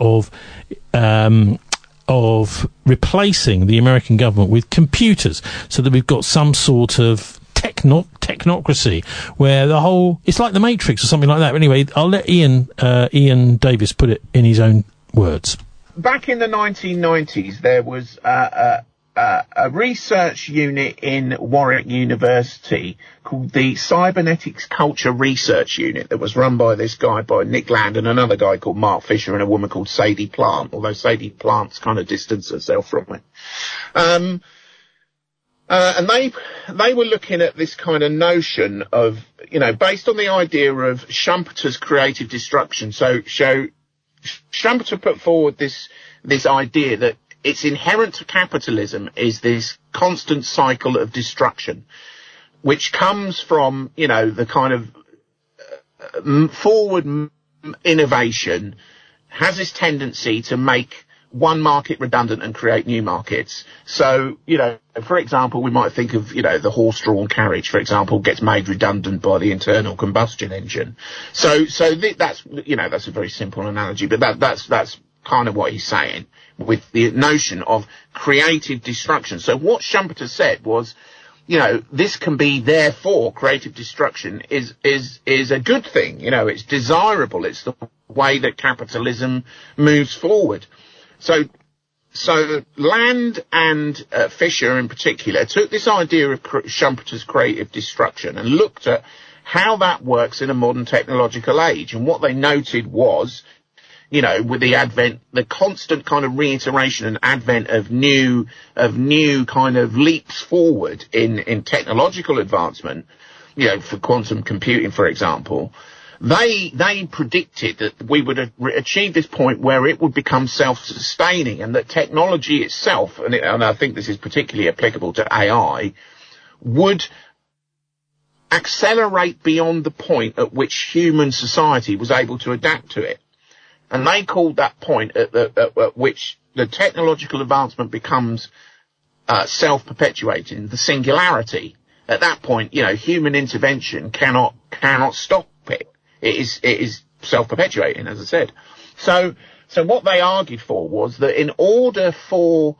of replacing the American government with computers, so that we've got some sort of technocracy where it's like the Matrix or something like that. But anyway, I'll let Ian Davis put it in his own words. Back in the 1990s, there was a research unit in Warwick University called the Cybernetics Culture Research Unit that was run by this guy, by Nick Land, and another guy called Mark Fisher, and a woman called Sadie Plant, although Sadie Plant's kind of distanced herself from it. And they were looking at this kind of notion of, based on the idea of Schumpeter's creative destruction. So Schumpeter put forward this idea that it's inherent to capitalism is this constant cycle of destruction, which comes from, the kind of forward innovation has this tendency to make one market redundant and create new markets. So, for example, we might think of, the horse-drawn carriage, for example, gets made redundant by the internal combustion engine. So that's a very simple analogy, but that's kind of what he's saying with the notion of creative destruction. So what Schumpeter said was, this can be, therefore, creative destruction is a good thing. It's desirable. It's the way that capitalism moves forward. So Land and Fisher in particular took this idea of Schumpeter's creative destruction and looked at how that works in a modern technological age. And what they noted was, with the constant kind of reiteration and advent of new kind of leaps forward in technological advancement, for quantum computing, for example, they predicted that we would achieve this point where it would become self-sustaining, and that technology itself, and I think this is particularly applicable to AI, would accelerate beyond the point at which human society was able to adapt to it. And they called that point at which the technological advancement becomes self-perpetuating, the singularity. At that point, human intervention cannot stop it. It is self-perpetuating, as I said. So what they argued for was that in order for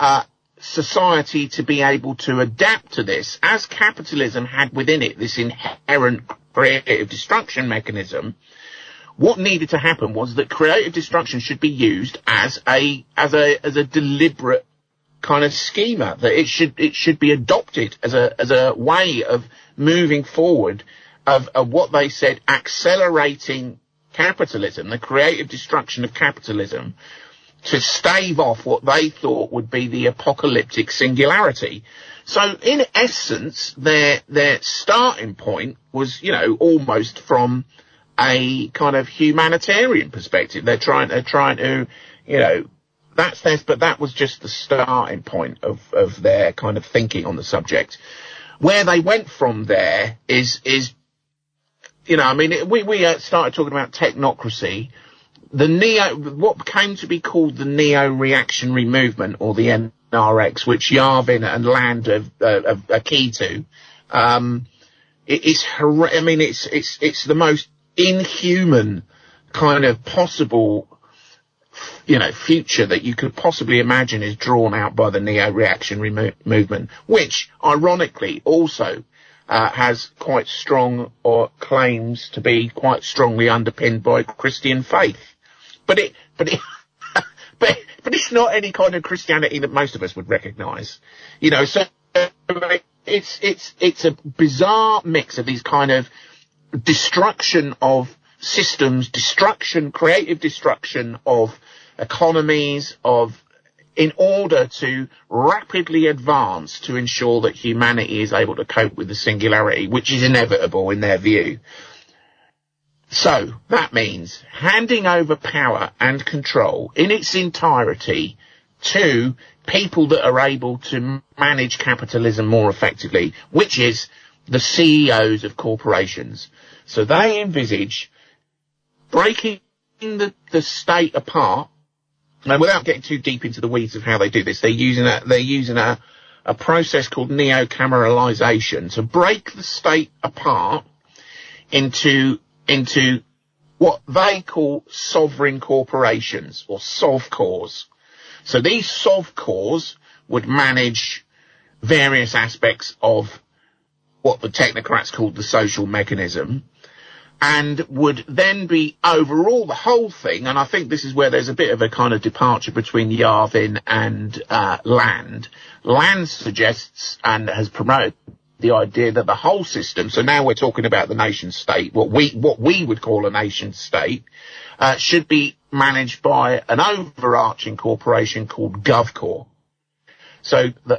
society to be able to adapt to this, as capitalism had within it this inherent creative destruction mechanism, what needed to happen was that creative destruction should be used as a deliberate kind of schema, that it should be adopted as a way of moving forward of what they said accelerating capitalism, the creative destruction of capitalism, to stave off what they thought would be the apocalyptic singularity. So in essence, their starting point was, almost from a kind of humanitarian perspective. They're trying to, you know, but that was just the starting point of their kind of thinking on the subject. Where they went from there is, you know, I mean, we started talking about technocracy. What came to be called the neo-reactionary movement, or the NRX, which Yavin and Land are key to, it's the most inhuman kind of possible, you know, future that you could possibly imagine is drawn out by the neo-reactionary movement, which ironically also has quite strong claims to be quite strongly underpinned by Christian faith. But it's not any kind of Christianity that most of us would recognise, you know. So it's a bizarre mix of these kind of destruction of systems, creative destruction of economies, in order to rapidly advance to ensure that humanity is able to cope with the singularity, which is inevitable in their view. So that means handing over power and control in its entirety to people that are able to manage capitalism more effectively, which is the CEOs of corporations. So they envisage breaking the state apart, and without getting too deep into the weeds of how they do this, they're using a process called neo-cameralization to break the state apart into what they call sovereign corporations, or sovcors. So these sovcors would manage various aspects of what the technocrats called the social mechanism, and would then be overall the whole thing. And I think this is where there's a bit of a kind of departure between Yavin and Land. Land suggests and has promoted the idea that the whole system, so now we're talking about the nation state, what we would call a nation state, should be managed by an overarching corporation called GovCorp. So that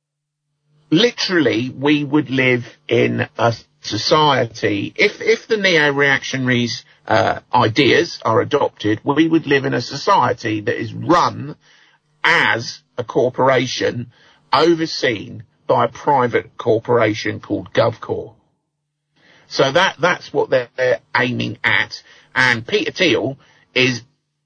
literally we would live in a society, if the neo-reactionaries ideas are adopted, we would live in a society that is run as a corporation overseen by a private corporation called GovCorp. So that's what they're aiming at. And Peter Thiel is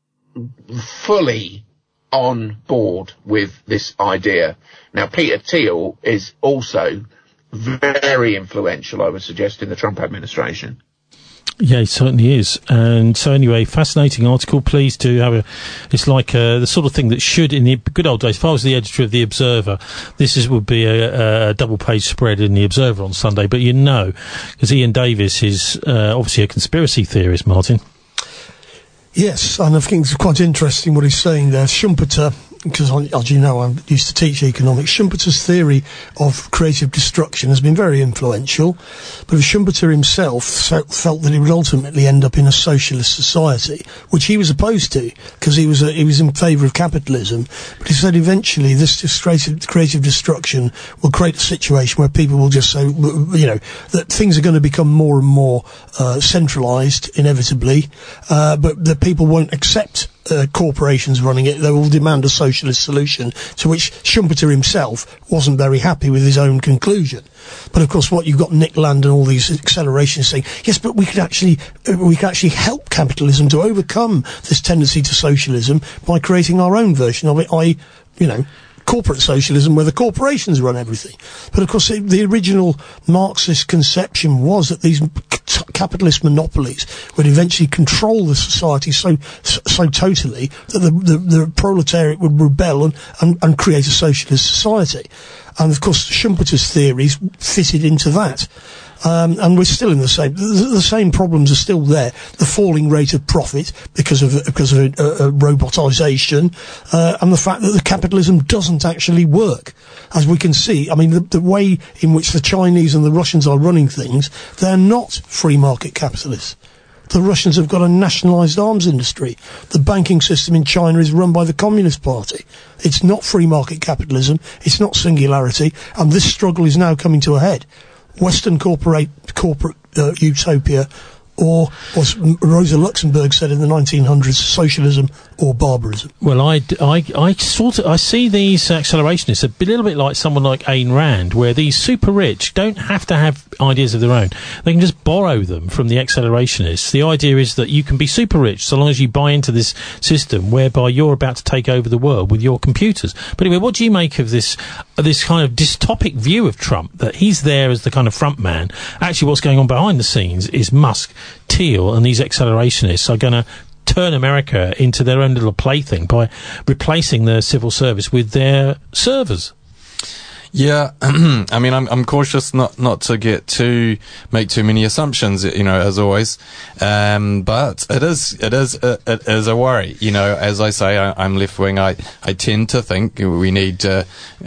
fully on board with this idea. Now, Peter Thiel is also very influential, I would suggest, in the Trump administration. Yeah, he certainly is. And so anyway, fascinating article. Please do have it's like the sort of thing that should, in the good old days, if I was the editor of The Observer, would be a double-page spread in The Observer on Sunday. But you know, because Ian Davis is obviously a conspiracy theorist, Martin. Yes, and I think it's quite interesting what he's saying there. Schumpeter, because as you know, I used to teach economics, Schumpeter's theory of creative destruction has been very influential, but Schumpeter himself felt that he would ultimately end up in a socialist society, which he was opposed to, because he was in favour of capitalism, but he said eventually this creative destruction will create a situation where people will just say, you know, that things are going to become more and more centralised, inevitably, but the people won't accept corporations running it. They will demand a socialist solution, to which Schumpeter himself wasn't very happy with his own conclusion. But of course, what you've got Nick Land and all these accelerations saying, yes, but we could actually help capitalism to overcome this tendency to socialism by creating our own version of it, corporate socialism, where the corporations run everything. But of course, the original Marxist conception was that these capitalist monopolies would eventually control the society so totally that the proletariat would rebel and create a socialist society. And of course, Schumpeter's theories fitted into that. And we're still in the same problems are still there. The falling rate of profit because of robotisation, and the fact that the capitalism doesn't actually work. As we can see, I mean, the way in which the Chinese and the Russians are running things, they're not free market capitalists. The Russians have got a nationalised arms industry. The banking system in China is run by the Communist Party. It's not free market capitalism. It's not singularity. And this struggle is now coming to a head. Western corporate utopia or as Rosa Luxemburg said in the 1900s, socialism or barbarism. Well, I see these accelerationists a little bit like someone like Ayn Rand, where these super rich don't have to have ideas of their own. They can just borrow them from the accelerationists. The idea is that you can be super rich so long as you buy into this system whereby you're about to take over the world with your computers. But anyway, what do you make of this kind of dystopic view of Trump, that he's there as the kind of front man? Actually, what's going on behind the scenes is Musk, Thiel, and these accelerationists are going to turn America into their own little plaything by replacing the civil service with their servers. Yeah, I mean, I'm cautious not to make too many assumptions, as always. But it is a worry. As I say, I'm left wing. I tend to think we need a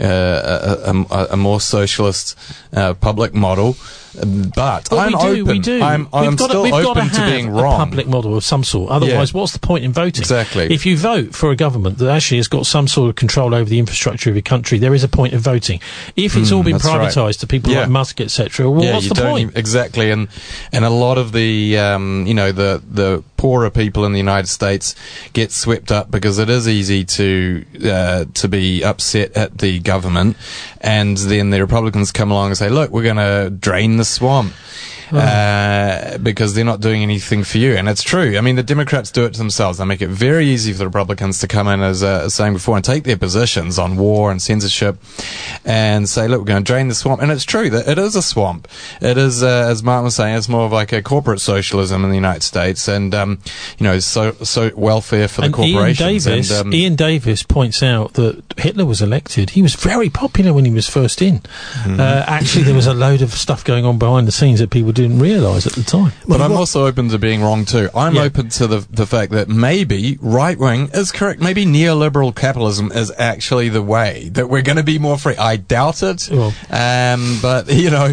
more socialist public model. But I'm open. We do. I'm still open to being wrong. A public model of some sort. Otherwise, what's the point in voting? Exactly. If you vote for a government that actually has got some sort of control over the infrastructure of your country, there is a point of voting. If it's all been privatised to people like Musk, etc., well, what's the point? Exactly. And a lot of the the poorer people in the United States get swept up because it is easy to be upset at the government, and then the Republicans come along and say, look, we're going to drain the swamp. Because they're not doing anything for you. And it's true. I mean, the Democrats do it to themselves. They make it very easy for the Republicans to come in, as I was saying before, and take their positions on war and censorship and say, look, we're going to drain the swamp. And it's true that it is a swamp. It is, as Martin was saying, it's more of like a corporate socialism in the United States, and, so welfare for the corporations. Ian Davis points out that Hitler was elected. He was very popular when he was first in. Mm-hmm. Actually, there was a load of stuff going on behind the scenes that people didn't realise at the time. But I'm also open to being wrong too. I'm open to the fact that maybe right wing is correct. Maybe neoliberal capitalism is actually the way that we're going to be more free. I doubt it. Well, but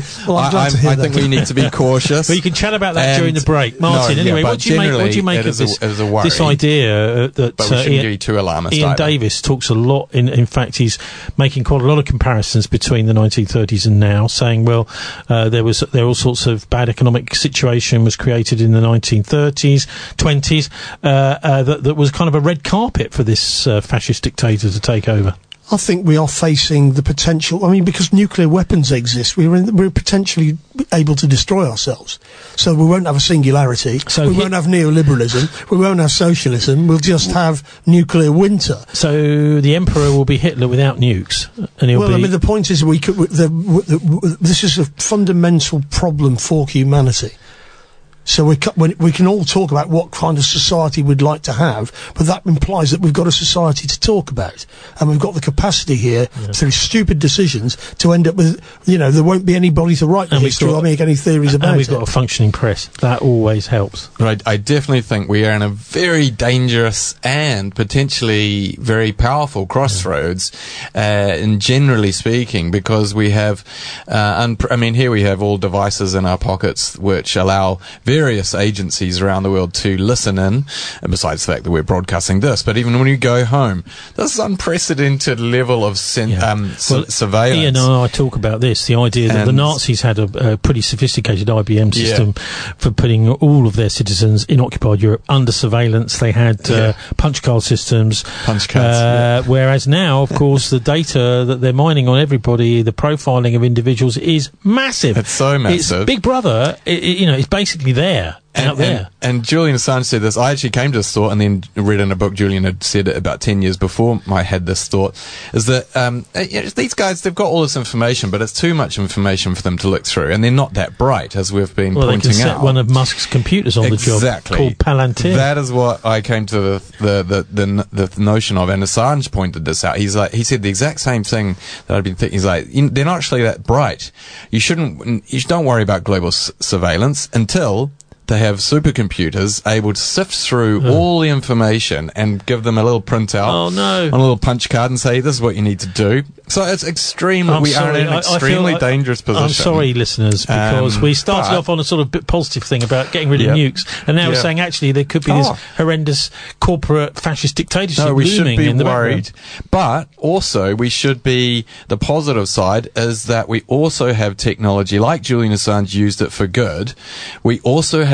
I think we need to be cautious. But you can chat about that during the break, Martin. What do you make of this idea that but we shouldn't be too alarmist? Ian Davis talks a lot. In fact, he's making quite a lot of comparisons between the 1930s and now, saying, well, there are all sorts of bad economic situation was created in the 1930s, 20s, that was kind of a red carpet for this fascist dictator to take over. I think we are facing the potential. I mean, because nuclear weapons exist, we're potentially able to destroy ourselves. So we won't have a singularity. We won't have neoliberalism. We won't have socialism. We'll just have nuclear winter. So the emperor will be Hitler without nukes, and he'll I mean, the point is, this is a fundamental problem for humanity. So we can all talk about what kind of society we'd like to have, but that implies that we've got a society to talk about, and we've got the capacity here through stupid decisions to end up with, there won't be anybody to write the history or make any theories about it. And we've got a functioning press. That always helps. But I definitely think we are in a very dangerous and potentially very powerful crossroads, and generally speaking, because we have, here we have all devices in our pockets which allow various agencies around the world to listen in, and besides the fact that we're broadcasting this, but even when you go home, this unprecedented level of surveillance. Ian and I talk about this, the idea that the Nazis had a pretty sophisticated IBM system for putting all of their citizens in occupied Europe under surveillance. They had punch card systems, whereas now, of course, the data that they're mining on everybody, the profiling of individuals, is massive. It's so massive. It's Big Brother, it's basically there. Out there. And Julian Assange said this. I actually came to this thought and then read in a book. Julian had said it about 10 years before I had this thought, is that these guys, they've got all this information, but it's too much information for them to look through, and they're not that bright, as we've been pointing out. They can set one of Musk's computers on the job called Palantir. That is what I came to the notion of, and Assange pointed this out. He said the exact same thing that I'd been thinking. He's like, they're not actually that bright. You don't worry about global surveillance until they have supercomputers able to sift through all the information and give them a little printout on a little punch card and say, this is what you need to do. So it's we are in an extremely dangerous position. I'm sorry, listeners, because we started off on a sort of bit positive thing about getting rid of nukes, and now we're saying actually there could be this horrendous corporate fascist dictatorship looming in the background. We should be worried. But also we should be, the positive side is that we also have technology, like Julian Assange used it for good. We also have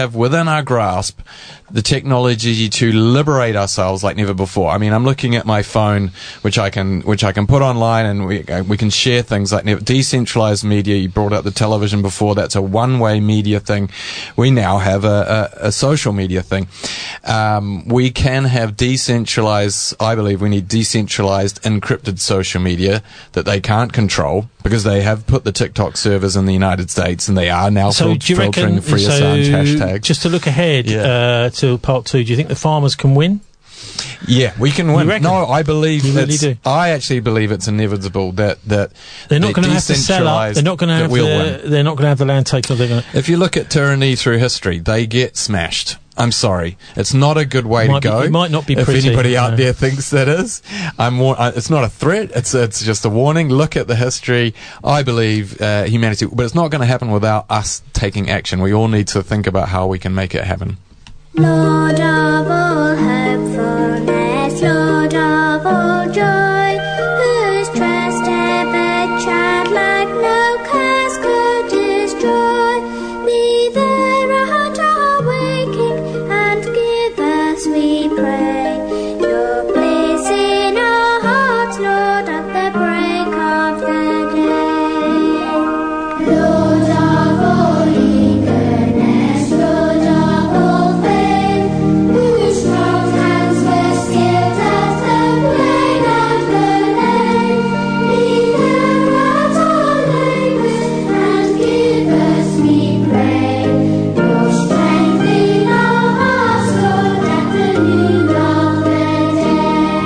have within our grasp the technology to liberate ourselves like never before. I mean, I'm looking at my phone, which I can put online, and we can share things like decentralized media. You brought up the television before. That's a one-way media thing. We now have a social media thing. We can have decentralized. I believe we need decentralized encrypted social media that they can't control, because they have put the TikTok servers in the United States, and they are now filtering Free Assange hashtags. Just to look ahead to part 2, do you think the farmers can win? Yeah, we can win. No, I believe do. I actually believe it's inevitable that they're not going to have to sell up. They're not going to have they're not going to have the land taken. If you look at tyranny through history, they get smashed. I'm sorry, it's not a good way to go. It might not be if pretty. Anybody out there thinks that is, it's not a threat. It's just a warning. Look at the history. I believe humanity, but it's not going to happen without us taking action. We all need to think about how we can make it happen. Lord of all hopefulness, Lord of all joy, whose trust ever tried like no curse could destroy. Be there at our waking, and give us, we pray, your bliss in our hearts, Lord, at the break of the day. Lord of all eagerness, Lord of all faith, whose strong hands were skilled at the playing of the lay. Be there at our labours, and give us, we pray, your strength in our hearts, Lord, at the noon of the day.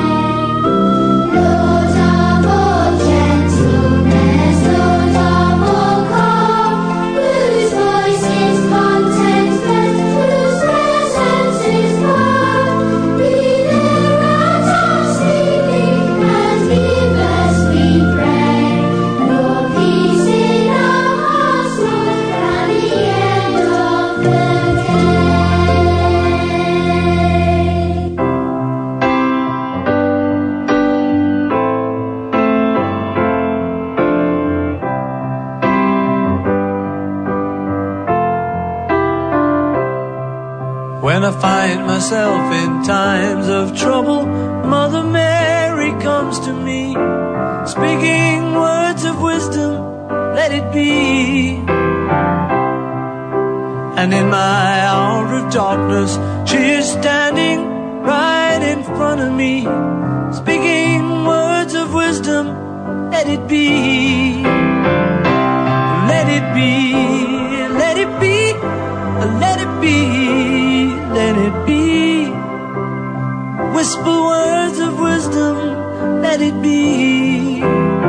Lord of all gentleness, Lord of all calm, whose voice is contentment, whose presence is calm. Be there at our sleeping, and give us, we pray, your peace in our hearts, Lord, at the end of the day. When I find myself in times of trouble, Mother Mary comes to me, speaking words of wisdom, let it be. And in my hour of darkness, she is standing right in front of me, speaking words of wisdom, let it be. Let it be, let it be, let it be, let it be. Whisper words of wisdom, let it be.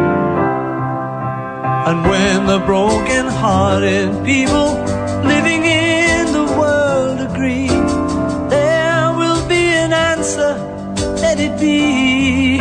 And when the broken-hearted people living in the world agree, there will be an answer, let it be.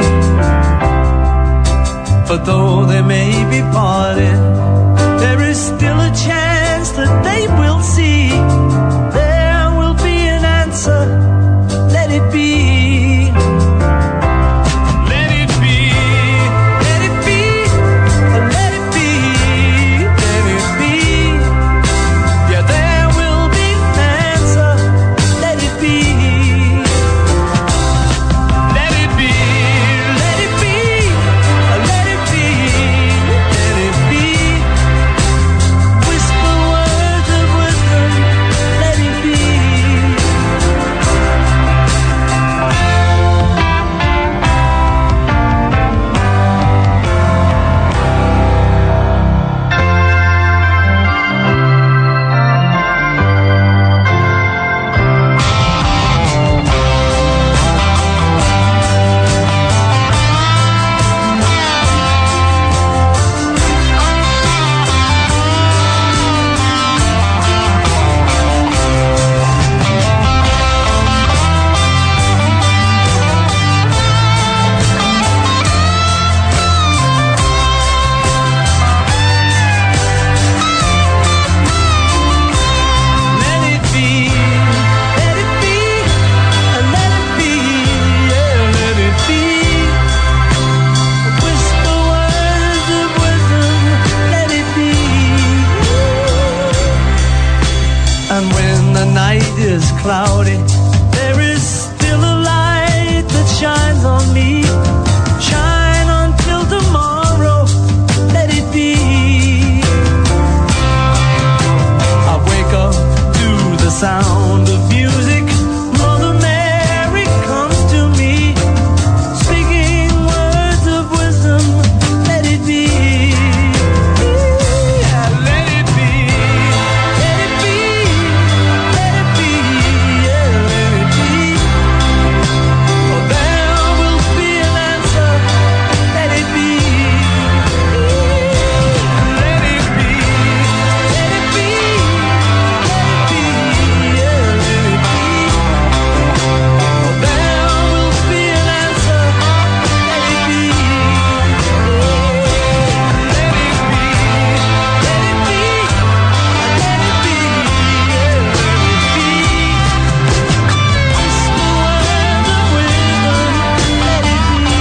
For though they may be parted, there is still a chance that they will see. There will be an answer, let it be. Let it be, let it be, let it be, let it be. Yeah, there will be an answer, let it be. Let it be, let it be, let it be, let it be. cloudy, there is still a light that shines on me. Shine until tomorrow, let it be. I wake up to the sound of music. Mother Mary comes to me, speaking words of wisdom. Let it be. Yeah, let it be. Let it be. Let it be. Yeah, let it be. Oh, there will be an answer. Let it be. Let it be. Let it be. Let it be. Yeah, let it be. Oh, there will be an answer. Let it be. Let it be. Let it be. Let it be. Yeah, let it be. Whisper words of wisdom. Let it be.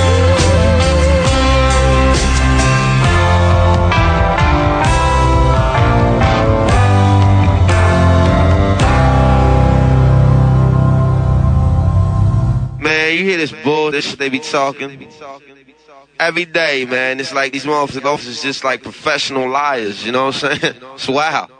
Man, you hear this bullshit they be talking every day, man. It's like these motherfucking officers just like professional liars, you know what I'm saying? It's wild.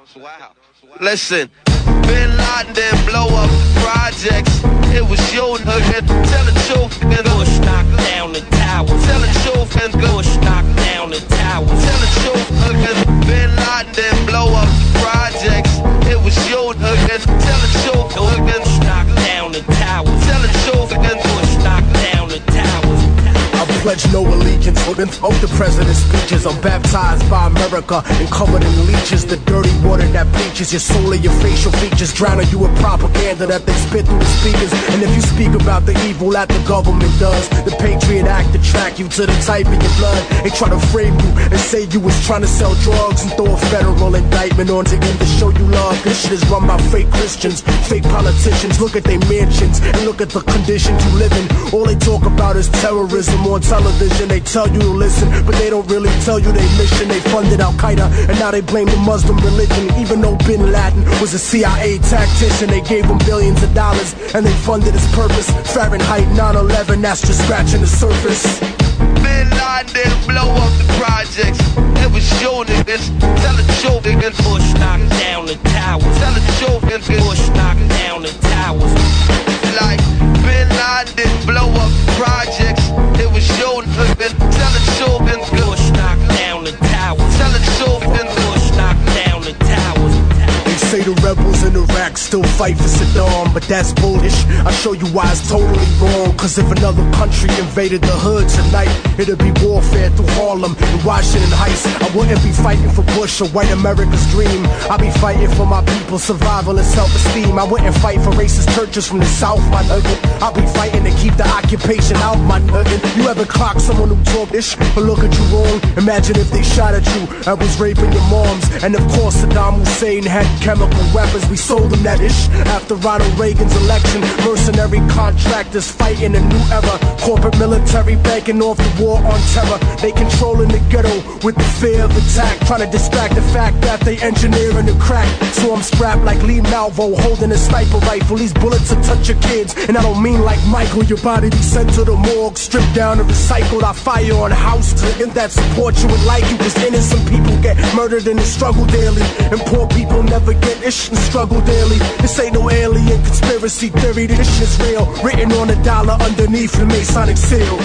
Listen, Bin Laden didn't blow up the projects. It was your nigga. Tell the truth, nigga. Bush knocked down the towers. Tell the truth, nigga. Bush knocked down the towers. Tell the truth, nigga. Bin Laden didn't blow up the projects. It was your nigga. Tell the truth, nigga. Bush knocked down the towers. Tell the truth, nigga. Bush knocked down the towers. I pledge no allegiance of the president's speeches. I'm baptized by America and covered in leeches. The dirty water that bleaches your soul and your facial features, drowning you with propaganda that they spit through the speakers. And if you speak about the evil that the government does, the Patriot Act attract you to the type of your blood. They try to frame you and say you was trying to sell drugs and throw a federal indictment onto you to show you love. This shit is run by fake Christians, fake politicians. Look at their mansions and look at the conditions you live in. All they talk about is terrorism on television. They tell you to listen, but they don't really tell you their mission. They funded Al-Qaeda and now they blame the Muslim religion. Even though Bin Laden was a CIA tactician, they gave him billions of dollars and they funded his purpose. Fahrenheit 9/11, that's just scratching the surface. Bin Laden didn't blow up the projects. It was your niggas. Tell the truth, nigga. Bush knocked down the towers. Tell the truth, nigga. Bush knocked down the towers. Like Bin Laden didn't blow up the projects. It was your nigga. Tell the truth, nigga. Bush knocked down the towers. Tell the truth, nigga. Bush knocked down the towers. They say the rebels in Iraq still fight for Saddam, but that's bullshit. I'll show you why it's totally wrong. Cause if another country invaded the hood tonight, it'd be warfare through Harlem and Washington Heights. I wouldn't be fighting for Bush or white America's dream. I'd be fighting for my people's survival and self-esteem. I wouldn't fight for racist churches from the South, my nugget. I'll be fighting to keep the occupation out, my nugget. You ever clock someone who talk ish or look at you wrong? Imagine if they shot at you and was raping your moms. And of course Saddam Hussein had chemical weapons. We sold them that ish after Ronald Reagan's election. Mercenary contractors fighting a new era. Corporate military banking off the war on terror. They controlling the ghetto with the fear of attack, trying to distract the fact that they engineering the crack. So I'm strapped like Lee Malvo holding a sniper rifle. These bullets will touch your kids, and I don't mean like Michael. Your body be sent to the morgue, stripped down and recycled. I fire on a house to end that support you would like you. Cause innocent people get murdered in the struggle daily, and poor people never get ish and struggle daily. This ain't no alien conspiracy theory, this shit's real. Written on a dollar underneath the Masonic seal.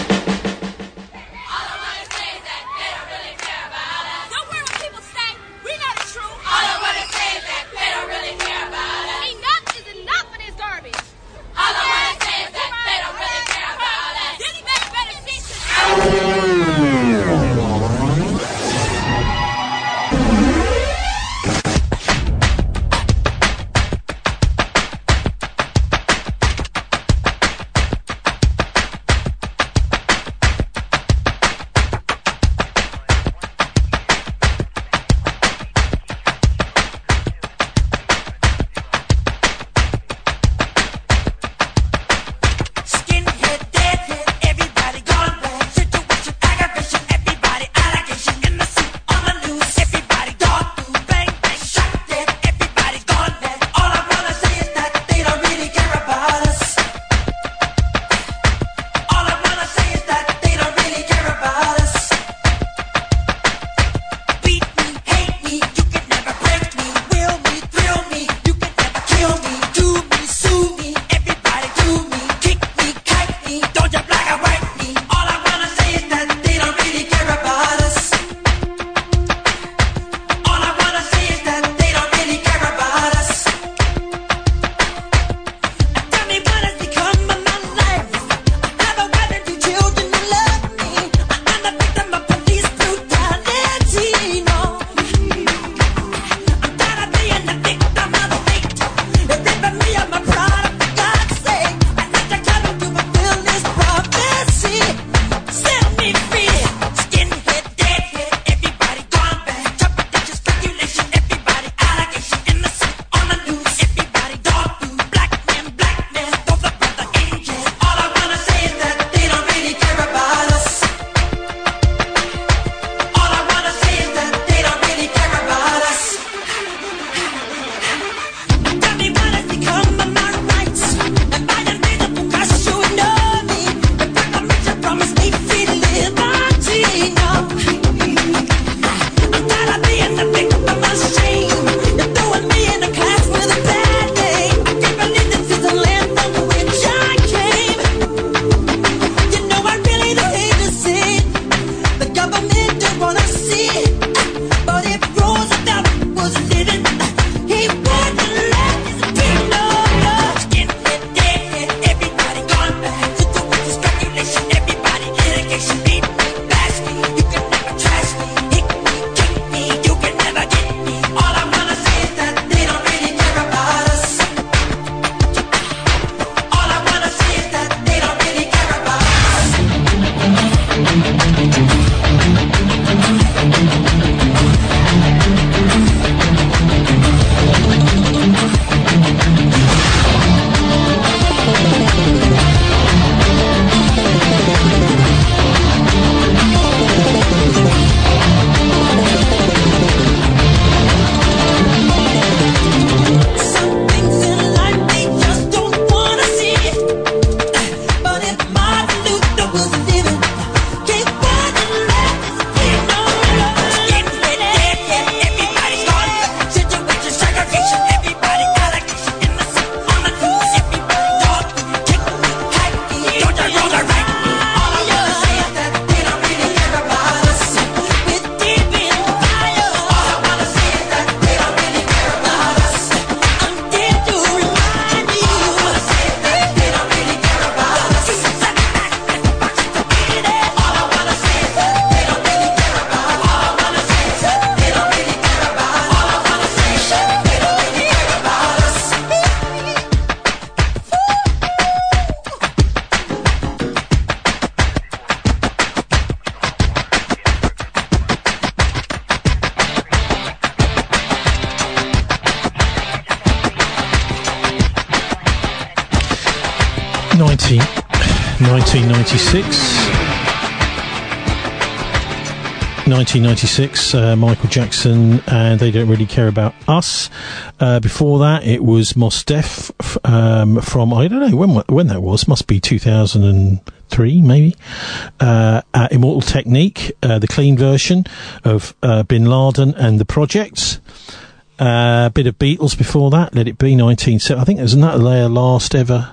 1996, Michael Jackson, and They Don't Really Care About Us. Before that, it was Mos Def from, I don't know when that was, must be 2003 maybe. Immortal Technique, the clean version of Bin Laden and the Projects. A bit of Beatles before that, Let It Be, 1970. I think isn't that their last ever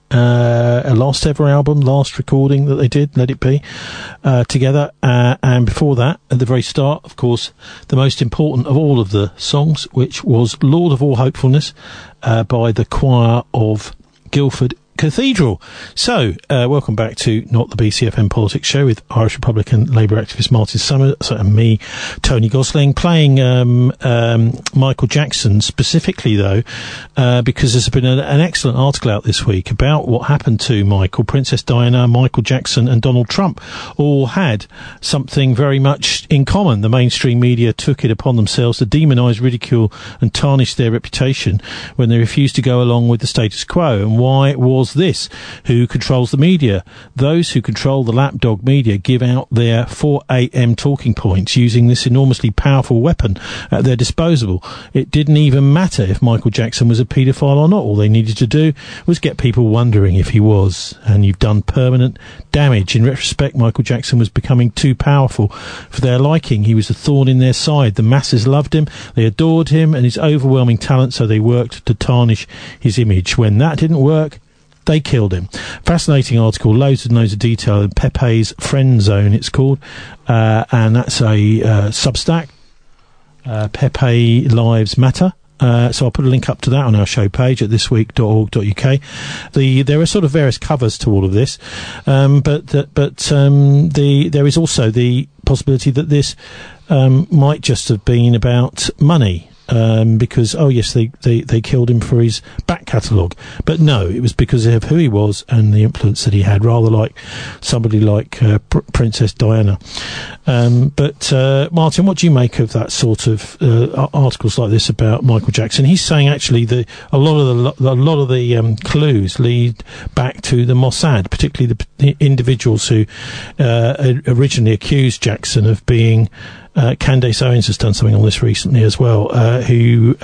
album, last recording that they did, Let It Be, together. And before that, at the very start, of course, the most important of all of the songs, which was Lord of All Hopefulness, by the choir of Guildford Cathedral. So, welcome back to Not the BCFM Politics Show with Irish Republican Labour activist Martin Summers and me, Tony Gosling, playing Michael Jackson specifically, though, because there's been an excellent article out this week about what happened to Michael. Princess Diana, Michael Jackson and Donald Trump all had something very much in common. The mainstream media took it upon themselves to demonise, ridicule and tarnish their reputation when they refused to go along with the status quo. And why was this? Who controls the media? Those who control the lapdog media give out their 4 a.m. talking points using this enormously powerful weapon at their disposal. It didn't even matter if Michael Jackson was a paedophile or not. All they needed to do was get people wondering if he was. And you've done permanent damage. In retrospect, Michael Jackson was becoming too powerful for their liking. He was a thorn in their side. The masses loved him, they adored him and his overwhelming talent, so they worked to tarnish his image. When that didn't work, they killed him. Fascinating article, loads and loads of detail in Pepe's Friend Zone, it's called, and that's a Substack, Pepe Lives Matter. So I'll put a link up to that on our show page at thisweek.org.uk. There are sort of various covers to all of this, but there is also the possibility that this might just have been about money. Because, oh yes, they killed him for his back catalogue. But no, it was because of who he was and the influence that he had, rather like somebody like Princess Diana. But Martin, what do you make of that sort of articles like this about Michael Jackson? He's saying actually a lot of the clues lead back to the Mossad, particularly the individuals who originally accused Jackson of being Candace Owens has done something on this recently as well, who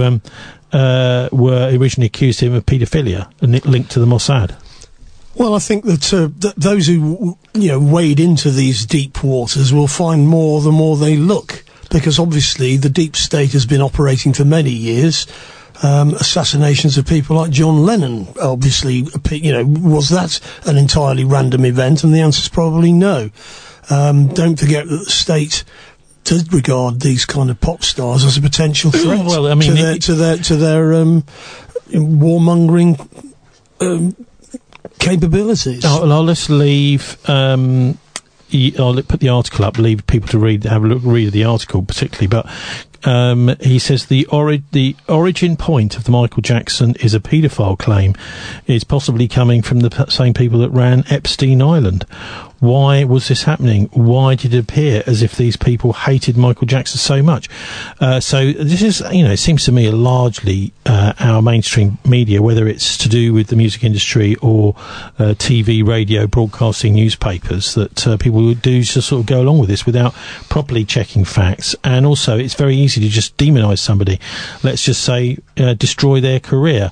were originally accused him of paedophilia and linked to the Mossad. Well, I think that those who wade into these deep waters will find more the more they look, because obviously the deep state has been operating for many years. Assassinations of people like John Lennon, obviously, was that an entirely random event? And the answer is probably no. Don't forget that the state does regard these kind of pop stars as a potential threat well, I mean, to their warmongering capabilities. I'll just leave. I'll put the article up, leave people to have a read of the article particularly, but he says the origin point of the Michael Jackson is a paedophile claim. It's possibly coming from the same people that ran Epstein Island. Why was this happening? Why did it appear as if these people hated Michael Jackson so much? So this is, it seems to me largely our mainstream media, whether it's to do with the music industry or TV, radio, broadcasting, newspapers, that people do just sort of go along with this without properly checking facts. And also, it's very easy to just demonise somebody. Let's just say destroy their career.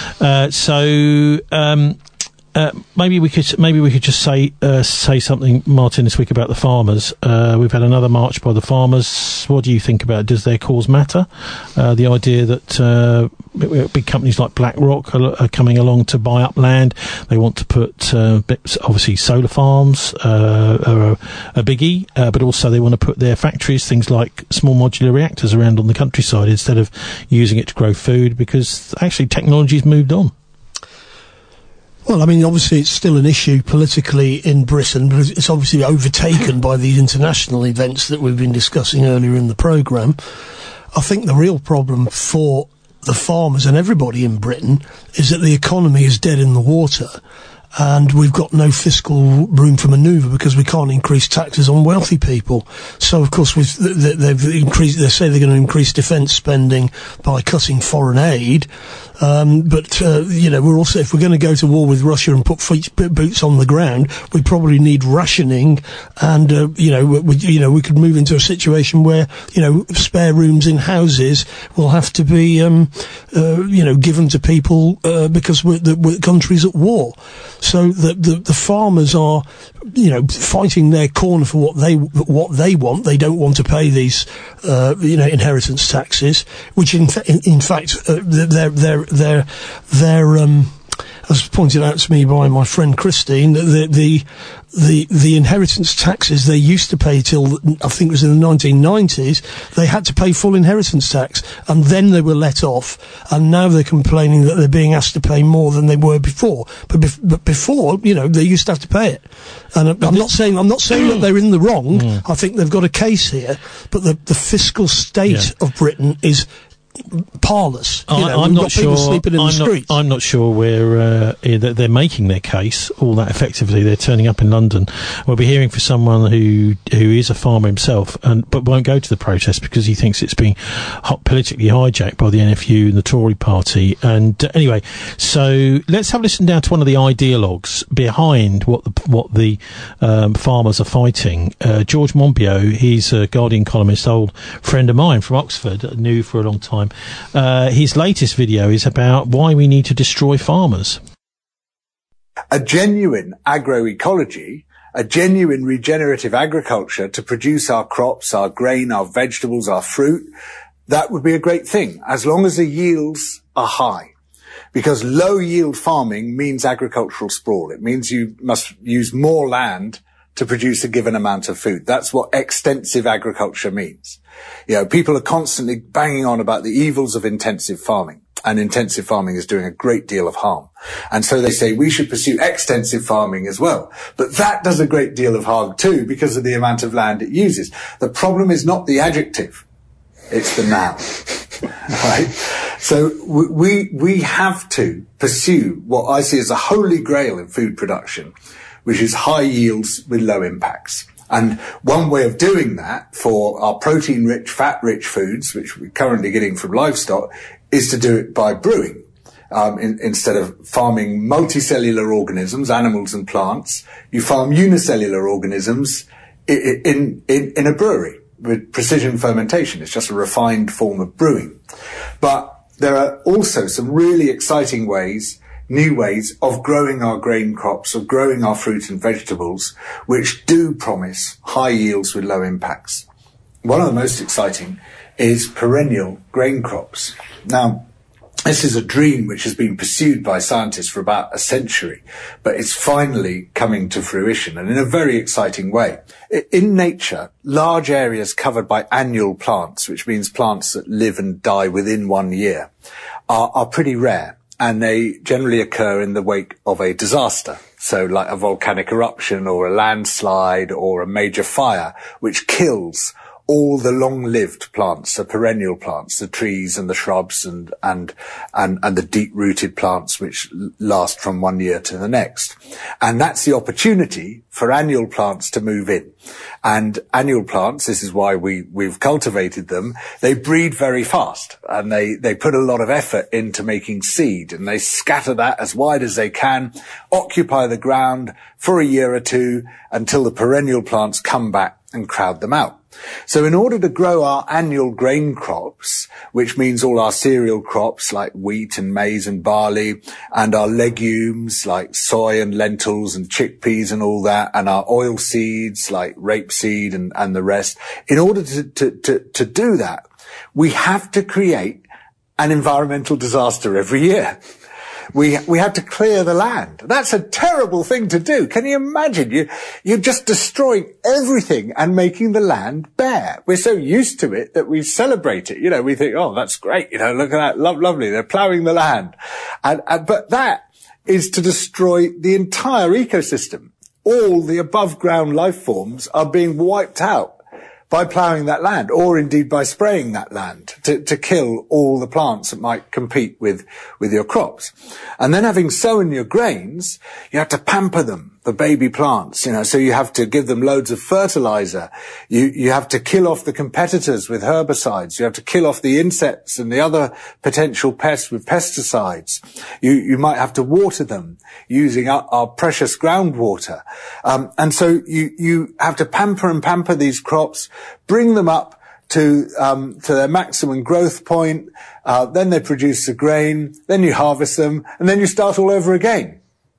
Maybe we could just say something, Martin, this week about the farmers. We've had another march by the farmers. What do you think about it? Does their cause matter? The idea that big companies like BlackRock are coming along to buy up land. They want to put obviously solar farms are a biggie, but also they want to put their factories, things like small modular reactors, around on the countryside instead of using it to grow food, because actually technology's moved on. Well, I mean, obviously it's still an issue politically in Britain, but it's obviously overtaken by these international events that we've been discussing earlier in the programme. I think the real problem for the farmers and everybody in Britain is that the economy is dead in the water, and we've got no fiscal room for manoeuvre because we can't increase taxes on wealthy they say they're going to increase defence spending by cutting foreign aid. But we're also, if we're going to go to war with Russia and put boots on the ground, we probably need rationing, and we could move into a situation where spare rooms in houses will have to be given to people because the country's at war. So the farmers are fighting their corner for what they want. They don't want to pay these inheritance taxes, which in fact they're as pointed out to me by my friend Christine, the inheritance taxes they used to pay till, I think it was in the 1990s, they had to pay full inheritance tax, and then they were let off, and now they're complaining that they're being asked to pay more than they were before. But before, they used to have to pay it. And I'm not saying that they're in the wrong. I think they've got a case here, but the fiscal state of Britain is parlous. I'm not sure. Sleeping in the streets. I'm not sure where they're making their case all that effectively. They're turning up in London. We'll be hearing from someone who is a farmer himself, but won't go to the protest because he thinks it's being politically hijacked by the NFU and the Tory party. And anyway, so let's have a listen down to one of the ideologues behind what the farmers are fighting. George Monbiot, he's a Guardian columnist, old friend of mine from Oxford, knew for a long time. His latest video is about why we need to destroy farmers. A genuine agroecology, a genuine regenerative agriculture to produce our crops, our grain, our vegetables, our fruit, that would be a great thing, as long as the yields are high. Because low yield farming means agricultural sprawl. It means you must use more land to produce a given amount of food. That's what extensive agriculture means. People are constantly banging on about the evils of intensive farming, and intensive farming is doing a great deal of harm. And so they say we should pursue extensive farming as well. But that does a great deal of harm too because of the amount of land it uses. The problem is not the adjective, it's the noun. Right? So we have to pursue what I see as a holy grail in food production, which is high yields with low impacts. And one way of doing that for our protein-rich, fat-rich foods, which we're currently getting from livestock, is to do it by brewing. Instead of farming multicellular organisms, animals and plants, you farm unicellular organisms in a brewery with precision fermentation. It's just a refined form of brewing. But there are also some really exciting new ways of growing our grain crops, of growing our fruit and vegetables, which do promise high yields with low impacts. One of the most exciting is perennial grain crops. Now, this is a dream which has been pursued by scientists for about a century, but it's finally coming to fruition, and in a very exciting way. In nature, large areas covered by annual plants, which means plants that live and die within 1 year, are pretty rare. And they generally occur in the wake of a disaster. So like a volcanic eruption or a landslide or a major fire, which kills all the long-lived plants, the perennial plants, the trees and the shrubs and the deep-rooted plants which last from 1 year to the next. And that's the opportunity for annual plants to move in. And annual plants, this is why we've cultivated them, they breed very fast and they put a lot of effort into making seed, and they scatter that as wide as they can, occupy the ground for a year or two until the perennial plants come back and crowd them out. So in order to grow our annual grain crops, which means all our cereal crops like wheat and maize and barley, and our legumes like soy and lentils and chickpeas and all that, and our oil seeds like rapeseed and the rest, in order to do that, we have to create an environmental disaster every year. We have to clear the land. That's a terrible thing to do. Can you imagine? You're just destroying everything and making the land bare. We're so used to it that we celebrate it. We think, oh, that's great. Look at that. Lovely. They're plowing the land. But that is to destroy the entire ecosystem. All the above ground life forms are being wiped out by ploughing that land, or indeed by spraying that land to kill all the plants that might compete with your crops. And then having sown your grains, you have to pamper them, the baby plants, so you have to give them loads of fertilizer. You have to kill off the competitors with herbicides. You have to kill off the insects and the other potential pests with pesticides. You might have to water them using our precious groundwater. And so you have to pamper these crops, bring them up to their maximum growth point, then they produce the grain, then you harvest them, and then you start all over again.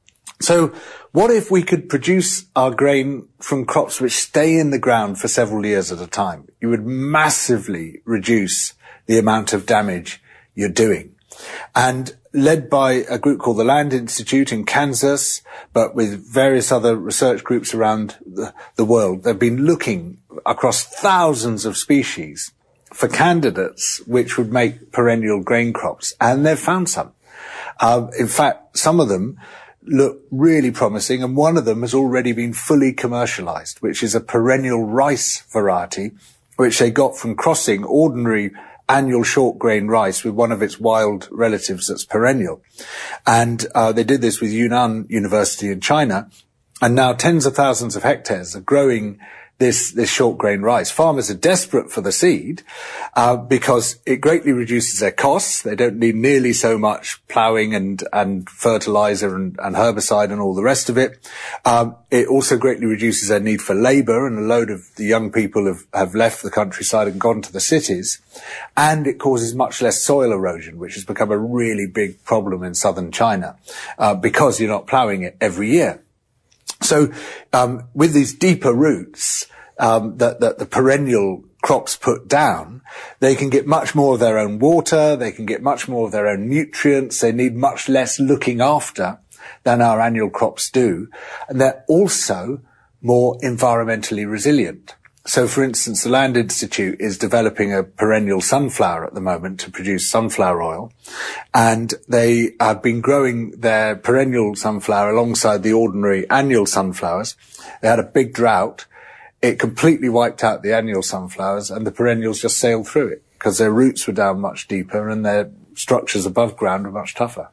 So what if we could produce our grain from crops which stay in the ground for several years at a time? You would massively reduce the amount of damage you're doing. And led by a group called the Land Institute in Kansas, but with various other research groups around the world, they've been looking across thousands of species for candidates which would make perennial grain crops, and they've found some. In fact, some of them look really promising, and one of them has already been fully commercialized, which is a perennial rice variety, which they got from crossing ordinary annual short grain rice with one of its wild relatives that's perennial. And they did this with Yunnan University in China, and now tens of thousands of hectares are growing this short grain rice. Farmers are desperate for the seed because it greatly reduces their costs. They don't need nearly so much ploughing and fertilizer and herbicide and all the rest of it. It also greatly reduces their need for labor, and a load of the young people have left the countryside and gone to the cities. And it causes much less soil erosion, which has become a really big problem in southern China because you're not ploughing it every year. So with these deeper roots that the perennial crops put down, they can get much more of their own water, they can get much more of their own nutrients, they need much less looking after than our annual crops do, and they're also more environmentally resilient. So, for instance, the Land Institute is developing a perennial sunflower at the moment to produce sunflower oil, and they have been growing their perennial sunflower alongside the ordinary annual sunflowers. They had a big drought. It completely wiped out the annual sunflowers, and the perennials just sailed through it because their roots were down much deeper and their structures above ground were much tougher.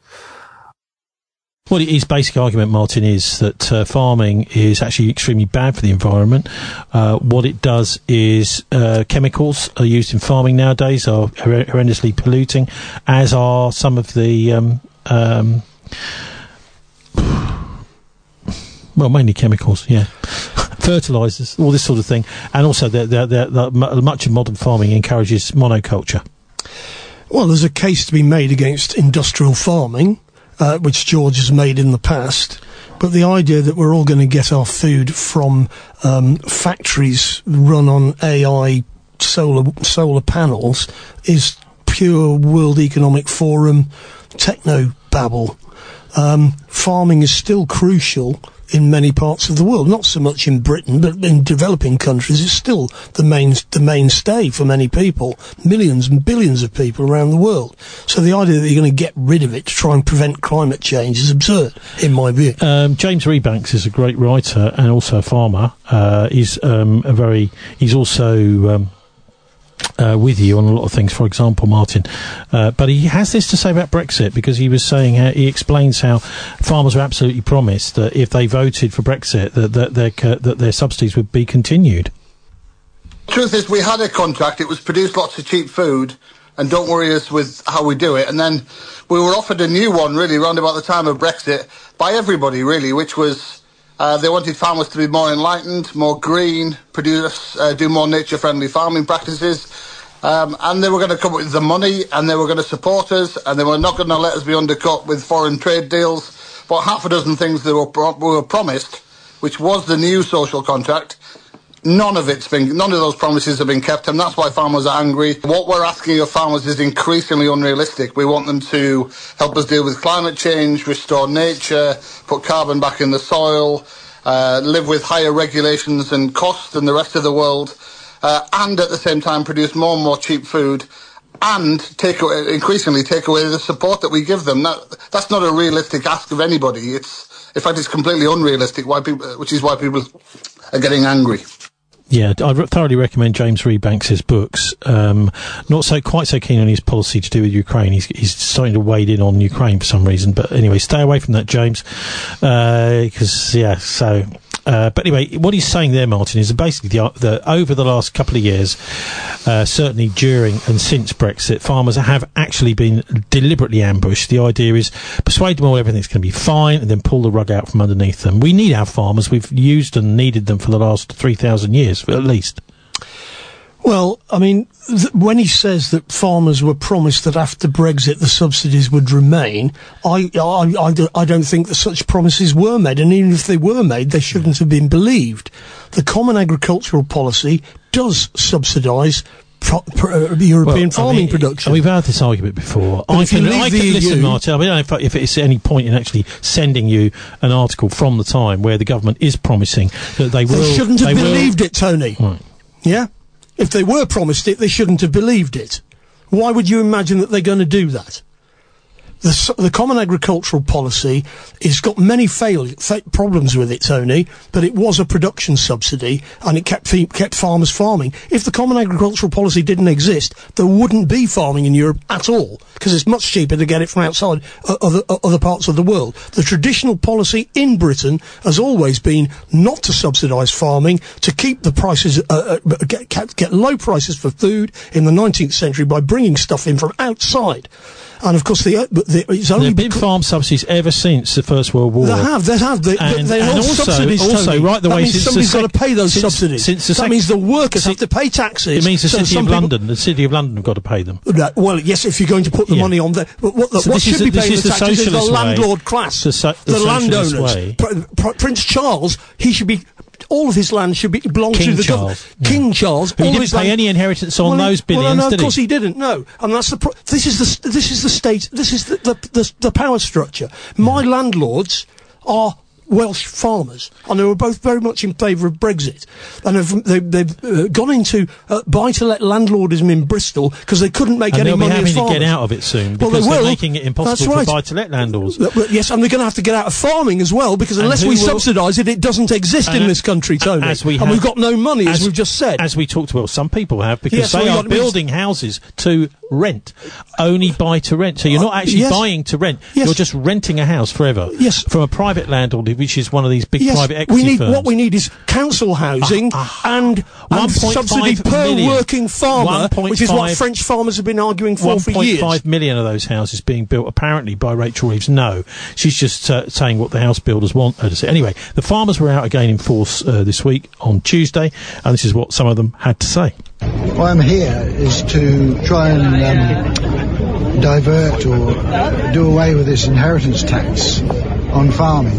Well, his basic argument, Martin, is that farming is actually extremely bad for the environment. What it does is chemicals are used in farming nowadays are horrendously polluting, as are some of the well, mainly chemicals, yeah. Fertilisers, all this sort of thing. And also, much of modern farming encourages monoculture. Well, there's a case to be made against industrial farming, which George has made in the past. But the idea that we're all going to get our food from factories run on AI solar panels is pure World Economic Forum techno-babble. Farming is still crucial in many parts of the world, not so much in Britain, but in developing countries, it's still the mainstay for many people, millions and billions of people around the world. So the idea that you're going to get rid of it to try and prevent climate change is absurd, in my view. James Rebanks is a great writer and also a farmer. He's also with you on a lot of things, for example, Martin. But he has this to say about Brexit, because he was saying, he explains how farmers were absolutely promised that if they voted for Brexit, that their subsidies would be continued. The truth is, we had a contract, it was produce lots of cheap food, and don't worry us with how we do it. And then we were offered a new one, really, around about the time of Brexit, by everybody, really, which was they wanted farmers to be more enlightened, more green, do more nature-friendly farming practices, and they were going to come up with the money, and they were going to support us, and they were not going to let us be undercut with foreign trade deals. But half a dozen things that were promised, which was the new social contract, none of those promises have been kept, and that's why farmers are angry. What we're asking of farmers is increasingly unrealistic. We want them to help us deal with climate change, restore nature, put carbon back in the soil, live with higher regulations and costs than the rest of the world, and at the same time produce more and more cheap food, and increasingly take away the support that we give them. That's not a realistic ask of anybody. In fact, it's completely unrealistic, which is why people are getting angry. Yeah, I thoroughly recommend James Rebanks' books. Not quite so keen on his policy to do with Ukraine. He's starting to wade in on Ukraine for some reason. But anyway, stay away from that, James. But anyway, what he's saying there, Martin, is basically the over the last couple of years, certainly during and since Brexit, farmers have actually been deliberately ambushed. The idea is persuade them all everything's going to be fine and then pull the rug out from underneath them. We need our farmers. We've used and needed them for the last 3,000 years, at least. Well, I mean, when he says that farmers were promised that after Brexit the subsidies would remain, I don't think that such promises were made, and even if they were made, they shouldn't have been believed. The Common Agricultural Policy does subsidise European farming production. We've had this argument before. Listen, Martin, I don't know if it's any point in actually sending you an article from the time where the government is promising that they will... They shouldn't have believed it, Tony. Right. Yeah? If they were promised it, they shouldn't have believed it. Why would you imagine that they're going to do that? The Common Agricultural Policy has got many problems with it, Tony, but it was a production subsidy and it kept farmers farming. If the Common Agricultural Policy didn't exist, there wouldn't be farming in Europe at all, because it's much cheaper to get it from outside other parts of the world. The traditional policy in Britain has always been not to subsidise farming, to keep the prices, get low prices for food in the 19th century by bringing stuff in from outside. And of course, it's only there have been farm subsidies ever since the First World War. They have. They're all subsidies. Also, right the way since somebody's got to pay those subsidies. That means the workers have to pay taxes. It means the City of London have got to pay them. Well, yes, if you're going to put the money on there. But what should be paying the taxes is the landlord class, the landowners. Prince Charles, he should be. All of his land should belong to the government. King Charles. He didn't pay any inheritance on those billions, no, did he? Of course he didn't. No, and that's this is the state. This is the power structure. My landlords are Welsh farmers, and they were both very much in favour of Brexit, and they've gone into buy-to-let landlordism in Bristol because they couldn't make any money as farmers. They'll be having to get out of it soon because they're making it impossible for buy-to-let landlords. Yes, and they're going to have to get out of farming as well, because unless we subsidise it, it doesn't exist in this country, Tony. And we've got no money, as we've just said. As we talked about, some people have, because they are building houses to rent, only buy to rent. So you're not actually buying to rent, you're just renting a house forever from a private landlord, which is one of these big private equity firms. What we need is council housing and subsidy per working farmer, which is what French farmers have been arguing for years. 1.5 million of those houses being built, apparently, by Rachel Reeves. No, she's just saying what the house builders want her to say. Anyway, the farmers were out again in force this week on Tuesday, and this is what some of them had to say. Why I'm here is to try and divert or do away with this inheritance tax on farming,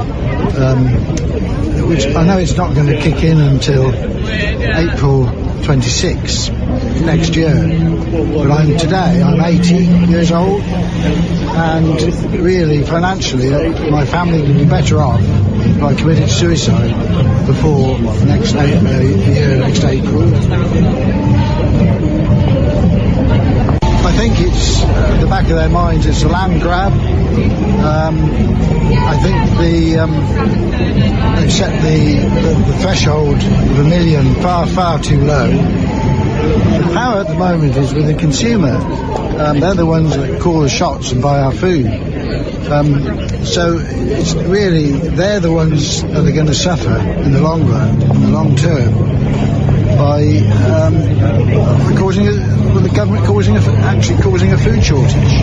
which I know it's not going to kick in until April 26 next year. But I'm 80 years old, and really financially my family would be better off if I committed suicide before next April. I think it's at the back of their minds, it's a land grab. I think they've set the threshold of $1 million far too low. The power at the moment is with the consumer. They're the ones that call the shots and buy our food. So it's really, they're the ones that are going to suffer in the long run, in the long term, by the government actually causing a food shortage.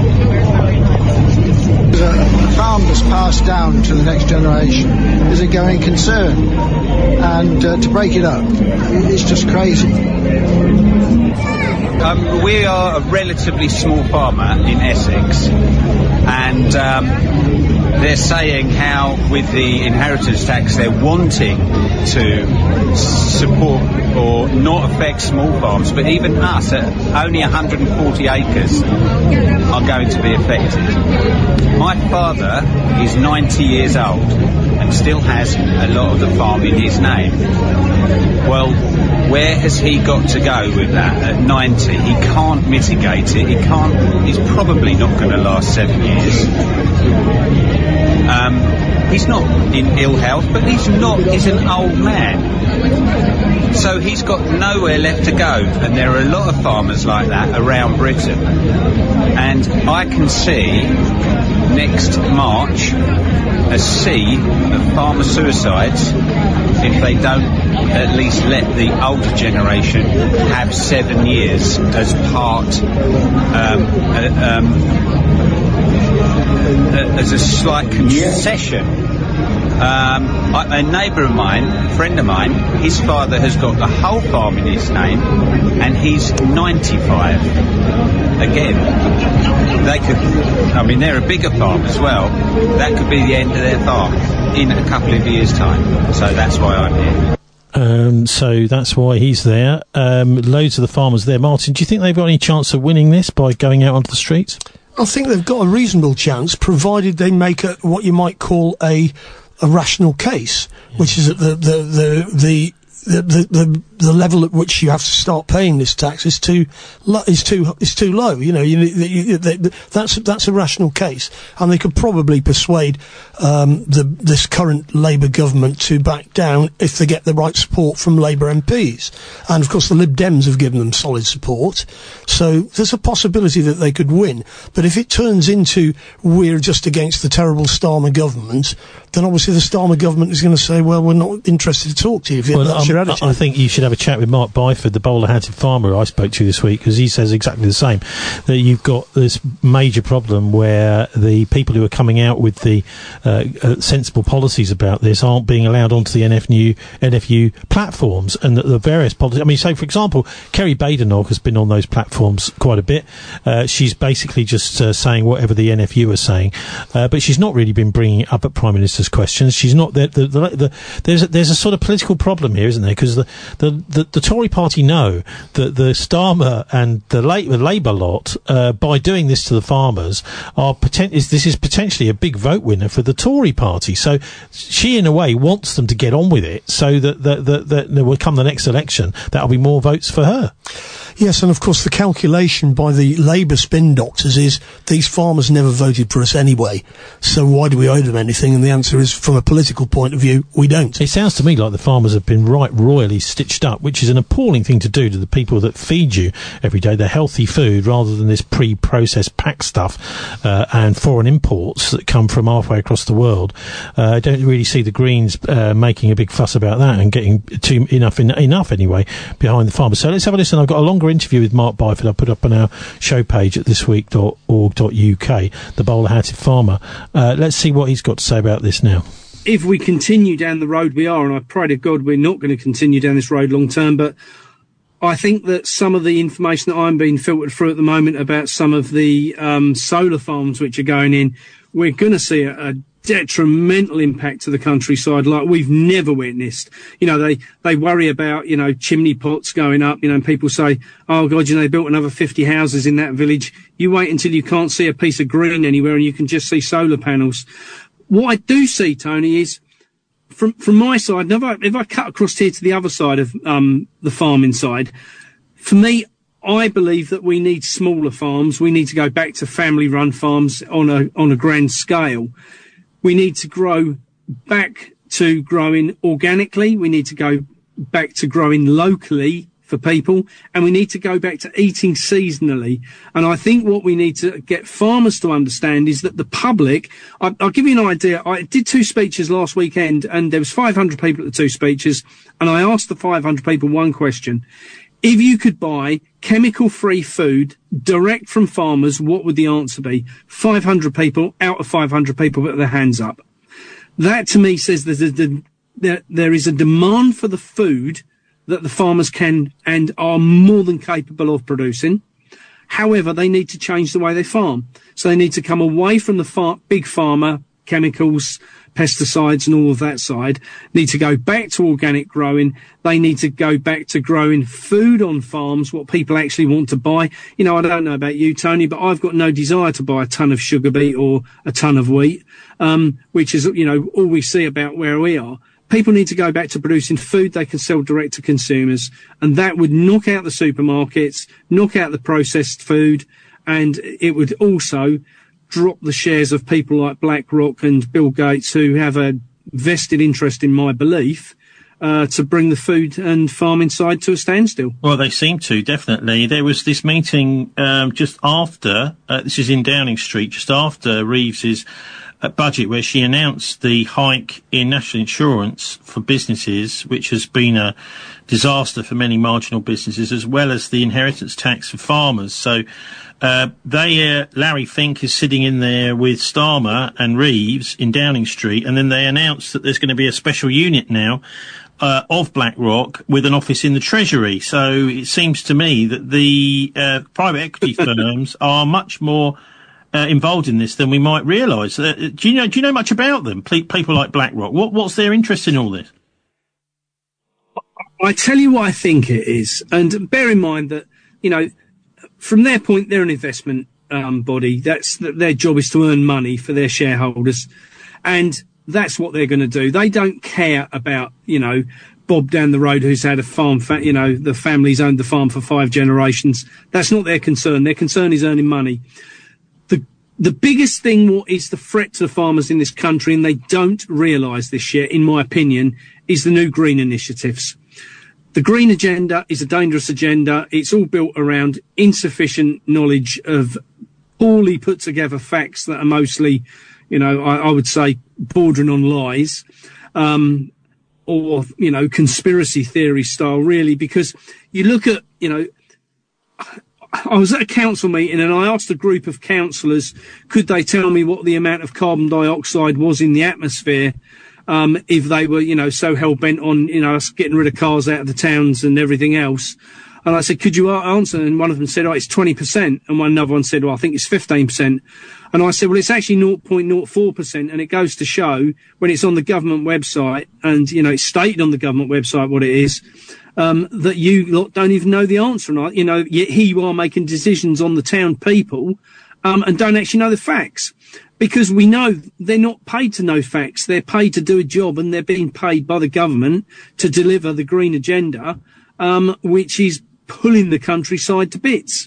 A farm that's passed down to the next generation is a going concern, and to break it up, it's just crazy. We are a relatively small farmer in Essex, and they're saying how with the inheritance tax they're wanting to support or not affect small farms, but even us at only 140 acres are going to be affected. My father is 90 years old and still has a lot of the farm in his name. Well, where has he got to go with that at 90? He can't mitigate it. He's probably not going to last 7 years. He's not in ill health, but he's an old man. So he's got nowhere left to go, and there are a lot of farmers like that around Britain. And I can see next March a sea of farmer suicides if they don't at least let the older generation have 7 years as part, as a slight concession. A neighbour of mine, a friend of mine, his father has got the whole farm in his name, and he's 95. Again, they could, I mean, they're a bigger farm as well. That could be the end of their farm in a couple of years' time. So that's why I'm here. So that's why he's there. Loads of the farmers there. Martin, do you think they've got any chance of winning this by going out onto the streets? I think they've got a reasonable chance, provided they make what you might call a rational case, which is at the level at which you have to start paying this tax is too low. You know, that's a rational case, and they could probably persuade this current Labour government to back down if they get the right support from Labour MPs. And of course, the Lib Dems have given them solid support, so there's a possibility that they could win. But if it turns into we're just against the terrible Starmer government, then obviously the Starmer government is going to say, well, we're not interested to talk to you if that's your attitude. I think you should have a chat with Mark Byford, the bowler-hatted farmer I spoke to this week, because he says exactly the same, that you've got this major problem where the people who are coming out with the sensible policies about this aren't being allowed onto the NFU platforms, and that the various policies, I mean, so for example, Kerry Badenoch has been on those platforms quite a bit. She's basically just saying whatever the NFU are saying, but she's not really been bringing it up at Prime Minister's questions. She's not there's a sort of political problem here, isn't there? Because the Tory party know that the Starmer and the Labour lot, by doing this to the farmers, this is potentially a big vote winner for the Tory party. So she, in a way, wants them to get on with it, so that there will come the next election, that'll be more votes for her. Yes, and of course the calculation by the Labour spin doctors is these farmers never voted for us anyway, so why do we owe them anything? And the answer is, from a political point of view, we don't. It sounds to me like the farmers have been royally stitched up, which is an appalling thing to do to the people that feed you every day, the healthy food, rather than this pre-processed packed stuff and foreign imports that come from halfway across the world. I don't really see the Greens making a big fuss about that and getting enough anyway behind the farmers. So let's have a listen. I've got a longer interview with Mark Byford I put up on our show page at thisweek.org.uk, the bowler-hatted farmer. Let's see what he's got to say about this now. If we continue down the road we are, and I pray to God we're not going to continue down this road long term, but I think that some of the information that I'm being filtered through at the moment about some of the solar farms which are going in, we're going to see a detrimental impact to the countryside like we've never witnessed. You know, they worry about, you know, chimney pots going up, you know, and people say, oh God, you know, they built another 50 houses in that village. You wait until you can't see a piece of green anywhere and you can just see solar panels. What I do see, Tony, is from my side, if I cut across here to the other side of the farming side, for me, I believe that we need smaller farms. We need to go back to family-run farms on a grand scale. We need to grow back to growing organically. We need to go back to growing locally for people, and we need to go back to eating seasonally. And I think what we need to get farmers to understand is that the public, I'll give you an idea. I did 2 speeches last weekend, and there was 500 people at the 2 speeches, and I asked the 500 people one question. If you could buy chemical-free food direct from farmers, what would the answer be? 500 people out of 500 people put their hands up. That to me says there is a demand for the food that the farmers can and are more than capable of producing. However, they need to change the way they farm. So they need to come away from the big pharma, chemicals, pesticides and all of that side, need to go back to organic growing. They need to go back to growing food on farms, what people actually want to buy. You know, I don't know about you, Tony, but I've got no desire to buy a ton of sugar beet or a ton of wheat, which is, you know, all we see about where we are. People need to go back to producing food they can sell direct to consumers, and that would knock out the supermarkets, knock out the processed food, and it would also drop the shares of people like BlackRock and Bill Gates, who have a vested interest in my belief, to bring the food and farming side to a standstill. Well, they seem to, definitely. There was this meeting just after, this is in Downing Street, just after Reeves's budget, where she announced the hike in national insurance for businesses, which has been a disaster for many marginal businesses, as well as the inheritance tax for farmers. So Larry Fink is sitting in there with Starmer and Reeves in Downing Street, and then they announced that there's going to be a special unit now of BlackRock with an office in the Treasury. So it seems to me that the private equity firms are much more involved in this than we might realise. Do you know much about them? People like BlackRock. What's their interest in all this? I tell you what I think it is, and bear in mind that, you know, from their point, they're an investment body. Their job is to earn money for their shareholders, and that's what they're going to do. They don't care about, you know, Bob down the road who's had a farm, the family's owned the farm for 5 generations. That's not their concern. Their concern is earning money. The biggest thing is the threat to the farmers in this country, and they don't realise this yet, in my opinion, is the new green initiatives. The green agenda is a dangerous agenda. It's all built around insufficient knowledge of poorly put together facts that are mostly, you know, I would say bordering on lies, or, you know, conspiracy theory style, really, because you look at, you know, I was at a council meeting and I asked a group of councillors, could they tell me what the amount of carbon dioxide was in the atmosphere, if they were, you know, so hell-bent on, you know, us getting rid of cars out of the towns and everything else. And I said, could you answer? And one of them said, it's 20%. And another one said, I think it's 15%. And I said, well, it's actually 0.04%. And it goes to show when it's on the government website and, you know, it's stated on the government website what it is, that you lot don't even know the answer. And, you know, yet here you are making decisions on the town people, and don't actually know the facts. Because we know they're not paid to know facts. They're paid to do a job, and they're being paid by the government to deliver the green agenda, which is pulling the countryside to bits.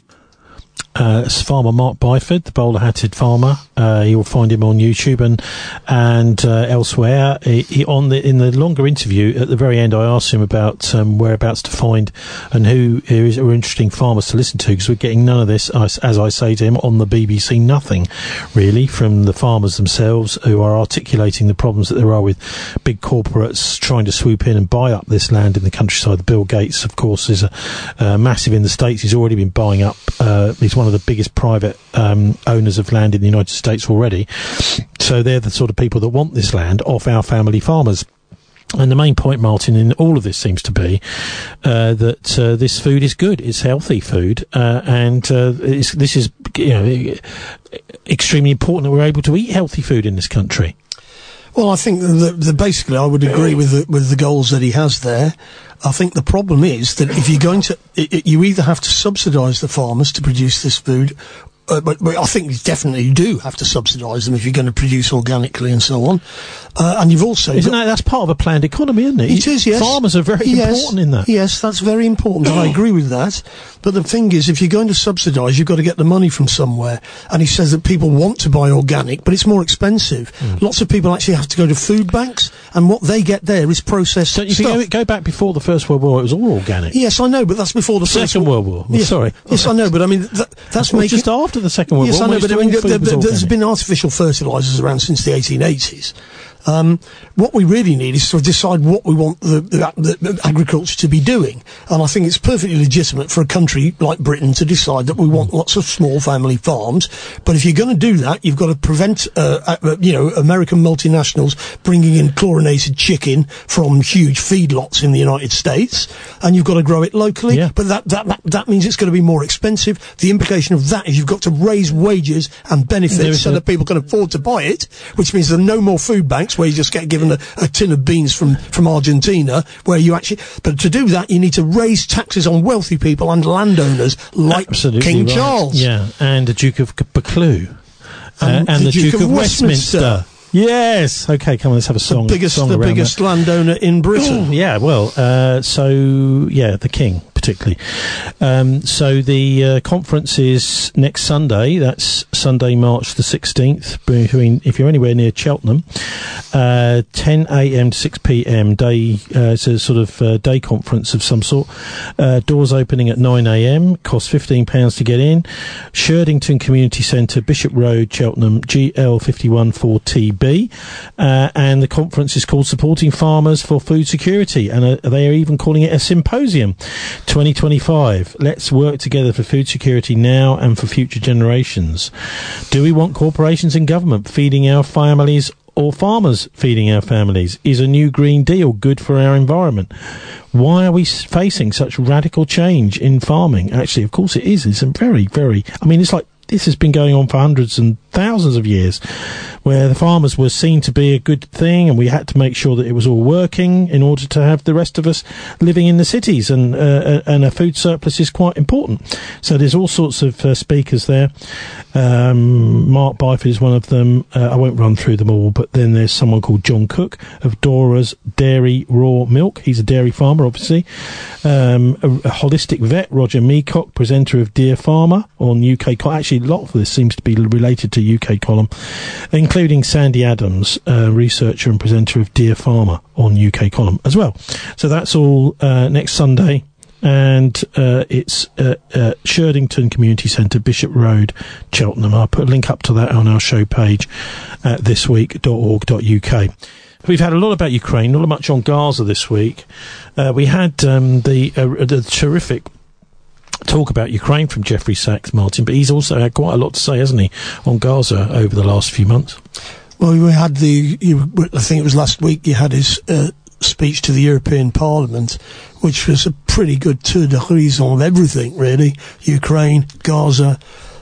It's farmer Mark Byford, the bowler-hatted farmer. You'll find him on YouTube and elsewhere. In the longer interview, at the very end, I asked him about whereabouts to find and who are interesting farmers to listen to, because we're getting none of this, as I say to him, on the BBC. Nothing, really, from the farmers themselves, who are articulating the problems that there are with big corporates trying to swoop in and buy up this land in the countryside. Bill Gates, of course, is massive in the States. He's already been buying up. He's one of the biggest private owners of land in the United States already. So they're the sort of people that want this land off our family farmers. And the main point, Martin, in all of this seems to be that this food is good. It's healthy food, and this is, you know, extremely important that we're able to eat healthy food in this country. Well, I think that basically I would agree with the goals that he has there. I think the problem is that if you're going to, you either have to subsidise the farmers to produce this food, but I think you definitely do have to subsidise them if you're going to produce organically and so on. And you've also... that's part of a planned economy, isn't it? It is, yes. Farmers are very important in that. Yes, that's very important, and I agree with that. But the thing is, if you're going to subsidise, you've got to get the money from somewhere. And he says that people want to buy organic, but it's more expensive. Lots of people actually have to go to food banks, and what they get there is processed stuff. Don't you go back before the First World War, it was all organic. Yes, I know, but that's before the Second World War. Yes, sorry. Yes, I know, but I mean, that's making... Just after the Second World War. Yes, I know, but I mean, there's been artificial fertilisers around since the 1880s. What we really need is to decide what we want the agriculture to be doing. And I think it's perfectly legitimate for a country like Britain to decide that we want lots of small family farms. But if you're going to do that, you've got to prevent, American multinationals bringing in chlorinated chicken from huge feedlots in the United States. And you've got to grow it locally. Yeah. But that means it's going to be more expensive. The implication of that is you've got to raise wages and benefits so that people can afford to buy it, which means there are no more food banks where you just get given a tin of beans from Argentina, where you actually... But to do that, you need to raise taxes on wealthy people and landowners like King Charles. Yeah, and the Duke of Buccleuch. And the Duke of Westminster. Yes. Okay, come on, let's have a song. The biggest landowner in Britain. Yeah, well, the King, particularly. So the conference is next Sunday. That's Sunday, March the 16th. If you're anywhere near Cheltenham, 10 a.m. to 6 p.m. Day. It's a sort of day conference of some sort. Doors opening at 9 a.m. Costs £15 to get in. Sherdington Community Centre, Bishop Road, Cheltenham, GL51 4TB. And the conference is called Supporting Farmers for Food Security, and they are even calling it a symposium 2025. Let's work together for food security now and for future generations. Do we want corporations and government feeding our families or farmers feeding our families? Is a new Green Deal good for our environment? Why are we facing such radical change in farming? Actually, of course it is. It's a very, very... I mean, it's like this has been going on for hundreds and thousands of years, where the farmers were seen to be a good thing, and we had to make sure that it was all working in order to have the rest of us living in the cities, and a food surplus is quite important. So there's all sorts of speakers there. Mark Byford is one of them. I won't run through them all, but then there's someone called John Cook of Dora's Dairy Raw Milk. He's a dairy farmer, obviously. A holistic vet, Roger Meacock, presenter of Dear Farmer on UK. Actually, a lot of this seems to be related to UK column, including Sandy Adams, researcher and presenter of Dear Farmer on UK column as well. So that's all next Sunday, and it's Sherdington Community Centre, Bishop Road, Cheltenham. I'll put a link up to that on our show page at thisweek.org.uk. We've had a lot about Ukraine, not much on Gaza this week. We had the terrific talk about Ukraine from Jeffrey Sachs, Martin, but he's also had quite a lot to say, hasn't he, on Gaza over the last few months? Well, we had I think it was last week, you had his speech to the European Parliament, which was a pretty good tour de horizon of everything, really. Ukraine, Gaza.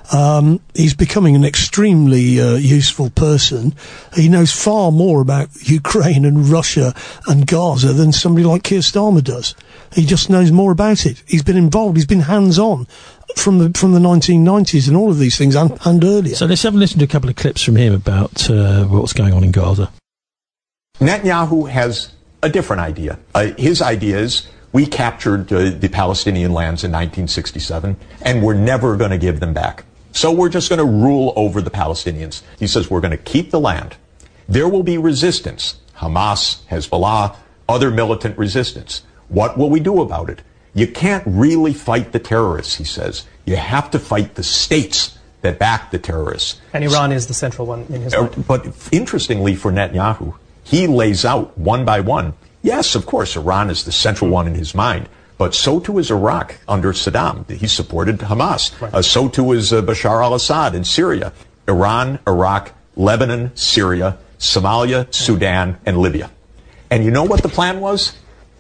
He's becoming an extremely useful person. He knows far more about Ukraine and Russia and Gaza than somebody like Keir Starmer does. He just knows more about it. He's been involved. He's been hands-on from the 1990s and all of these things and earlier. So let's have a listen to a couple of clips from him about what's going on in Gaza. Netanyahu has a different idea. His idea is, we captured the Palestinian lands in 1967, and we're never going to give them back. So we're just going to rule over the Palestinians. He says we're going to keep the land. There will be resistance. Hamas, Hezbollah, other militant resistance. What will we do about it? You can't really fight the terrorists, he says. You have to fight the states that back the terrorists. And Iran is the central one in his mind. But interestingly for Netanyahu, he lays out one by one. Yes, of course, Iran is the central one in his mind. But so too is Iraq under Saddam. He supported Hamas. Right. So too is Bashar al-Assad in Syria. Iran, Iraq, Lebanon, Syria, Somalia, Sudan, and Libya. And you know what the plan was?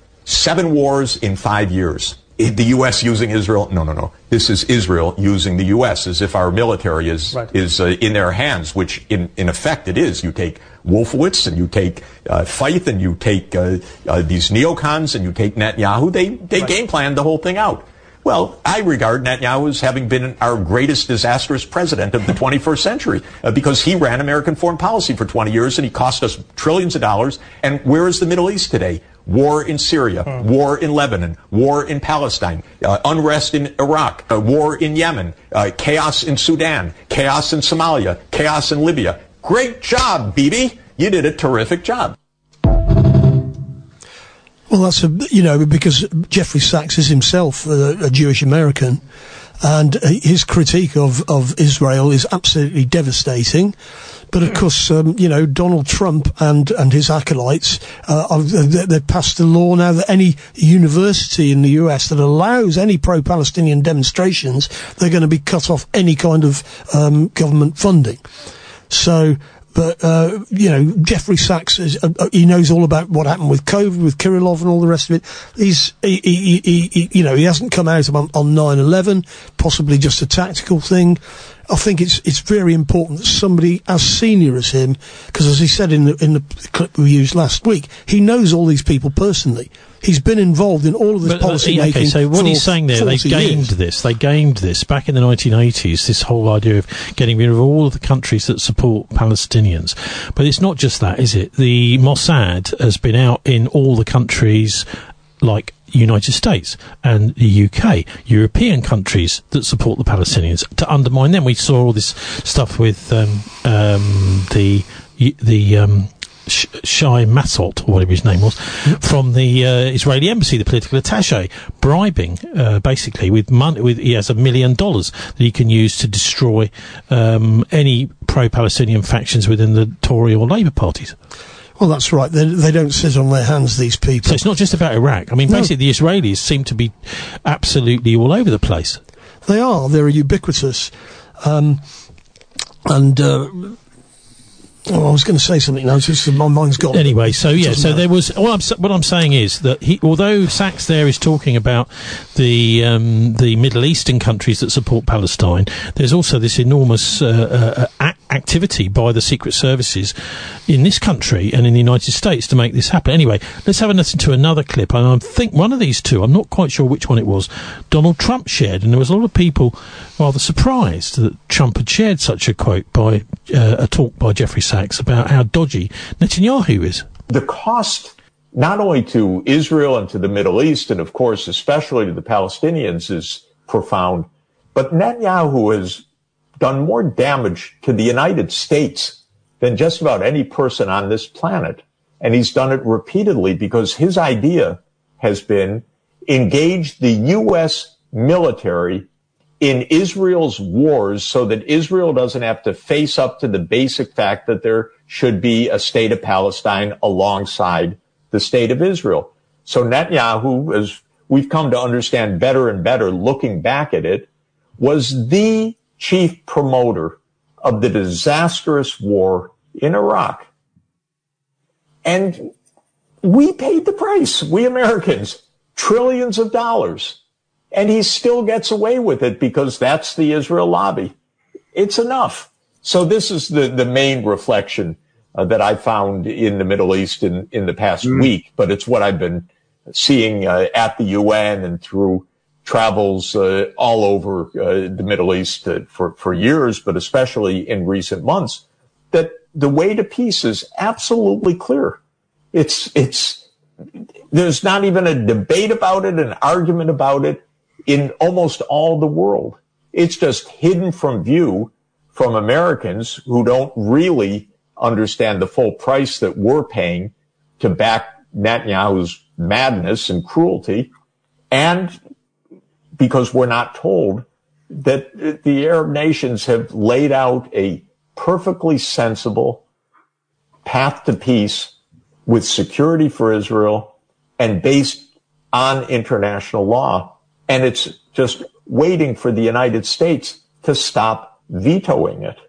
7 wars in 5 years. The U.S. using Israel? No. This is Israel using the U.S. as if our military is in their hands, which in effect it is. You take Wolfowitz and you take Feith and you take these neocons and you take Netanyahu. They game planned the whole thing out. Well, I regard Netanyahu as having been our greatest disastrous president of the 21st century because he ran American foreign policy for 20 years and he cost us trillions of dollars. And where is the Middle East today? War in Syria, war in Lebanon, war in Palestine, unrest in Iraq, war in Yemen, chaos in Sudan, chaos in Somalia, chaos in Libya. Great job, Bibi. You did a terrific job. Well, that's because Jeffrey Sachs is himself a Jewish American, and his critique of Israel is absolutely devastating. But of course, Donald Trump and his acolytes, they've passed a law now that any university in the US that allows any pro-Palestinian demonstrations, they're going to be cut off any kind of government funding. So, but Jeffrey Sachs he knows all about what happened with COVID, with Kirillov, and all the rest of it. He hasn't come out on 9/11, possibly just a tactical thing. I think it's very important that somebody as senior as him, because as he said in the clip we used last week, he knows all these people personally. He's been involved in all of this policy making. Okay, so what he's saying there, they gamed this back in the 1980s, this whole idea of getting rid of all of the countries that support Palestinians. But it's not just that, is it? The Mossad has been out in all the countries like United States and the UK, European countries that support the Palestinians, to undermine them. We saw all this stuff with Shai Massot, or whatever his name was, from the Israeli embassy, the political attaché, bribing, basically, with money. He has $1 million that he can use to destroy any pro-Palestinian factions within the Tory or Labour parties. Well, that's right. They don't sit on their hands, these people. So it's not just about Iraq. I mean, basically, the Israelis seem to be absolutely all over the place. They are. They're ubiquitous. I was going to say something now, just my mind's gone. Anyway, so there was. What I'm saying is that although Sachs there is talking about the Middle Eastern countries that support Palestine, there's also this enormous activity by the secret services in this country and in the United States to make this happen. Anyway, let's have a listen to another clip. And I think one of these two, I'm not quite sure which one it was, Donald Trump shared, and there was a lot of people rather surprised that Trump had shared such a quote by a talk by Jeffrey Sachs about how dodgy Netanyahu is. The cost not only to Israel and to the Middle East, and of course especially to the Palestinians, is profound, but Netanyahu has done more damage to the United States than just about any person on this planet. And he's done it repeatedly because his idea has been engage the U.S. military in Israel's wars so that Israel doesn't have to face up to the basic fact that there should be a state of Palestine alongside the state of Israel. So Netanyahu, as we've come to understand better and better looking back at it, was the chief promoter of the disastrous war in Iraq. And we paid the price, we Americans, trillions of dollars. And he still gets away with it because that's the Israel lobby. It's enough. So this is the main reflection that I found in the Middle East in the past week, but it's what I've been seeing at the UN and through travels all over the Middle East for years, but especially in recent months, that the way to peace is absolutely clear. There's not even a debate about it, an argument about it in almost all the world. It's just hidden from view from Americans who don't really understand the full price that we're paying to back Netanyahu's madness and cruelty, and because we're not told that the Arab nations have laid out a perfectly sensible path to peace with security for Israel and based on international law. And it's just waiting for the United States to stop vetoing it.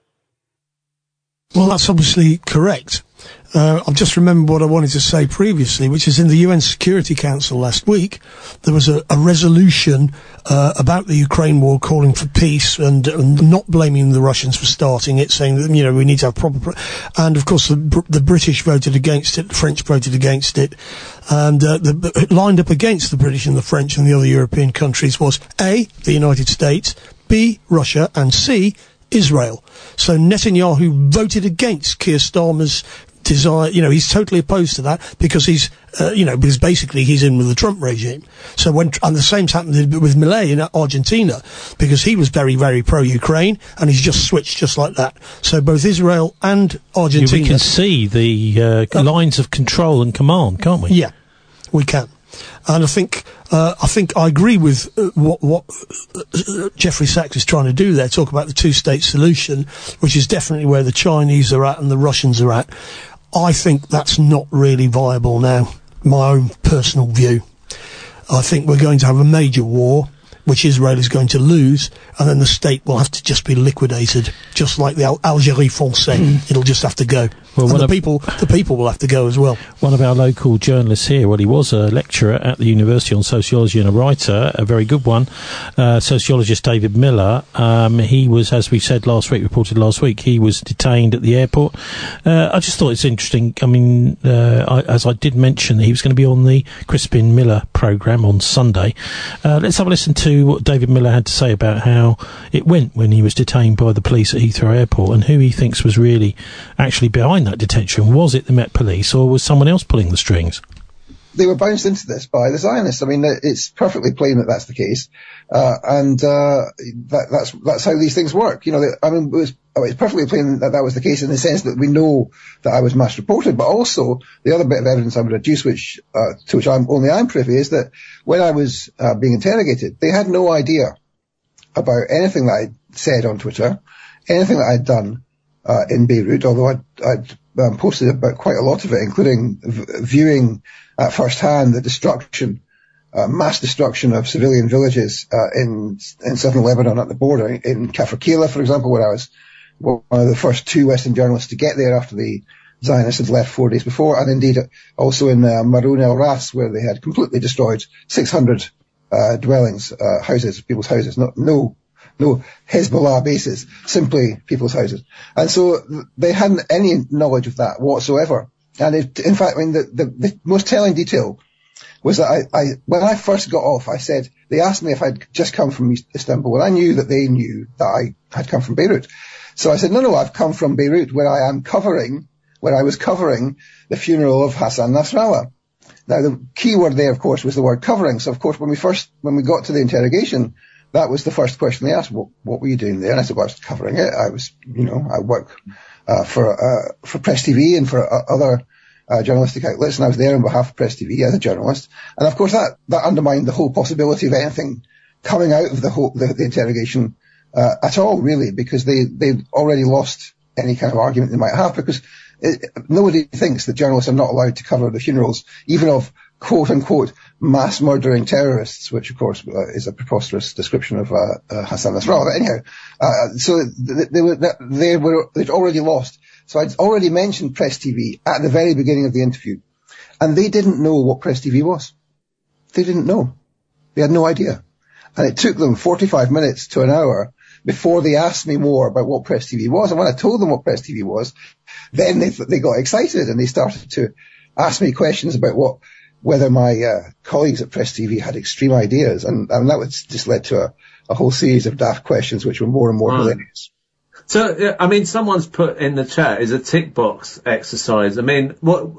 Well, that's obviously correct. I've just remembered what I wanted to say previously, which is in the UN Security Council last week, there was a resolution about the Ukraine war calling for peace and not blaming the Russians for starting it, saying that, we need to have proper... And, of course, the British voted against it, the French voted against it, and lined up against the British and the French and the other European countries was A, the United States, B, Russia, and C, Israel. So Netanyahu voted against Keir Starmer's desire. He's totally opposed to that because because basically he's in with the Trump regime. So and the same's happened with Milei in Argentina because he was very, very pro-Ukraine and he's just switched just like that. So both Israel and Argentina. We can see the lines of control and command, can't we? Yeah, we can. And I think I agree with what Jeffrey Sachs is trying to do there, talk about the two-state solution, which is definitely where the Chinese are at and the Russians are at. I think that's not really viable now, my own personal view. I think we're going to have a major war, which Israel is going to lose, and then the state will have to just be liquidated, just like the Algérie Française. It'll just have to go. Well, and the people will have to go as well. One of our local journalists here, he was a lecturer at the University on Sociology and a writer, a very good one, sociologist David Miller. He was, as we said reported last week, he was detained at the airport. I just thought it's interesting. I mean, as I did mention, he was going to be on the Crispin Miller programme on Sunday. Let's have a listen to what David Miller had to say about how it went when he was detained by the police at Heathrow Airport and who he thinks was really actually behind that detention. Was it the Met Police or was someone else pulling the strings? they were bounced into this by the Zionists. I mean, it's perfectly plain that that's the case, that's how these things work. You know, it's perfectly plain that that was the case in the sense that we know that I was mass reported, but also the other bit of evidence I would adduce, to which I'm privy, is that when I was being interrogated, they had no idea about anything that I'd said on Twitter, anything that I'd done in Beirut, although I'd posted about quite a lot of it, including viewing at first hand the destruction, mass destruction of civilian villages in southern Lebanon at the border, in Kafr Kila, for example, where I was one of the first 2 Western journalists to get there after the Zionists had left 4 days before, and indeed also in Maroun El Ras, where they had completely destroyed 600 dwellings, houses, people's houses, no Hezbollah bases, simply people's houses. And so they hadn't any knowledge of that whatsoever. And in fact, I mean, the most telling detail was that when I first got off, they asked me if I'd just come from Istanbul, and I knew that they knew that I had come from Beirut. So I said, no, I've come from Beirut, where I was covering the funeral of Hassan Nasrallah. Now, the key word there, of course, was the word covering. So, of course, when we got to the interrogation, that was the first question they asked. What were you doing there? And I said, well, I was covering it. I work for Press TV and for other journalistic outlets, and I was there on behalf of Press TV as a journalist. And of course, that undermined the whole possibility of anything coming out of the interrogation at all, really, because they'd already lost any kind of argument they might have, because nobody thinks that journalists are not allowed to cover the funerals, even of quote-unquote mass murdering terrorists, which of course is a preposterous description of Hassan Nasrallah. But anyhow, so they'd already lost. So I'd already mentioned Press TV at the very beginning of the interview, and they didn't know what Press TV was. They didn't know. They had no idea. And it took them 45 minutes to an hour before they asked me more about what Press TV was. And when I told them what Press TV was, then they got excited and they started to ask me questions about whether my colleagues at Press TV had extreme ideas. And that was just led to a whole series of daft questions, which were more and more hilarious. So, I mean, someone's put in the chat, is a tick box exercise. I mean, what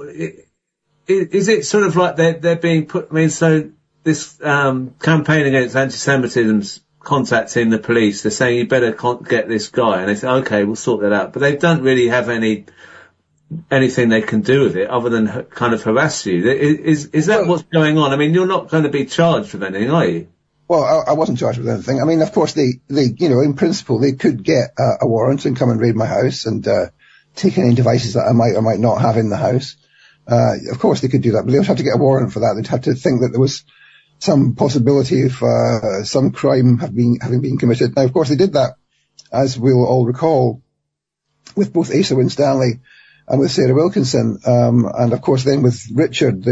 is it sort of like they're being put, I mean, so this campaign against anti-Semitism's contacting the police. They're saying you better get this guy, and they say, okay, we'll sort that out. But they don't really have anything they can do with it other than kind of harass you. Is that what's going on? I mean, you're not going to be charged with anything, are you? Well, I wasn't charged with anything. I mean, of course, they in principle, they could get a warrant and come and raid my house and take any devices that I might or might not have in the house. Of course, they could do that, but they would have to get a warrant for that. They'd have to think that there was some possibility of some crime having been committed. Now, of course, they did that, as we'll all recall, with both Asa Winstanley and with Sarah Wilkinson, and of course then with Richard,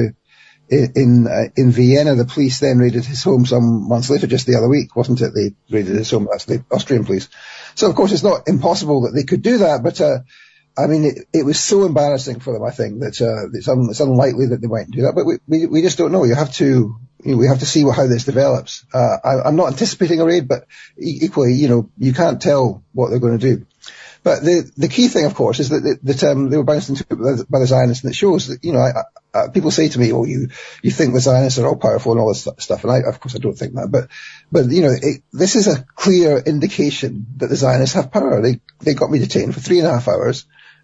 in Vienna, the police then raided his home some months later, just the other week, wasn't it? They raided his home. That's the Austrian police. So of course it's not impossible that they could do that, but I mean, it was so embarrassing for them, I think, that it's unlikely that they might do that. But we just don't know. We have to see how this develops. I'm not anticipating a raid, but equally, you can't tell what they're going to do. But the key thing, of course, is that they were bounced into by the Zionists, and it shows that, people say to me, "Oh, you think the Zionists are all powerful and all this stuff," and of course I don't think that. But this is a clear indication that the Zionists have power. They got me detained for 3.5 hours,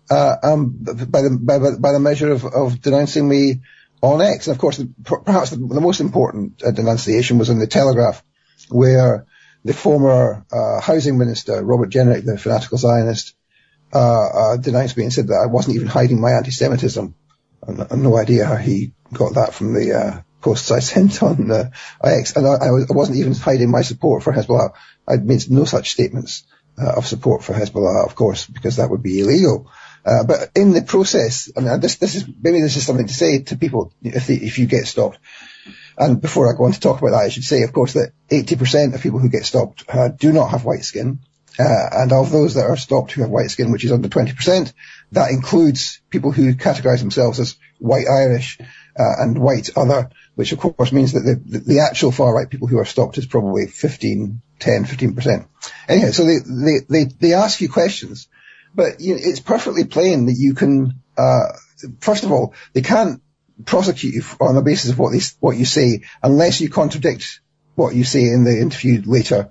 by the measure of denouncing me on X. And of course, perhaps the most important denunciation was in the Telegraph, where the former housing minister, Robert Jenrick, the fanatical Zionist, denounced me and said that I wasn't even hiding my anti-Semitism. I've no idea how he got that from the posts I sent on X. And I wasn't even hiding my support for Hezbollah. I'd made no such statements of support for Hezbollah, of course, because that would be illegal. But in the process, I mean, this is something to say to people if you get stopped. And before I go on to talk about that, I should say, of course, that 80% of people who get stopped do not have white skin. And of those that are stopped who have white skin, which is under 20%, that includes people who categorize themselves as white Irish and white other, which of course means that the actual far right people who are stopped is probably 15%. Anyhow, so they ask you questions, but it's perfectly plain that you can, first of all, they can't prosecute you on the basis of what you say, unless you contradict what you say in the interview later.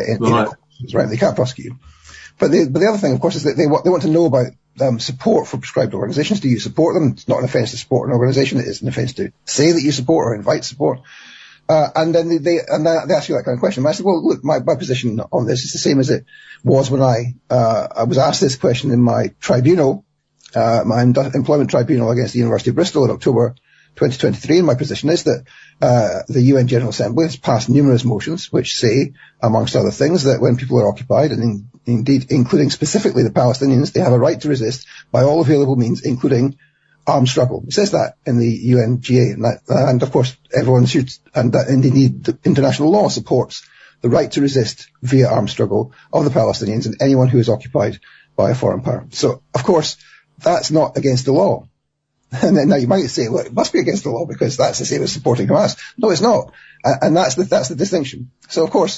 Right, they can't prosecute you. But the other thing, of course, is that they want to know about support for prescribed organisations. Do you support them? It's not an offence to support an organisation. It is an offence to say that you support or invite support. And then they ask you that kind of question. And I said, well, look, my position on this is the same as it was when I was asked this question in my tribunal, my employment tribunal against the University of Bristol in October 2023. And my position is that the UN General Assembly has passed numerous motions which say, amongst other things, that when people are occupied, and indeed including specifically the Palestinians, they have a right to resist by all available means, including armed struggle. It says that in the UNGA, and of course everyone should, and that indeed the international law supports the right to resist via armed struggle of the Palestinians and anyone who is occupied by a foreign power. So, of course, that's not against the law. And then now you might say, well, it must be against the law because that's the same as supporting Hamas. No, it's not. And that's the distinction. So, of course,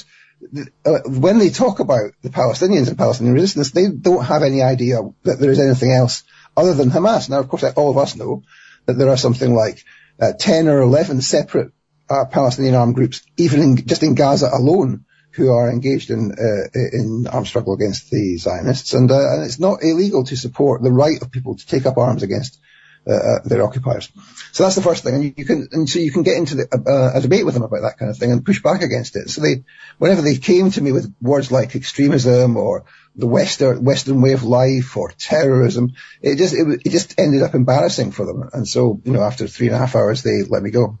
when they talk about the Palestinians and Palestinian resistance, they don't have any idea that there is anything else other than Hamas. Now, of course, all of us know that there are something like 10 or 11 separate Palestinian armed groups, even just in Gaza alone, who are engaged in armed struggle against the Zionists. And it's not illegal to support the right of people to take up arms against their occupiers. So that's the first thing. And so you can get into a debate with them about that kind of thing and push back against it. So whenever they came to me with words like extremism or the Western way of life or terrorism, it just ended up embarrassing for them. And so, after 3.5 hours, they let me go.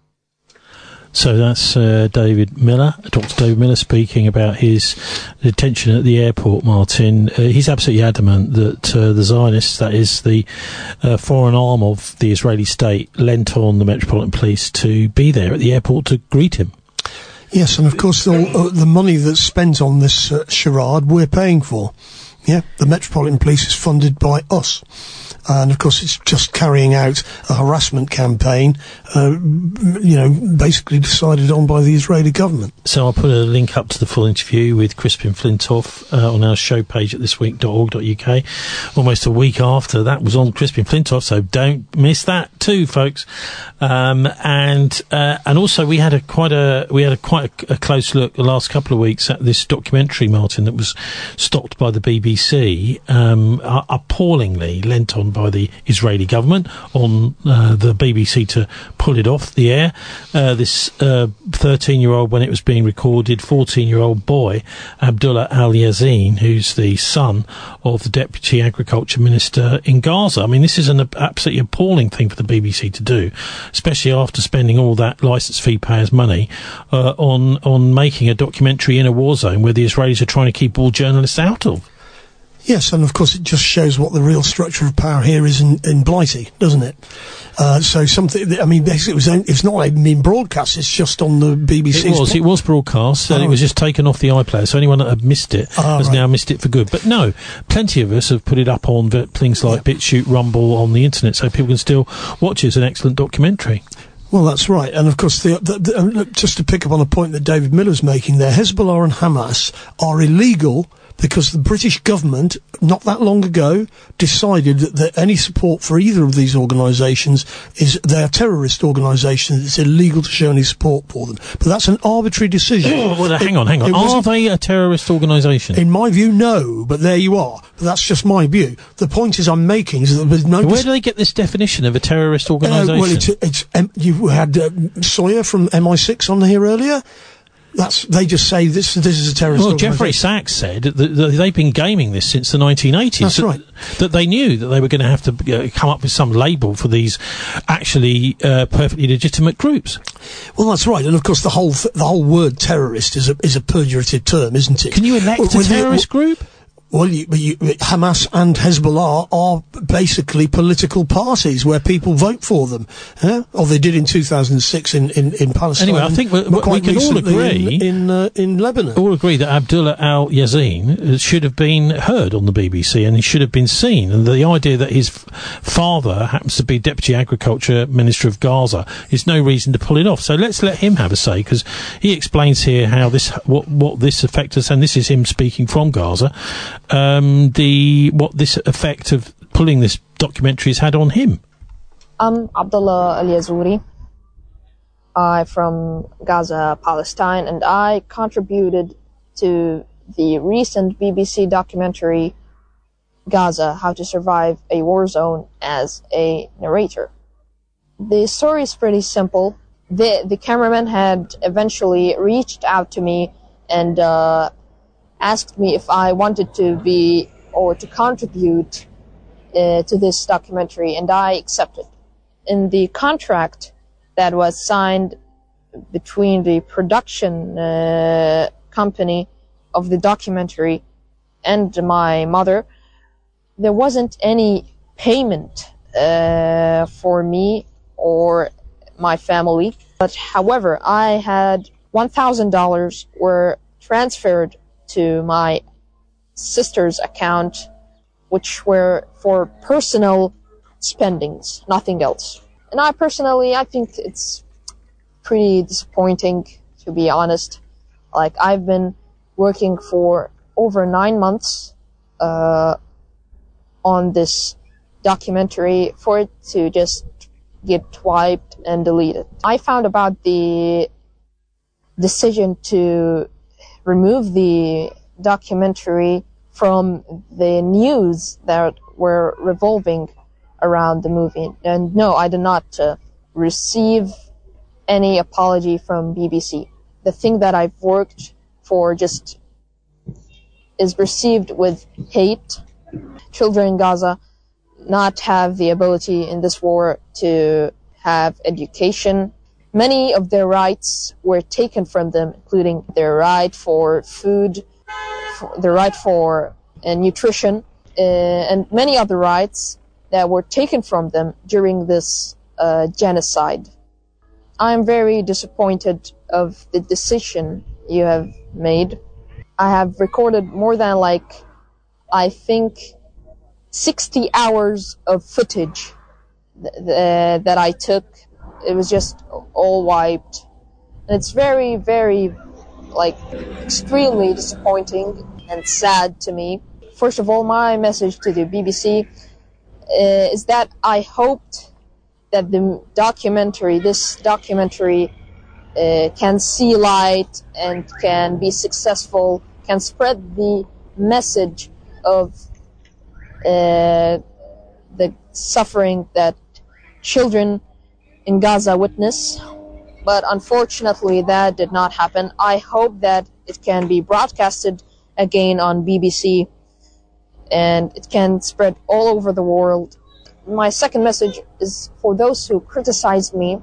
So that's David Miller, Dr. David Miller, speaking about his detention at the airport, Martin. He's absolutely adamant that the Zionists, that is the foreign arm of the Israeli state, lent on the Metropolitan Police to be there at the airport to greet him. Yes, and of course the money that's spent on this charade we're paying for. Yeah, the Metropolitan Police is funded by us. And, of course, it's just carrying out a harassment campaign, basically decided on by the Israeli government. So I'll put a link up to the full interview with Crispin Flintoff on our show page at thisweek.org.uk. Almost a week after that was on Crispin Flintoff, so don't miss that too, folks. And also we had quite a close look the last couple of weeks at this documentary, Martin, that was stopped by the BBC, appallingly lent on by the Israeli government on the BBC to pull it off the air. This 13-year-old, when it was being recorded, 14-year-old boy, Abdullah Al-Yazin, who's the son of the Deputy Agriculture Minister in Gaza. I mean, this is an absolutely appalling thing for the BBC to do, especially after spending all that licence fee payers' money on making a documentary in a war zone where the Israelis are trying to keep all journalists out of. Yes, and of course it just shows what the real structure of power here is in Blighty, doesn't it? So something, I mean, basically it's not even being broadcast, it's just on the BBC. It was broadcast, and it was just taken off the iPlayer, so anyone that had missed it has now missed it for good. But no, plenty of us have put it up on things like BitChute, Rumble, on the internet, so people can still watch it. It's an excellent documentary. Well, that's right. And, of course, just to pick up on a point that David Miller's making there, Hezbollah and Hamas are illegal because the British government, not that long ago, decided that any support for either of these organisations they're terrorist organisations. It's illegal to show any support for them. But that's an arbitrary decision. Well, hang on. Are they a terrorist organisation? In my view, no. But there you are. But that's just my view. The point I'm making is that there's no... Where do they get this definition of a terrorist organisation? You had Sawyer from MI6 on here earlier. They just say this is a terrorist organisation. Jeffrey Sachs said that they've been gaming this since the 1980s. That's right. That they knew that they were going to have to come up with some label for these actually perfectly legitimate groups. Well, that's right. And of course, the whole word terrorist is a pejorative term, isn't it? Can you elect a terrorist group? Well, Hamas and Hezbollah are basically political parties where people vote for them. Or they did in 2006 in Palestine. Anyway, I think we can all agree in Lebanon. All agree that Abdullah Al-Yazin should have been heard on the BBC and he should have been seen. And the idea that his father happens to be Deputy Agriculture Minister of Gaza is no reason to pull it off. So let's let him have a say, because he explains here how what this affects us, and this is him speaking from Gaza. What this effect of pulling this documentary has had on him. I'm Abdullah Al-Yazuri. I'm from Gaza, Palestine, and I contributed to the recent BBC documentary Gaza, How to Survive a War Zone, as a narrator. The story is pretty simple. The cameraman had eventually reached out to me and asked me if I wanted to be or to contribute to this documentary, and I accepted. In the contract that was signed between the production company of the documentary and my mother, there wasn't any payment for me or my family. But however, I had $1,000 were transferred to my sister's account, which were for personal spendings, nothing else. And I think it's pretty disappointing, to be honest. Like, I've been working for over 9 months on this documentary for it to just get wiped and deleted. I found about the decision to remove the documentary from the news that were revolving around the movie. And no, I did not receive any apology from BBC. The thing that I've worked for just is received with hate. Children in Gaza not have the ability in this war to have education. Many of their rights were taken from them, including their right for food, their right for nutrition, and many other rights that were taken from them during this genocide. I am very disappointed of the decision you have made. I have recorded more than I think 60 hours of footage that I took. It was just all wiped. And it's very, very, extremely disappointing and sad to me. First of all, my message to the BBC is that I hoped that this documentary can see light and can be successful, can spread the message of the suffering that children in Gaza witness. But unfortunately, that did not happen. I hope that it can be broadcasted again on BBC and it can spread all over the world. My second message is for those who criticized me.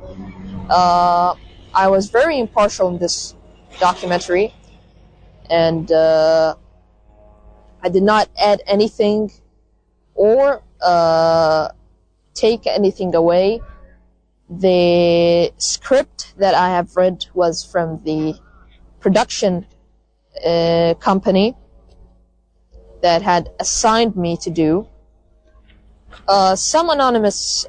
I was very impartial in this documentary, and I did not add anything or take anything away. The script that I have read was from the production company that had assigned me to do. Some anonymous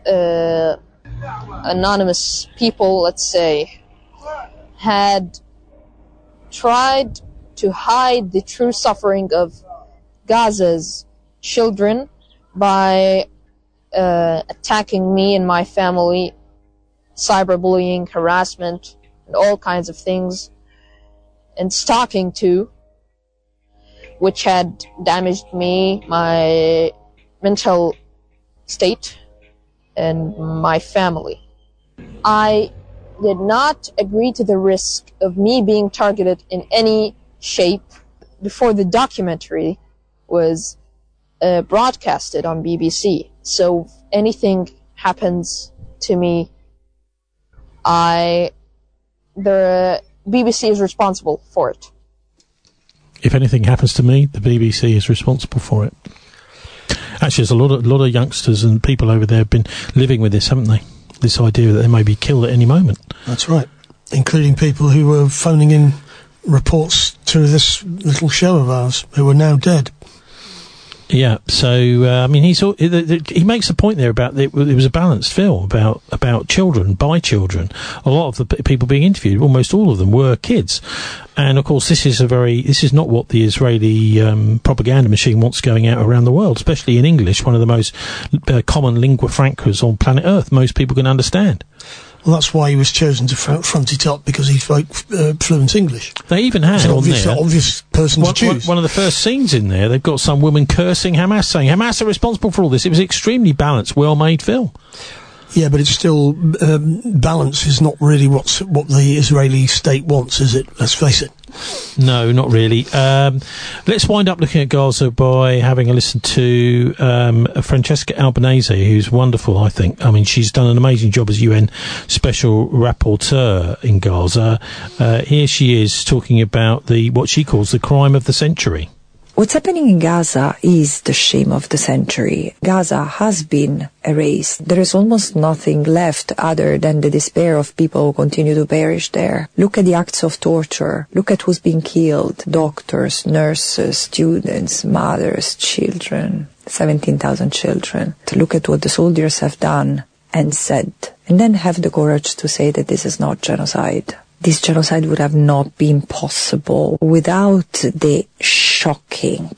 people, let's say, had tried to hide the true suffering of Gaza's children by attacking me and my family, cyberbullying, harassment, and all kinds of things, and stalking too, which had damaged me, my mental state, and my family. I did not agree to the risk of me being targeted in any shape before the documentary was broadcasted on BBC. So if anything happens to me, the BBC is responsible for it. If anything happens to me, the BBC is responsible for it. Actually, there's a lot of youngsters and people over there have been living with this, haven't they? This idea that they may be killed at any moment. That's right. Including people who were phoning in reports to this little show of ours, who are now dead. Yeah, so I mean, he makes a point there about it was a balanced film about children by children. A lot of the people being interviewed, almost all of them, were kids, and of course, this is not what the Israeli propaganda machine wants going out around the world, especially in English, one of the most common lingua francas on planet Earth. Most people can understand. Well, that's why he was chosen to front it up, because he spoke fluent English. They even had on there obvious person to choose. One of the first scenes in there, they've got some woman cursing Hamas, saying Hamas are responsible for all this. It was an extremely balanced, well-made film. Yeah, but it's still balance is not really what the Israeli state wants, is it? Let's face it. No, not really. Let's wind up looking at Gaza by having a listen to Francesca Albanese, who's wonderful, I think. I mean, she's done an amazing job as UN Special Rapporteur in Gaza. Here she is talking about what she calls the crime of the century. What's happening in Gaza is the shame of the century. Gaza has been erased. There is almost nothing left other than the despair of people who continue to perish there. Look at the acts of torture. Look at who's being killed. Doctors, nurses, students, mothers, children. 17,000 children. To look at what the soldiers have done and said. And then have the courage to say that this is not genocide. This genocide would have not been possible without the shocking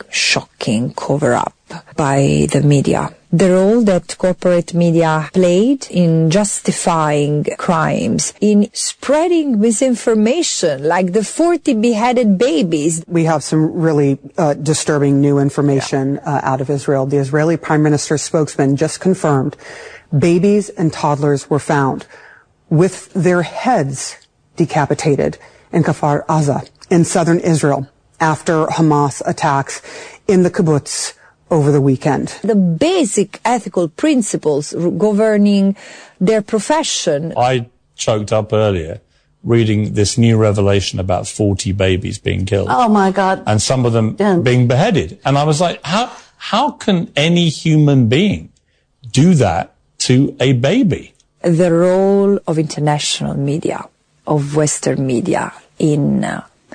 cover-up by the media. The role that corporate media played in justifying crimes, in spreading misinformation, like the 40 beheaded babies. We have some really disturbing new information out of Israel. The Israeli Prime Minister's spokesman just confirmed babies and toddlers were found with their heads decapitated in Kfar Aza in southern Israel after Hamas attacks in the kibbutz over the weekend. The basic ethical principles governing their profession. I choked up earlier reading this new revelation about 40 babies being killed. Oh my God. And some of them being beheaded. And I was like, how can any human being do that to a baby? The role of international media, of Western media in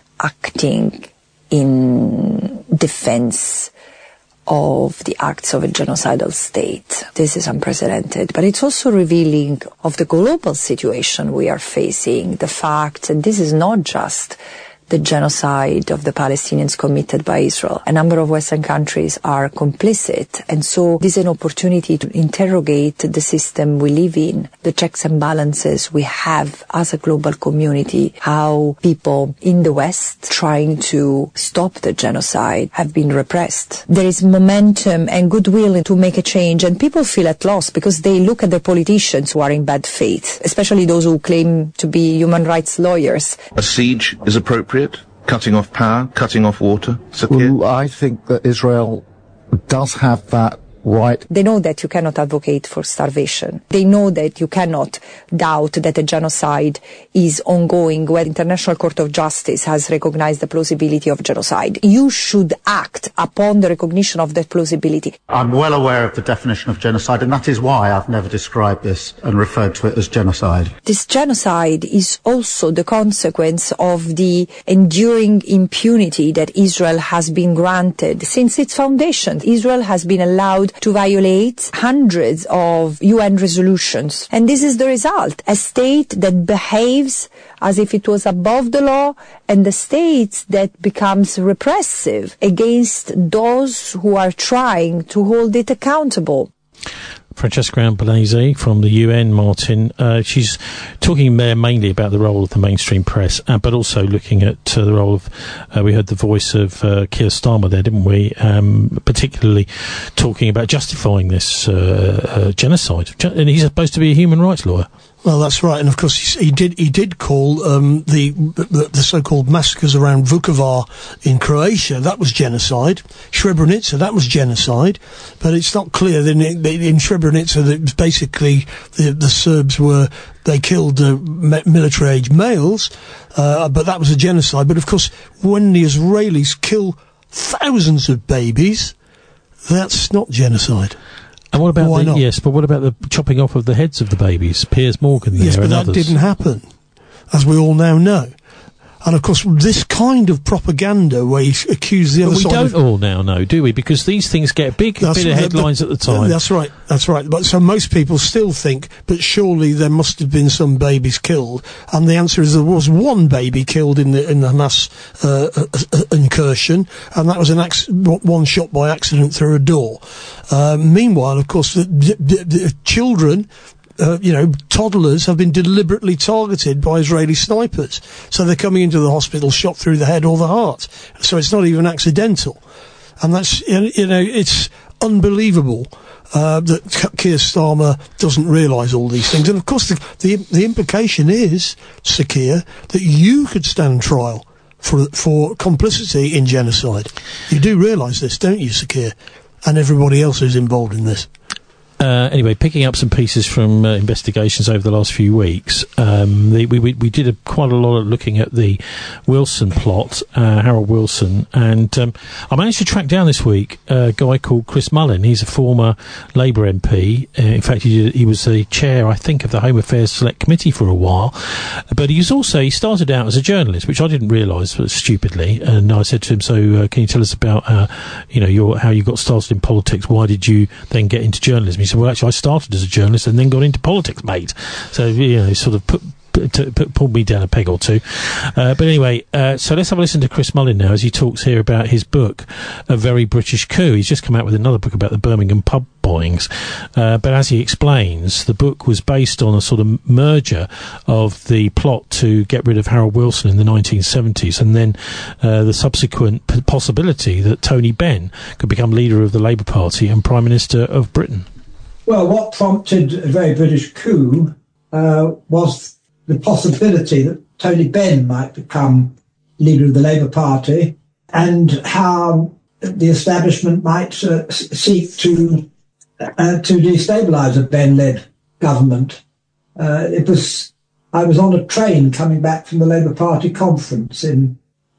acting in defense of the acts of a genocidal state. This is unprecedented, but it's also revealing of the global situation we are facing, the fact that this is not just the genocide of the Palestinians committed by Israel. A number of Western countries are complicit, and so this is an opportunity to interrogate the system we live in, the checks and balances we have as a global community, how people in the West trying to stop the genocide have been repressed. There is momentum and goodwill to make a change, and people feel at loss because they look at their politicians who are in bad faith, especially those who claim to be human rights lawyers. A siege is appropriate? Cutting off power, cutting off water? Well, I think that Israel does have that right. They know that you cannot advocate for starvation. They know that you cannot doubt that a genocide is ongoing, where the International Court of Justice has recognized the plausibility of genocide. You should act upon the recognition of that plausibility. I'm well aware of the definition of genocide, and that is why I've never described this and referred to it as genocide. This genocide is also the consequence of the enduring impunity that Israel has been granted since its foundation. Israel has been allowed to violate hundreds of UN resolutions. And this is the result. A state that behaves as if it was above the law, and the state that becomes repressive against those who are trying to hold it accountable. Francesca Albanese from the UN, Martin. She's talking there mainly about the role of the mainstream press, but also looking at the role of, we heard the voice of Keir Starmer there, didn't we? Particularly talking about justifying this genocide. And he's supposed to be a human rights lawyer. Well, that's right, and of course he did call the so-called massacres around Vukovar in Croatia, that was genocide. Srebrenica, that was genocide, but it's not clear that in Srebrenica that it was basically the Serbs they killed military-age males, but that was a genocide. But of course, when the Israelis kill thousands of babies, that's not genocide. And what about what about the chopping off of the heads of the babies? Piers Morgan there and others. Yes, but that didn't happen, as we all now know. And of course, this kind of propaganda where you accuse the other side. We don't all now know, do we? Because these things get big bit of headlines at the time. That's right. But so most people still think, but surely there must have been some babies killed. And the answer is there was one baby killed in the Hamas incursion, and that was one shot by accident through a door. Meanwhile, of course, the children. Toddlers have been deliberately targeted by Israeli snipers. So they're coming into the hospital shot through the head or the heart. So it's not even accidental. And that's, it's unbelievable that Keir Starmer doesn't realise all these things. And of course, the implication is, Sir Keir, that you could stand trial for complicity in genocide. You do realise this, don't you, Sir Keir? And everybody else who's involved in this. Anyway, picking up some pieces from investigations over the last few weeks, we did quite a lot of looking at the Wilson plot, Harold Wilson, and I managed to track down this week a guy called Chris Mullin. He's a former Labour MP. In fact, he was the chair, I think, of the Home Affairs Select Committee for a while. But he started out as a journalist, which I didn't realise, stupidly. And I said to him, "So, can you tell us about, how you got started in politics? Why did you then get into journalism?" He said, "Well, actually, I started as a journalist and then got into politics, mate." So, sort of pulled me down a peg or two. But anyway, so let's have a listen to Chris Mullin now as he talks here about his book, A Very British Coup. He's just come out with another book about the Birmingham pub bombings. But as he explains, the book was based on a sort of merger of the plot to get rid of Harold Wilson in the 1970s and then the subsequent possibility that Tony Benn could become leader of the Labour Party and Prime Minister of Britain. Well, what prompted A Very British Coup was the possibility that Tony Benn might become leader of the Labour Party and how the establishment might seek to destabilise a Benn-led government. I was on a train coming back from the Labour Party conference in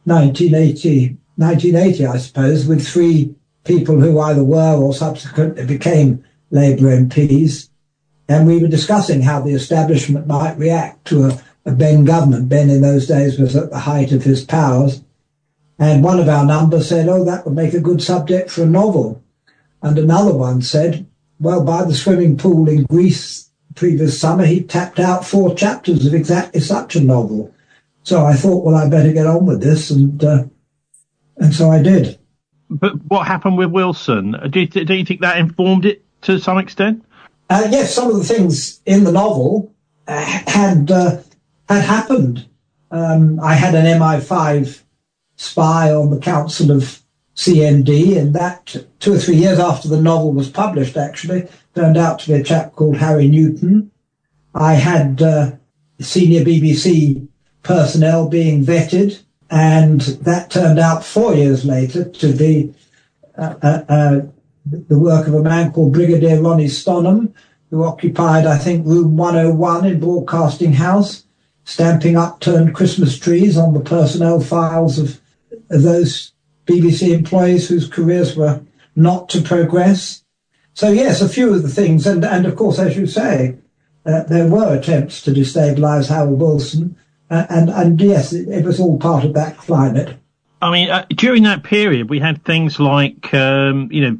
1980, I suppose, with three people who either were or subsequently became Labour MPs. And we were discussing how the establishment might react to a Benn government. Benn in those days was at the height of his powers. And one of our numbers said, "Oh, that would make a good subject for a novel." And another one said, "Well, by the swimming pool in Greece the previous summer, he tapped out 4 chapters of exactly such a novel." So I thought, well, I better get on with this. And so I did. But what happened with Wilson? Do you think that informed it to some extent? Yes, some of the things in the novel had happened. I had an MI5 spy on the council of CND, and that 2 or 3 years after the novel was published, actually, turned out to be a chap called Harry Newton. I had senior BBC personnel being vetted, and that turned out 4 years later to be the work of a man called Brigadier Ronnie Stonham, who occupied, I think, room 101 in Broadcasting House, stamping upturned Christmas trees on the personnel files of those BBC employees whose careers were not to progress. So, yes, a few of the things, and of course, as you say, there were attempts to destabilise Harold Wilson, and yes, it was all part of that climate. I mean, during that period, we had things like, the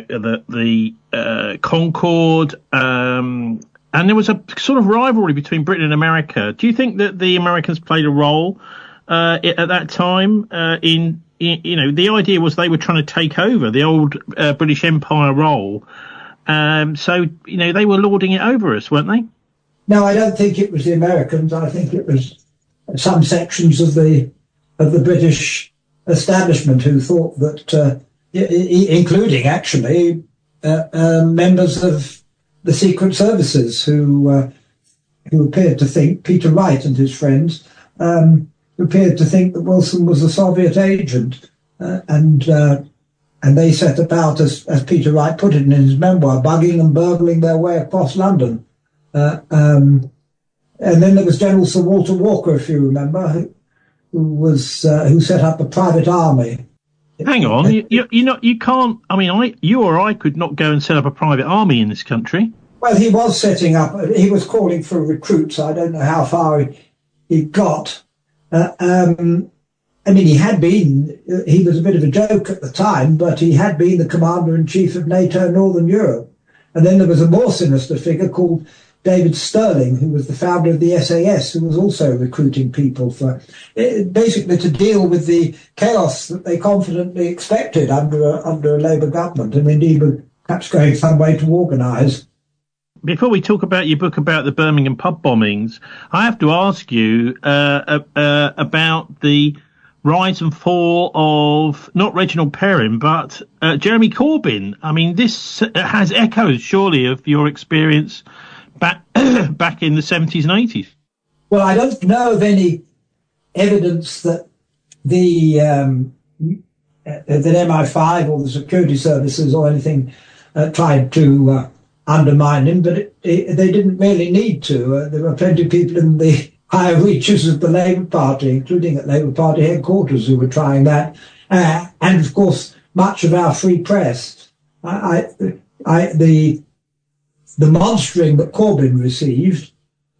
Concorde, and there was a sort of rivalry between Britain and America. Do you think that the Americans played a role at that time? The idea was they were trying to take over the old British Empire role. So they were lording it over us, weren't they? No, I don't think it was the Americans. I think it was some sections of the British establishment who thought that, including actually members of the secret services who appeared to think, Peter Wright and his friends, appeared to think that Wilson was a Soviet agent, and they set about, as Peter Wright put it in his memoir, bugging and burgling their way across London. And then there was General Sir Walter Walker, if you remember, who set up a private army. Hang on, you can't. I mean, you or I could not go and set up a private army in this country. Well, he was setting up. He was calling for recruits. I don't know how far he got, I mean, he was a bit of a joke at the time, but he had been the commander-in-chief of NATO Northern Europe. And then there was a more sinister figure called David Sterling, who was the founder of the SAS, who was also recruiting people for basically to deal with the chaos that they confidently expected under a Labour government, and indeed were perhaps going some way to organise. Before we talk about your book about the Birmingham pub bombings, I have to ask you about the rise and fall of not Reginald Perrin, but Jeremy Corbyn. I mean, this has echoes, surely, of your experience back in the 70s and 80s. Well, I don't know of any evidence that that MI5 or the security services or anything tried to undermine him, but they didn't really need to. There were plenty of people in the higher reaches of the Labour Party, including at Labour Party headquarters, who were trying that. And, of course, much of our free press. The monstering that Corbyn received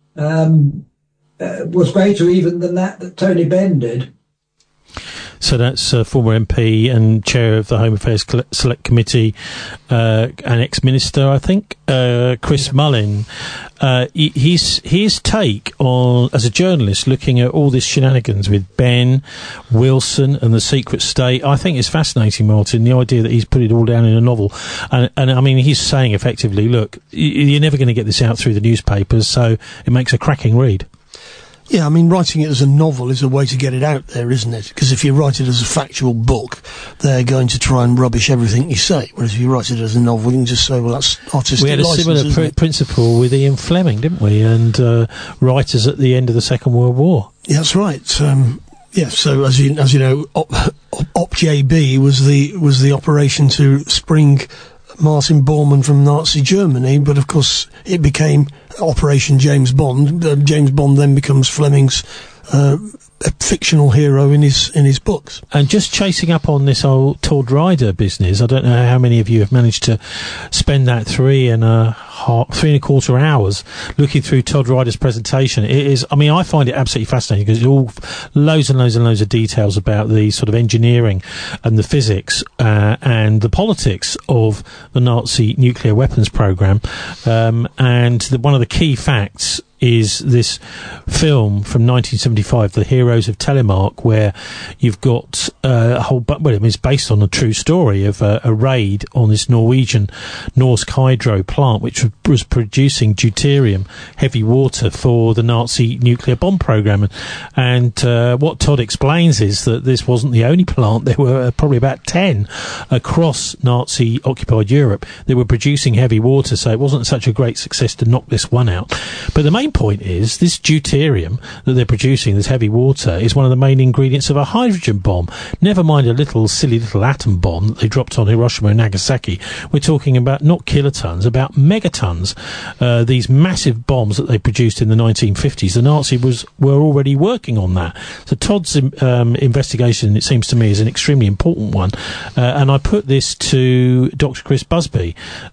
was greater even than that Tony Benn did. So that's former MP and chair of the Home Affairs Select Committee, an ex-minister, I think, Chris Mullin. His take on, as a journalist, looking at all this shenanigans with Benn, Wilson and the secret state, I think is fascinating, Martin, the idea that he's put it all down in a novel. And I mean, he's saying effectively, look, you're never going to get this out through the newspapers, so it makes a cracking read. Yeah, I mean, writing it as a novel is a way to get it out there, isn't it? Because if you write it as a factual book, they're going to try and rubbish everything you say. Whereas if you write it as a novel, you can just say, well, that's artistic license. We had a similar principle with Ian Fleming, didn't we? And writers at the end of the Second World War. Yeah, that's right. So as you know, OpJB was the operation to spring Martin Bormann from Nazi Germany, but of course it became Operation James Bond. James Bond then becomes Fleming's a fictional hero in his books. And just chasing up on this old Todd Ryder business, I don't know how many of you have managed to spend that 3.25 hours looking through Todd Ryder's presentation. It is, I mean, I find it absolutely fascinating because it's all loads and loads and loads of details about the sort of engineering and the physics and the politics of the Nazi nuclear weapons program. And one of the key facts is this film from 1975, The Heroes of Telemark, where you've got a whole, well, I mean, it's based on a true story of a raid on this Norwegian Norsk Hydro plant, which was producing deuterium, heavy water, for the Nazi nuclear bomb program. And what Todd explains is that this wasn't the only plant. There were probably about 10 across Nazi-occupied Europe that were producing heavy water, so it wasn't such a great success to knock this one out. But the main point is this deuterium that they're producing, this heavy water, is one of the main ingredients of a hydrogen bomb. Never mind a silly little atom bomb that they dropped on Hiroshima and Nagasaki. We're talking about not kilotons, about megatons. These massive bombs that they produced in the 1950s, the Nazis were already working on that. So Todd's investigation, it seems to me, is an extremely important one. And I put this to Dr. Chris Busby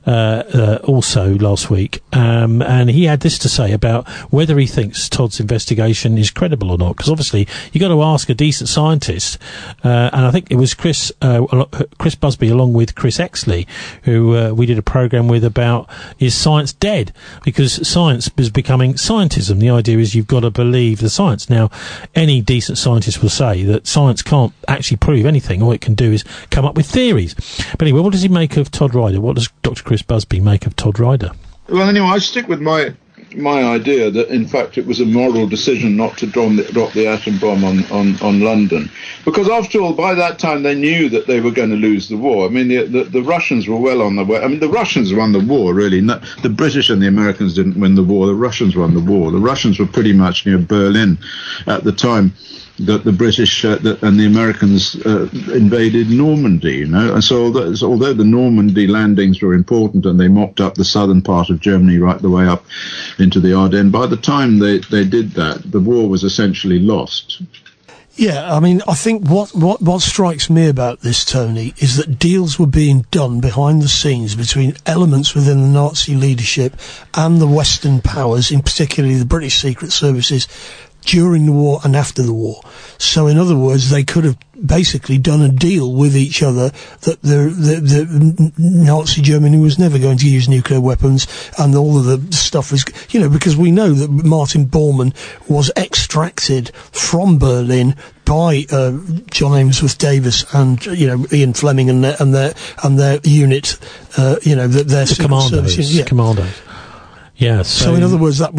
also last week, and he had this to say about whether he thinks Todd's investigation is credible or not, because obviously you've got to ask a decent scientist, and I think it was Chris Busby along with Chris Exley who we did a program with about, is science dead? Because science is becoming scientism. The idea is you've got to believe the science. Now, any decent scientist will say that science can't actually prove anything. All it can do is come up with theories. But anyway, what does he make of Todd Ryder? What does Dr. Chris Busby make of Todd Ryder? Well, anyway, I stick with my idea that, in fact, it was a moral decision not to drop the atom bomb on London. Because, after all, by that time, they knew that they were going to lose the war. I mean, the Russians were well on the way. I mean, the Russians won the war, really. The British and the Americans didn't win the war. The Russians won the war. The Russians were pretty much near Berlin at the time that the British and the Americans invaded Normandy, you know. And so although the Normandy landings were important and they mopped up the southern part of Germany right the way up into the Ardennes, by the time they did that, the war was essentially lost. Yeah, I mean, I think what strikes me about this, Tony, is that deals were being done behind the scenes between elements within the Nazi leadership and the Western powers, in particularly the British secret services, during the war and after the war. So in other words, they could have basically done a deal with each other that the Nazi Germany was never going to use nuclear weapons, and all of the stuff is, because we know that Martin Bormann was extracted from Berlin by John Aimsworth Davis and Ian Fleming and their unit, their commandos. Yeah. So in other words, that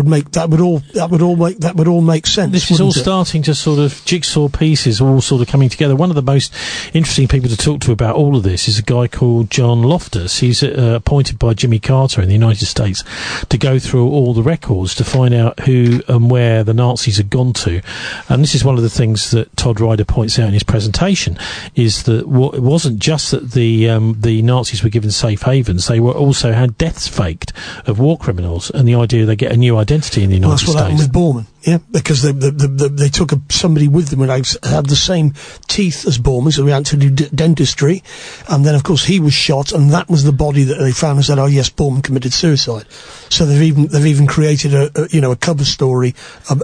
would all make sense. This is all starting to sort of jigsaw pieces, all sort of coming together. One of the most interesting people to talk to about all of this is a guy called John Loftus. He's appointed by Jimmy Carter in the United States to go through all the records to find out who and where the Nazis had gone to. And this is one of the things that Todd Ryder points out in his presentation, is that it wasn't just that the Nazis were given safe havens; they were also had deaths faked of war criminals. And the idea they get a new identity in the United States. That's what happened with Bormann, yeah, because they took somebody with them who had the same teeth as Bormann, so we had to do dentistry, and then of course he was shot, and that was the body that they found and said, oh yes, Bormann committed suicide. So they've even created a cover story, and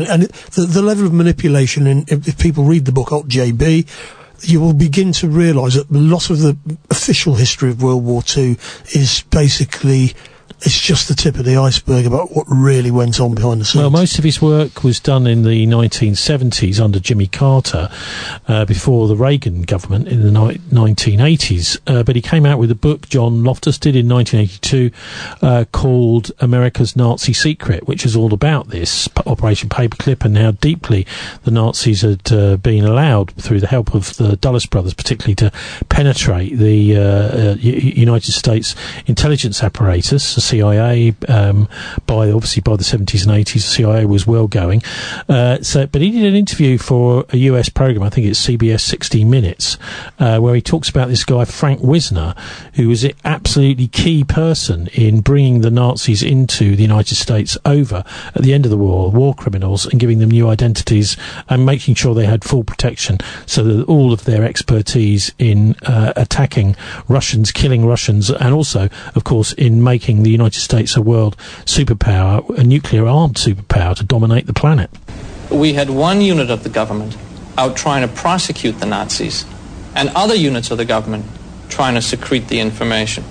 the level of manipulation. If people read the book JB, you will begin to realise that a lot of the official history of World War II is basically. It's just the tip of the iceberg about what really went on behind the scenes. Well, most of his work was done in the 1970s under Jimmy Carter, before the Reagan government in the 1980s. But he came out with a book, John Loftus did in 1982, called America's Nazi Secret, which is all about this Operation Paperclip and how deeply the Nazis had been allowed, through the help of the Dulles brothers particularly, to penetrate the United States intelligence apparatus, the CIA, by the 70s and 80s, the CIA was well going. But he did an interview for a US program, I think it's CBS 60 Minutes, where he talks about this guy, Frank Wisner, who was an absolutely key person in bringing the Nazis into the United States over at the end of the war criminals, and giving them new identities and making sure they had full protection, so that all of their expertise in attacking Russians, killing Russians, and also, of course, in making the United States a world superpower, a nuclear-armed superpower to dominate the planet. We had one unit of the government out trying to prosecute the Nazis, and other units of the government trying to secrete the information.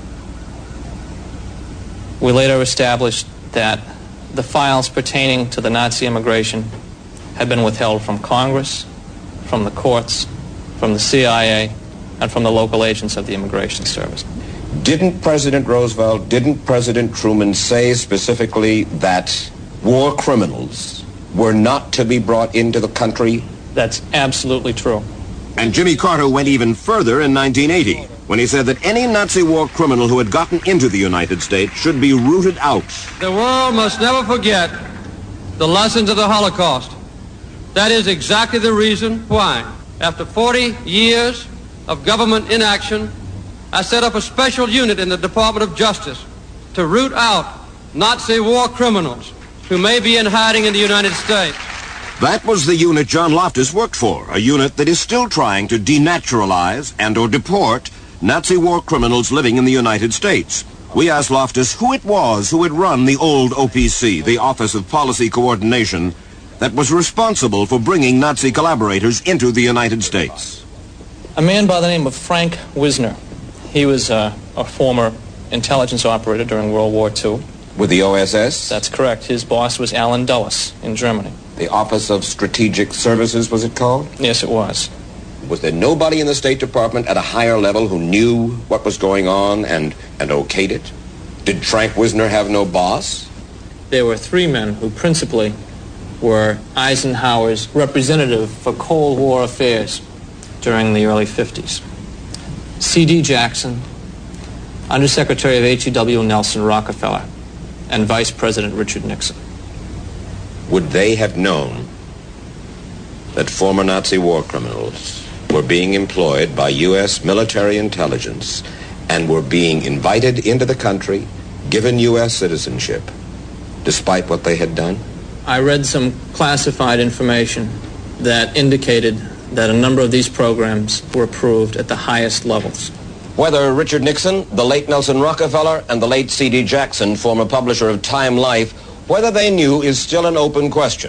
We later established that the files pertaining to the Nazi immigration had been withheld from Congress, from the courts, from the CIA, and from the local agents of the Immigration Service. Didn't President Roosevelt, didn't President Truman say specifically that war criminals were not to be brought into the country? That's absolutely true. And Jimmy Carter went even further in 1980, when he said that any Nazi war criminal who had gotten into the United States should be rooted out. The world must never forget the lessons of the Holocaust. That is exactly the reason why, after 40 years of government inaction, I set up a special unit in the Department of Justice to root out Nazi war criminals who may be in hiding in the United States. That was the unit John Loftus worked for, a unit that is still trying to denaturalize and or deport Nazi war criminals living in the United States. We asked Loftus who it was who had run the old OPC, the Office of Policy Coordination, that was responsible for bringing Nazi collaborators into the United States. A man by the name of Frank Wisner. He was a former intelligence operator during World War II. With the OSS? That's correct. His boss was Alan Dulles in Germany. The Office of Strategic Services, was it called? Yes, it was. Was there nobody in the State Department at a higher level who knew what was going on and okayed it? Did Frank Wisner have no boss? There were three men who principally were Eisenhower's representative for Cold War affairs during the early 50s. C.D. Jackson, Undersecretary of H.E.W. Nelson Rockefeller, and Vice President Richard Nixon. Would they have known that former Nazi war criminals were being employed by U.S. military intelligence and were being invited into the country, given U.S. citizenship, despite what they had done? I read some classified information that indicated that a number of these programs were approved at the highest levels. Whether Richard Nixon, the late Nelson Rockefeller, and the late C.D. Jackson, former publisher of Time Life, whether they knew is still an open question.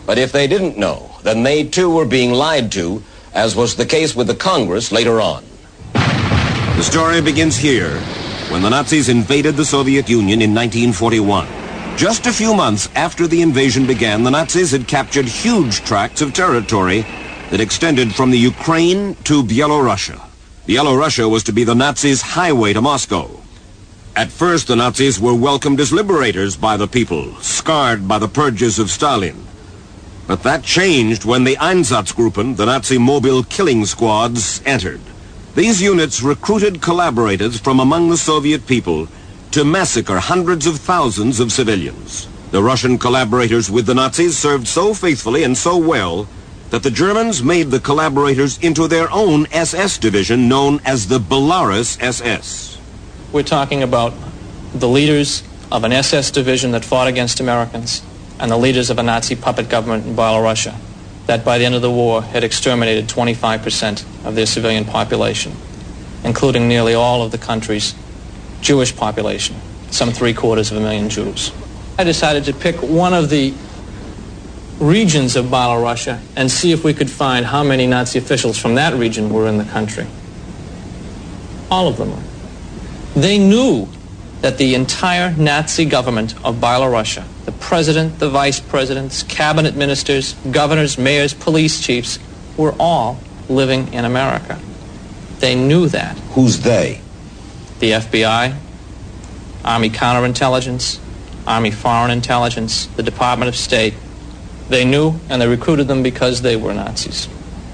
But if they didn't know, then they too were being lied to, as was the case with the Congress later on. The story begins here, when the Nazis invaded the Soviet Union in 1941. Just a few months after the invasion began, the Nazis had captured huge tracts of territory that extended from the Ukraine to Byelorussia. Byelorussia was to be the Nazis' highway to Moscow. At first, the Nazis were welcomed as liberators by the people, scarred by the purges of Stalin. But that changed when the Einsatzgruppen, the Nazi mobile killing squads, entered. These units recruited collaborators from among the Soviet people to massacre hundreds of thousands of civilians. The Russian collaborators with the Nazis served so faithfully and so well that the Germans made the collaborators into their own SS division known as the Belarus SS. We're talking about the leaders of an SS division that fought against Americans and the leaders of a Nazi puppet government in Byelorussia that by the end of the war had exterminated 25% of their civilian population, including nearly all of the country's Jewish population, some 750,000 Jews. I decided to pick one of the regions of Byelorussia and see if we could find how many Nazi officials from that region were in the country. All of them were. They knew that the entire Nazi government of Byelorussia, the president, the vice presidents, cabinet ministers, governors, mayors, police chiefs, were all living in America. They knew that. Who's they? The FBI, Army Counterintelligence, Army Foreign Intelligence, the Department of State. They knew, and they recruited them because they were Nazis.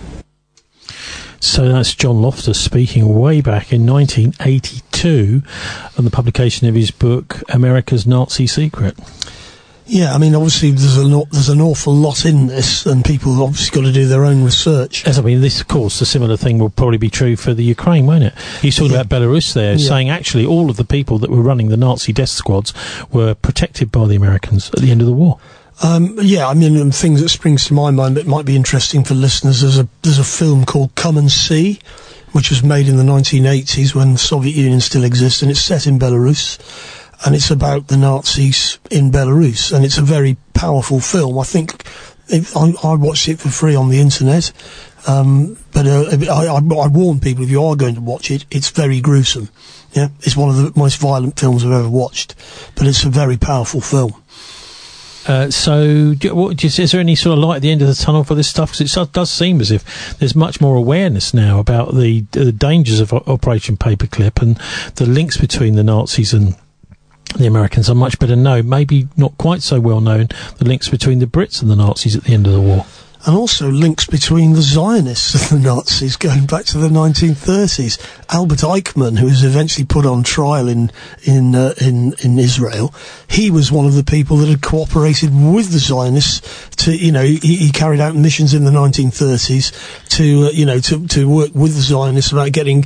So that's John Loftus speaking way back in 1982 on the publication of his book, America's Nazi Secret. Yeah, I mean, obviously there's an awful lot in this, and people have obviously got to do their own research. As I mean, this, of course, a similar thing will probably be true for the Ukraine, won't it? He's talking about Belarus there, saying actually all of the people that were running the Nazi death squads were protected by the Americans at the end of the war. Yeah, I mean, things that springs to my mind that might be interesting for listeners. There's a film called Come and See, which was made in the 1980s when the Soviet Union still exists, and it's set in Belarus, and it's about the Nazis in Belarus, and it's a very powerful film. I think I watched it for free on the internet, but I warn people, if you are going to watch it, it's very gruesome. Yeah, it's one of the most violent films I've ever watched, but it's a very powerful film. So, is there any sort of light at the end of the tunnel for this stuff? Because it does seem as if there's much more awareness now about the dangers of Operation Paperclip, and the links between the Nazis and the Americans are much better known. Maybe not quite so well known, the links between the Brits and the Nazis at the end of the war. And also links between the Zionists and the Nazis going back to the 1930s. Albert Eichmann, who was eventually put on trial in Israel, he was one of the people that had cooperated with the Zionists to, he carried out missions in the 1930s to work with the Zionists about getting,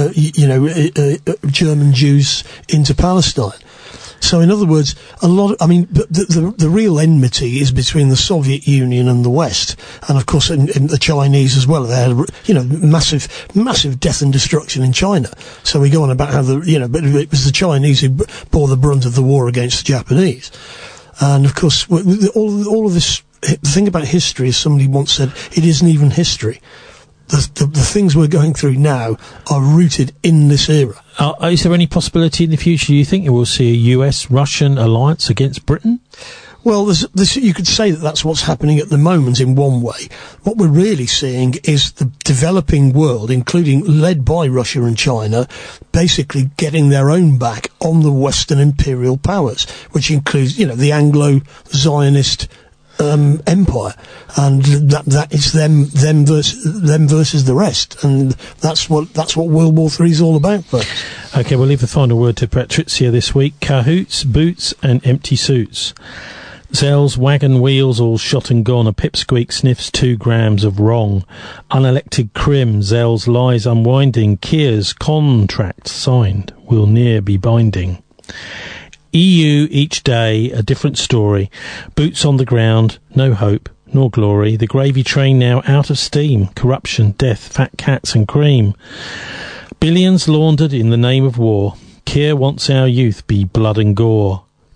German Jews into Palestine. So, in other words, the real enmity is between the Soviet Union and the West, and of course, in the Chinese as well. They had, massive death and destruction in China. So we go on about how but it was the Chinese who bore the brunt of the war against the Japanese, and of course, all of this. The thing about history is, somebody once said, it isn't even history. The things we're going through now are rooted in this era. Is there any possibility in the future, do you think, we'll see a US-Russian alliance against Britain? Well, you could say that that's what's happening at the moment in one way. What we're really seeing is the developing world, led by Russia and China, basically getting their own back on the Western imperial powers, which includes, the Anglo-Zionist empire, and that is them versus the rest, and that's what World War III is all about. Folks. Okay, we'll leave the final word to Patricia this week. Cahoots, boots, and empty suits. Zell's wagon wheels all shot and gone. A pipsqueak sniffs 2 grams of wrong. Unelected Crim. Zell's lies unwinding. Keir's contract signed will near be binding. EU each day, a different story. Boots on the ground, no hope, nor glory. The gravy train now out of steam. Corruption, death, fat cats and cream. Billions laundered in the name of war. Keir wants our youth be blood and gore.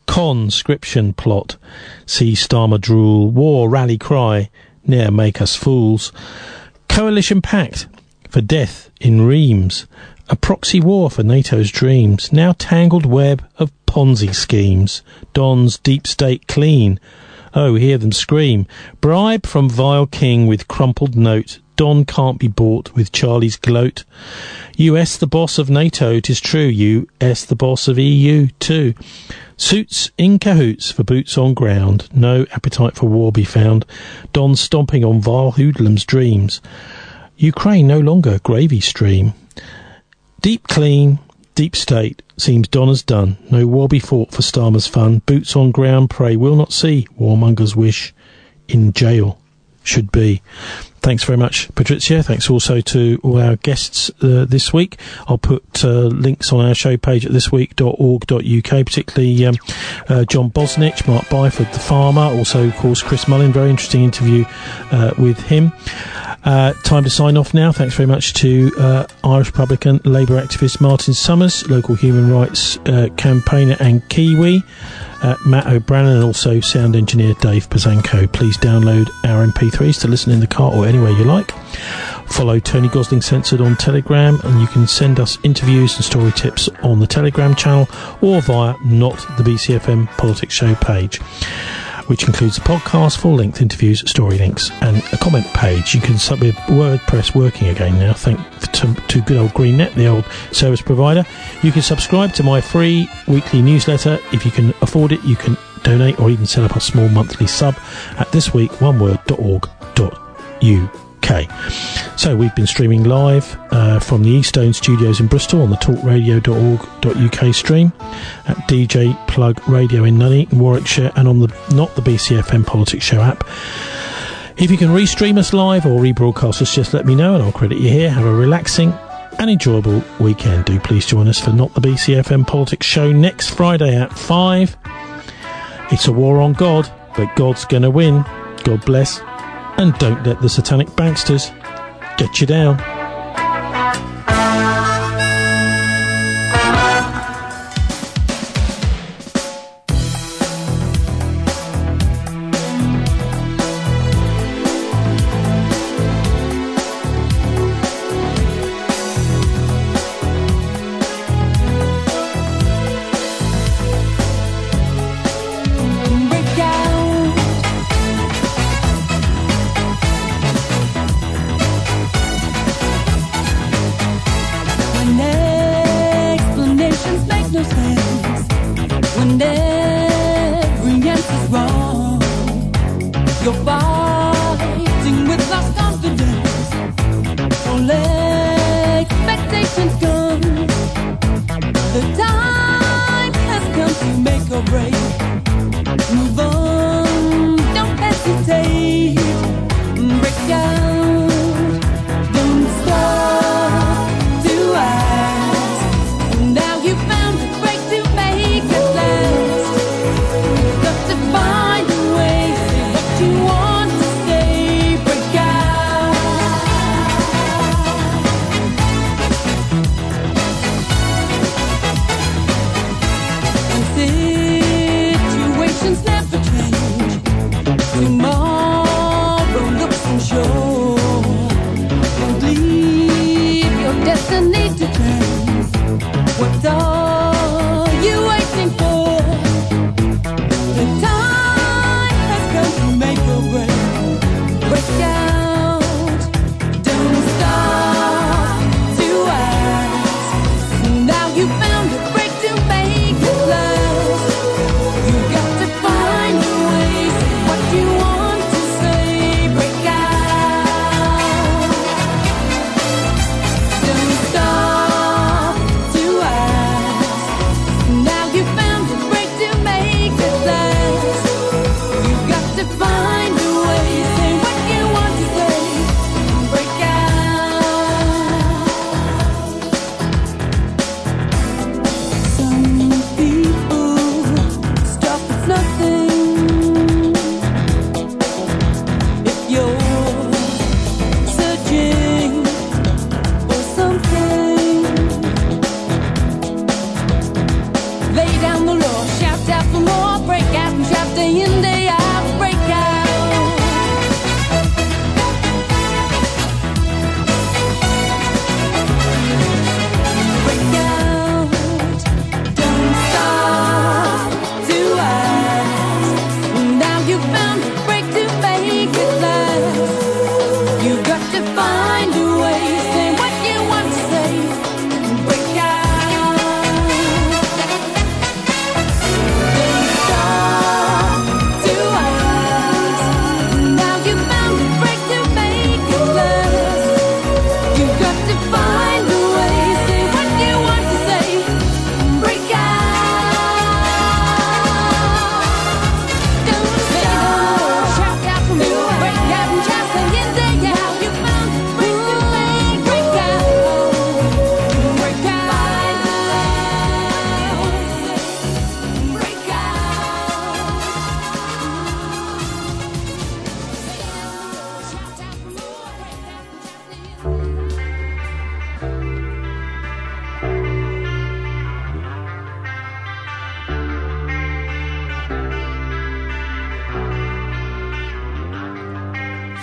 Conscription plot. See Starmer drool. War rally cry. Ne'er make us fools. Coalition pact for death in Reims. A proxy war for NATO's dreams. Now tangled web of Ponzi schemes. Don's deep state clean. Oh, hear them scream. Bribe from vile king with crumpled note. Don can't be bought with Charlie's gloat. US the boss of NATO, 'tis true. US the boss of EU too. Suits in cahoots for boots on ground. No appetite for war be found. Don stomping on vile hoodlums' dreams. Ukraine no longer gravy stream. Deep clean, deep state, seems Don has done. No war be fought for Starmer's fun. Boots on ground, pray will not see. Warmongers wish in jail should be. Thanks very much, Patrizia. Thanks also to all our guests this week. I'll put links on our show page at thisweek.org.uk, particularly John Bosnich, Mark Byford, the farmer, also, of course, Chris Mullin. Very interesting interview with him. Time to sign off now. Thanks very much to Irish Republican Labour activist Martin Summers, local human rights campaigner and Kiwi, Matt O'Brien, and also sound engineer Dave Pazanko. Please download our MP3s to listen in the car or anywhere you like. Follow Tony Gosling Censored on Telegram, and you can send us interviews and story tips on the Telegram channel or via Not the BCFM Politics Show page, which includes the podcast, full-length interviews, story links, and a comment page. You can sub with WordPress working again now, thanks to good old GreenNet, the old service provider. You can subscribe to my free weekly newsletter. If you can afford it, you can donate or even set up a small monthly sub at thisweek.org.uk. So we've been streaming live from the Eastone Studios in Bristol on the talkradio.org.uk stream, at DJ Plug Radio in Nuneaton, Warwickshire, and on the Not the BCFM Politics Show app. If you can restream us live or rebroadcast us, just let me know and I'll credit you here. Have a relaxing and enjoyable weekend. Do please join us for Not the BCFM Politics Show next Friday at 5. It's a war on God, but God's gonna win. God bless. And don't let the satanic banksters get you down.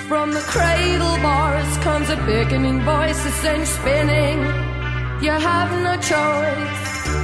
From the cradle bars comes a beckoning voice that sends spinning. You have no choice.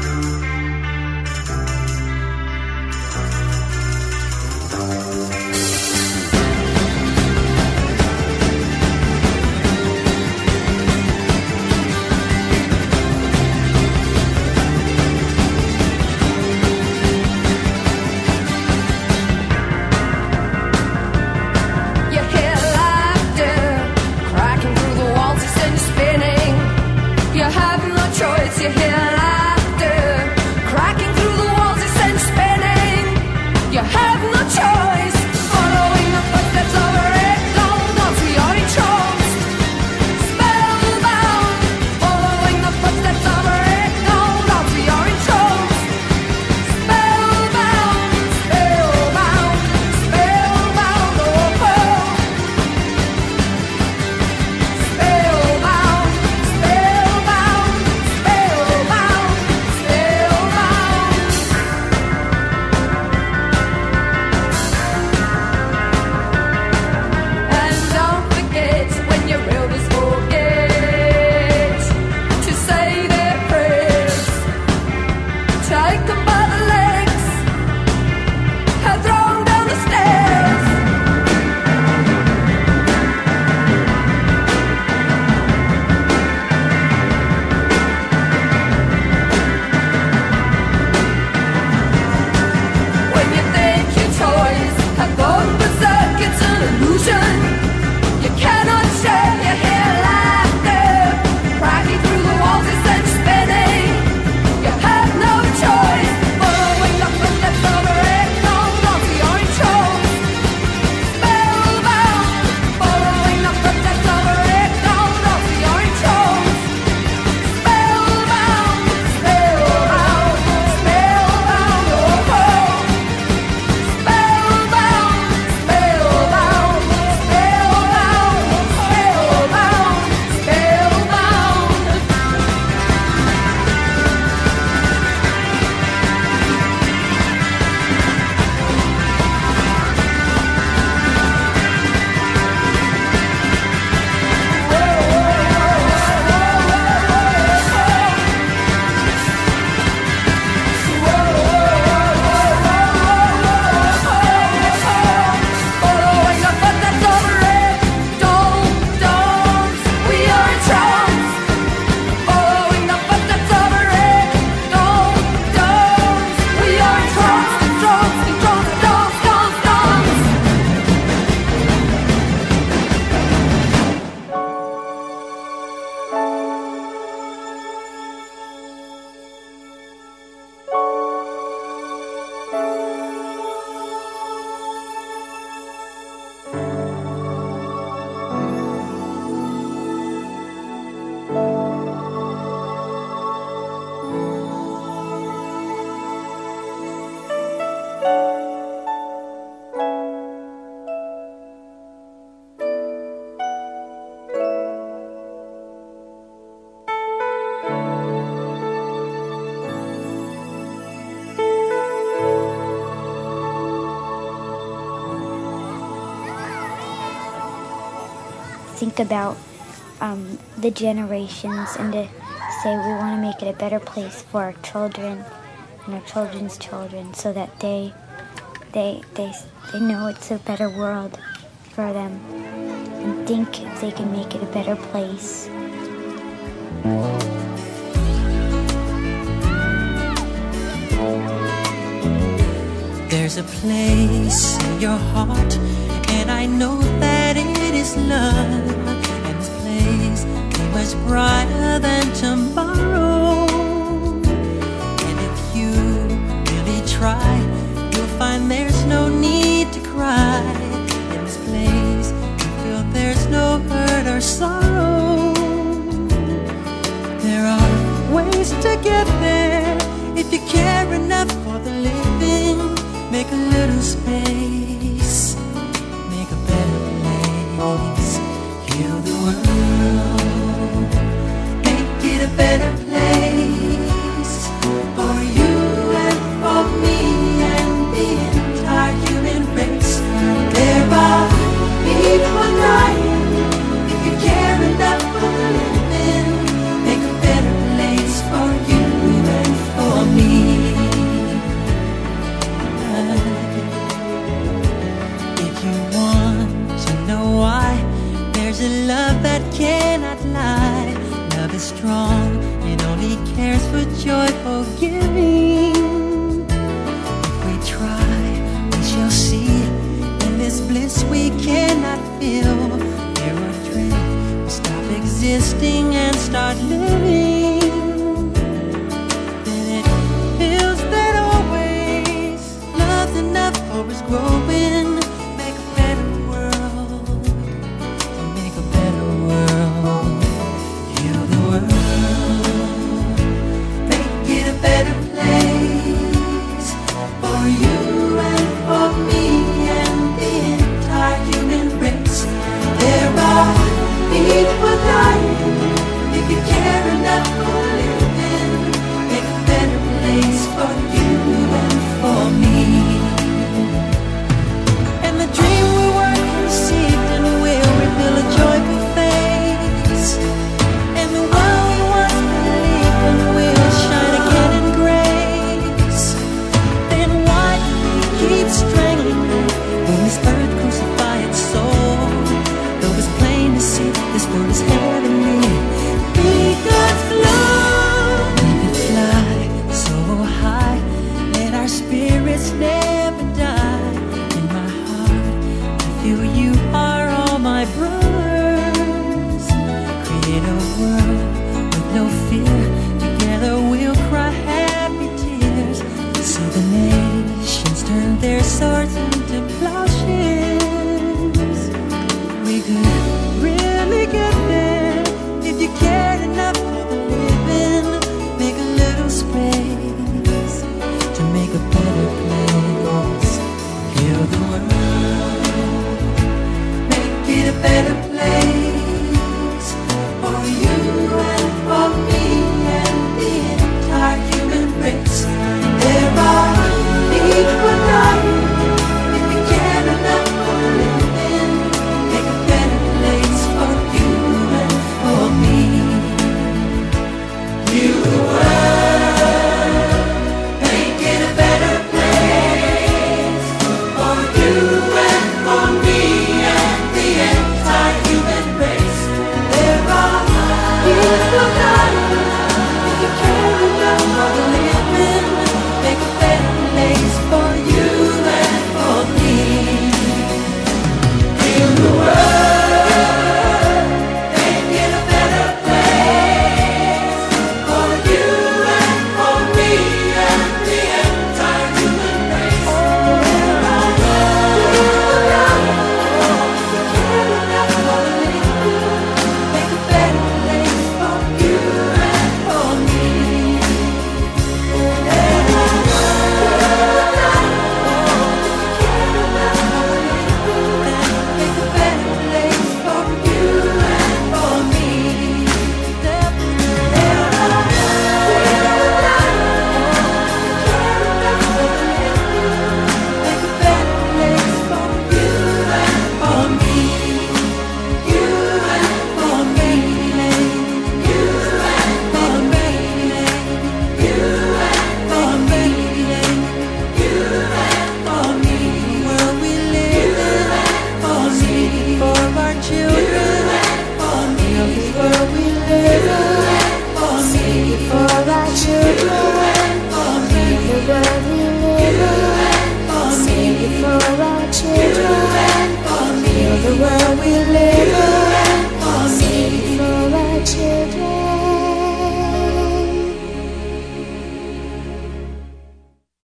You hear laughter cracking through the walls, it sends spinning. You have no choice. Following the footsteps of a red dawn, once we are entranced, spellbound. Following the footsteps of a red dawn, once we are entranced, spellbound, spellbound, spellbound. Oh, oh. Spellbound, spellbound. Think about the generations and to say we want to make it a better place for our children and our children's children, so that they know it's a better world for them, and think if they can make it a better place. There's a place in your heart, and I know that it is love, and this place be much brighter than tomorrow. And if you really try, you'll find there's no need to cry. In this place, you feel there's no hurt or sorrow. There are ways to get there if you care enough for the living. Make a little space, make a better place, heal the world, make it a better place for you and for me and the entire human race. There are people dying. forgiving. If we try, we shall see. In this bliss we cannot feel. There are dreams, we stop existing and start living. Then it feels that always love's enough for us growing. Make a better world, make a better world. Heal the world, make it a better place for you and for me and the entire human race. There are people dying. If you care enough for living, make a better place for you and for me. And the dream we were conceived and will reveal a joyful face. And the world we once believed in will shine again in grace. Then why keep strangling me when this earth crucify its soul? Though it's plain to see this world is heavenly. Be God's love. We can fly so high, let our spirits never die. In my heart, I feel you are all my brothers. Create a world with no fear. Together we'll cry happy tears. See the nations turn their swords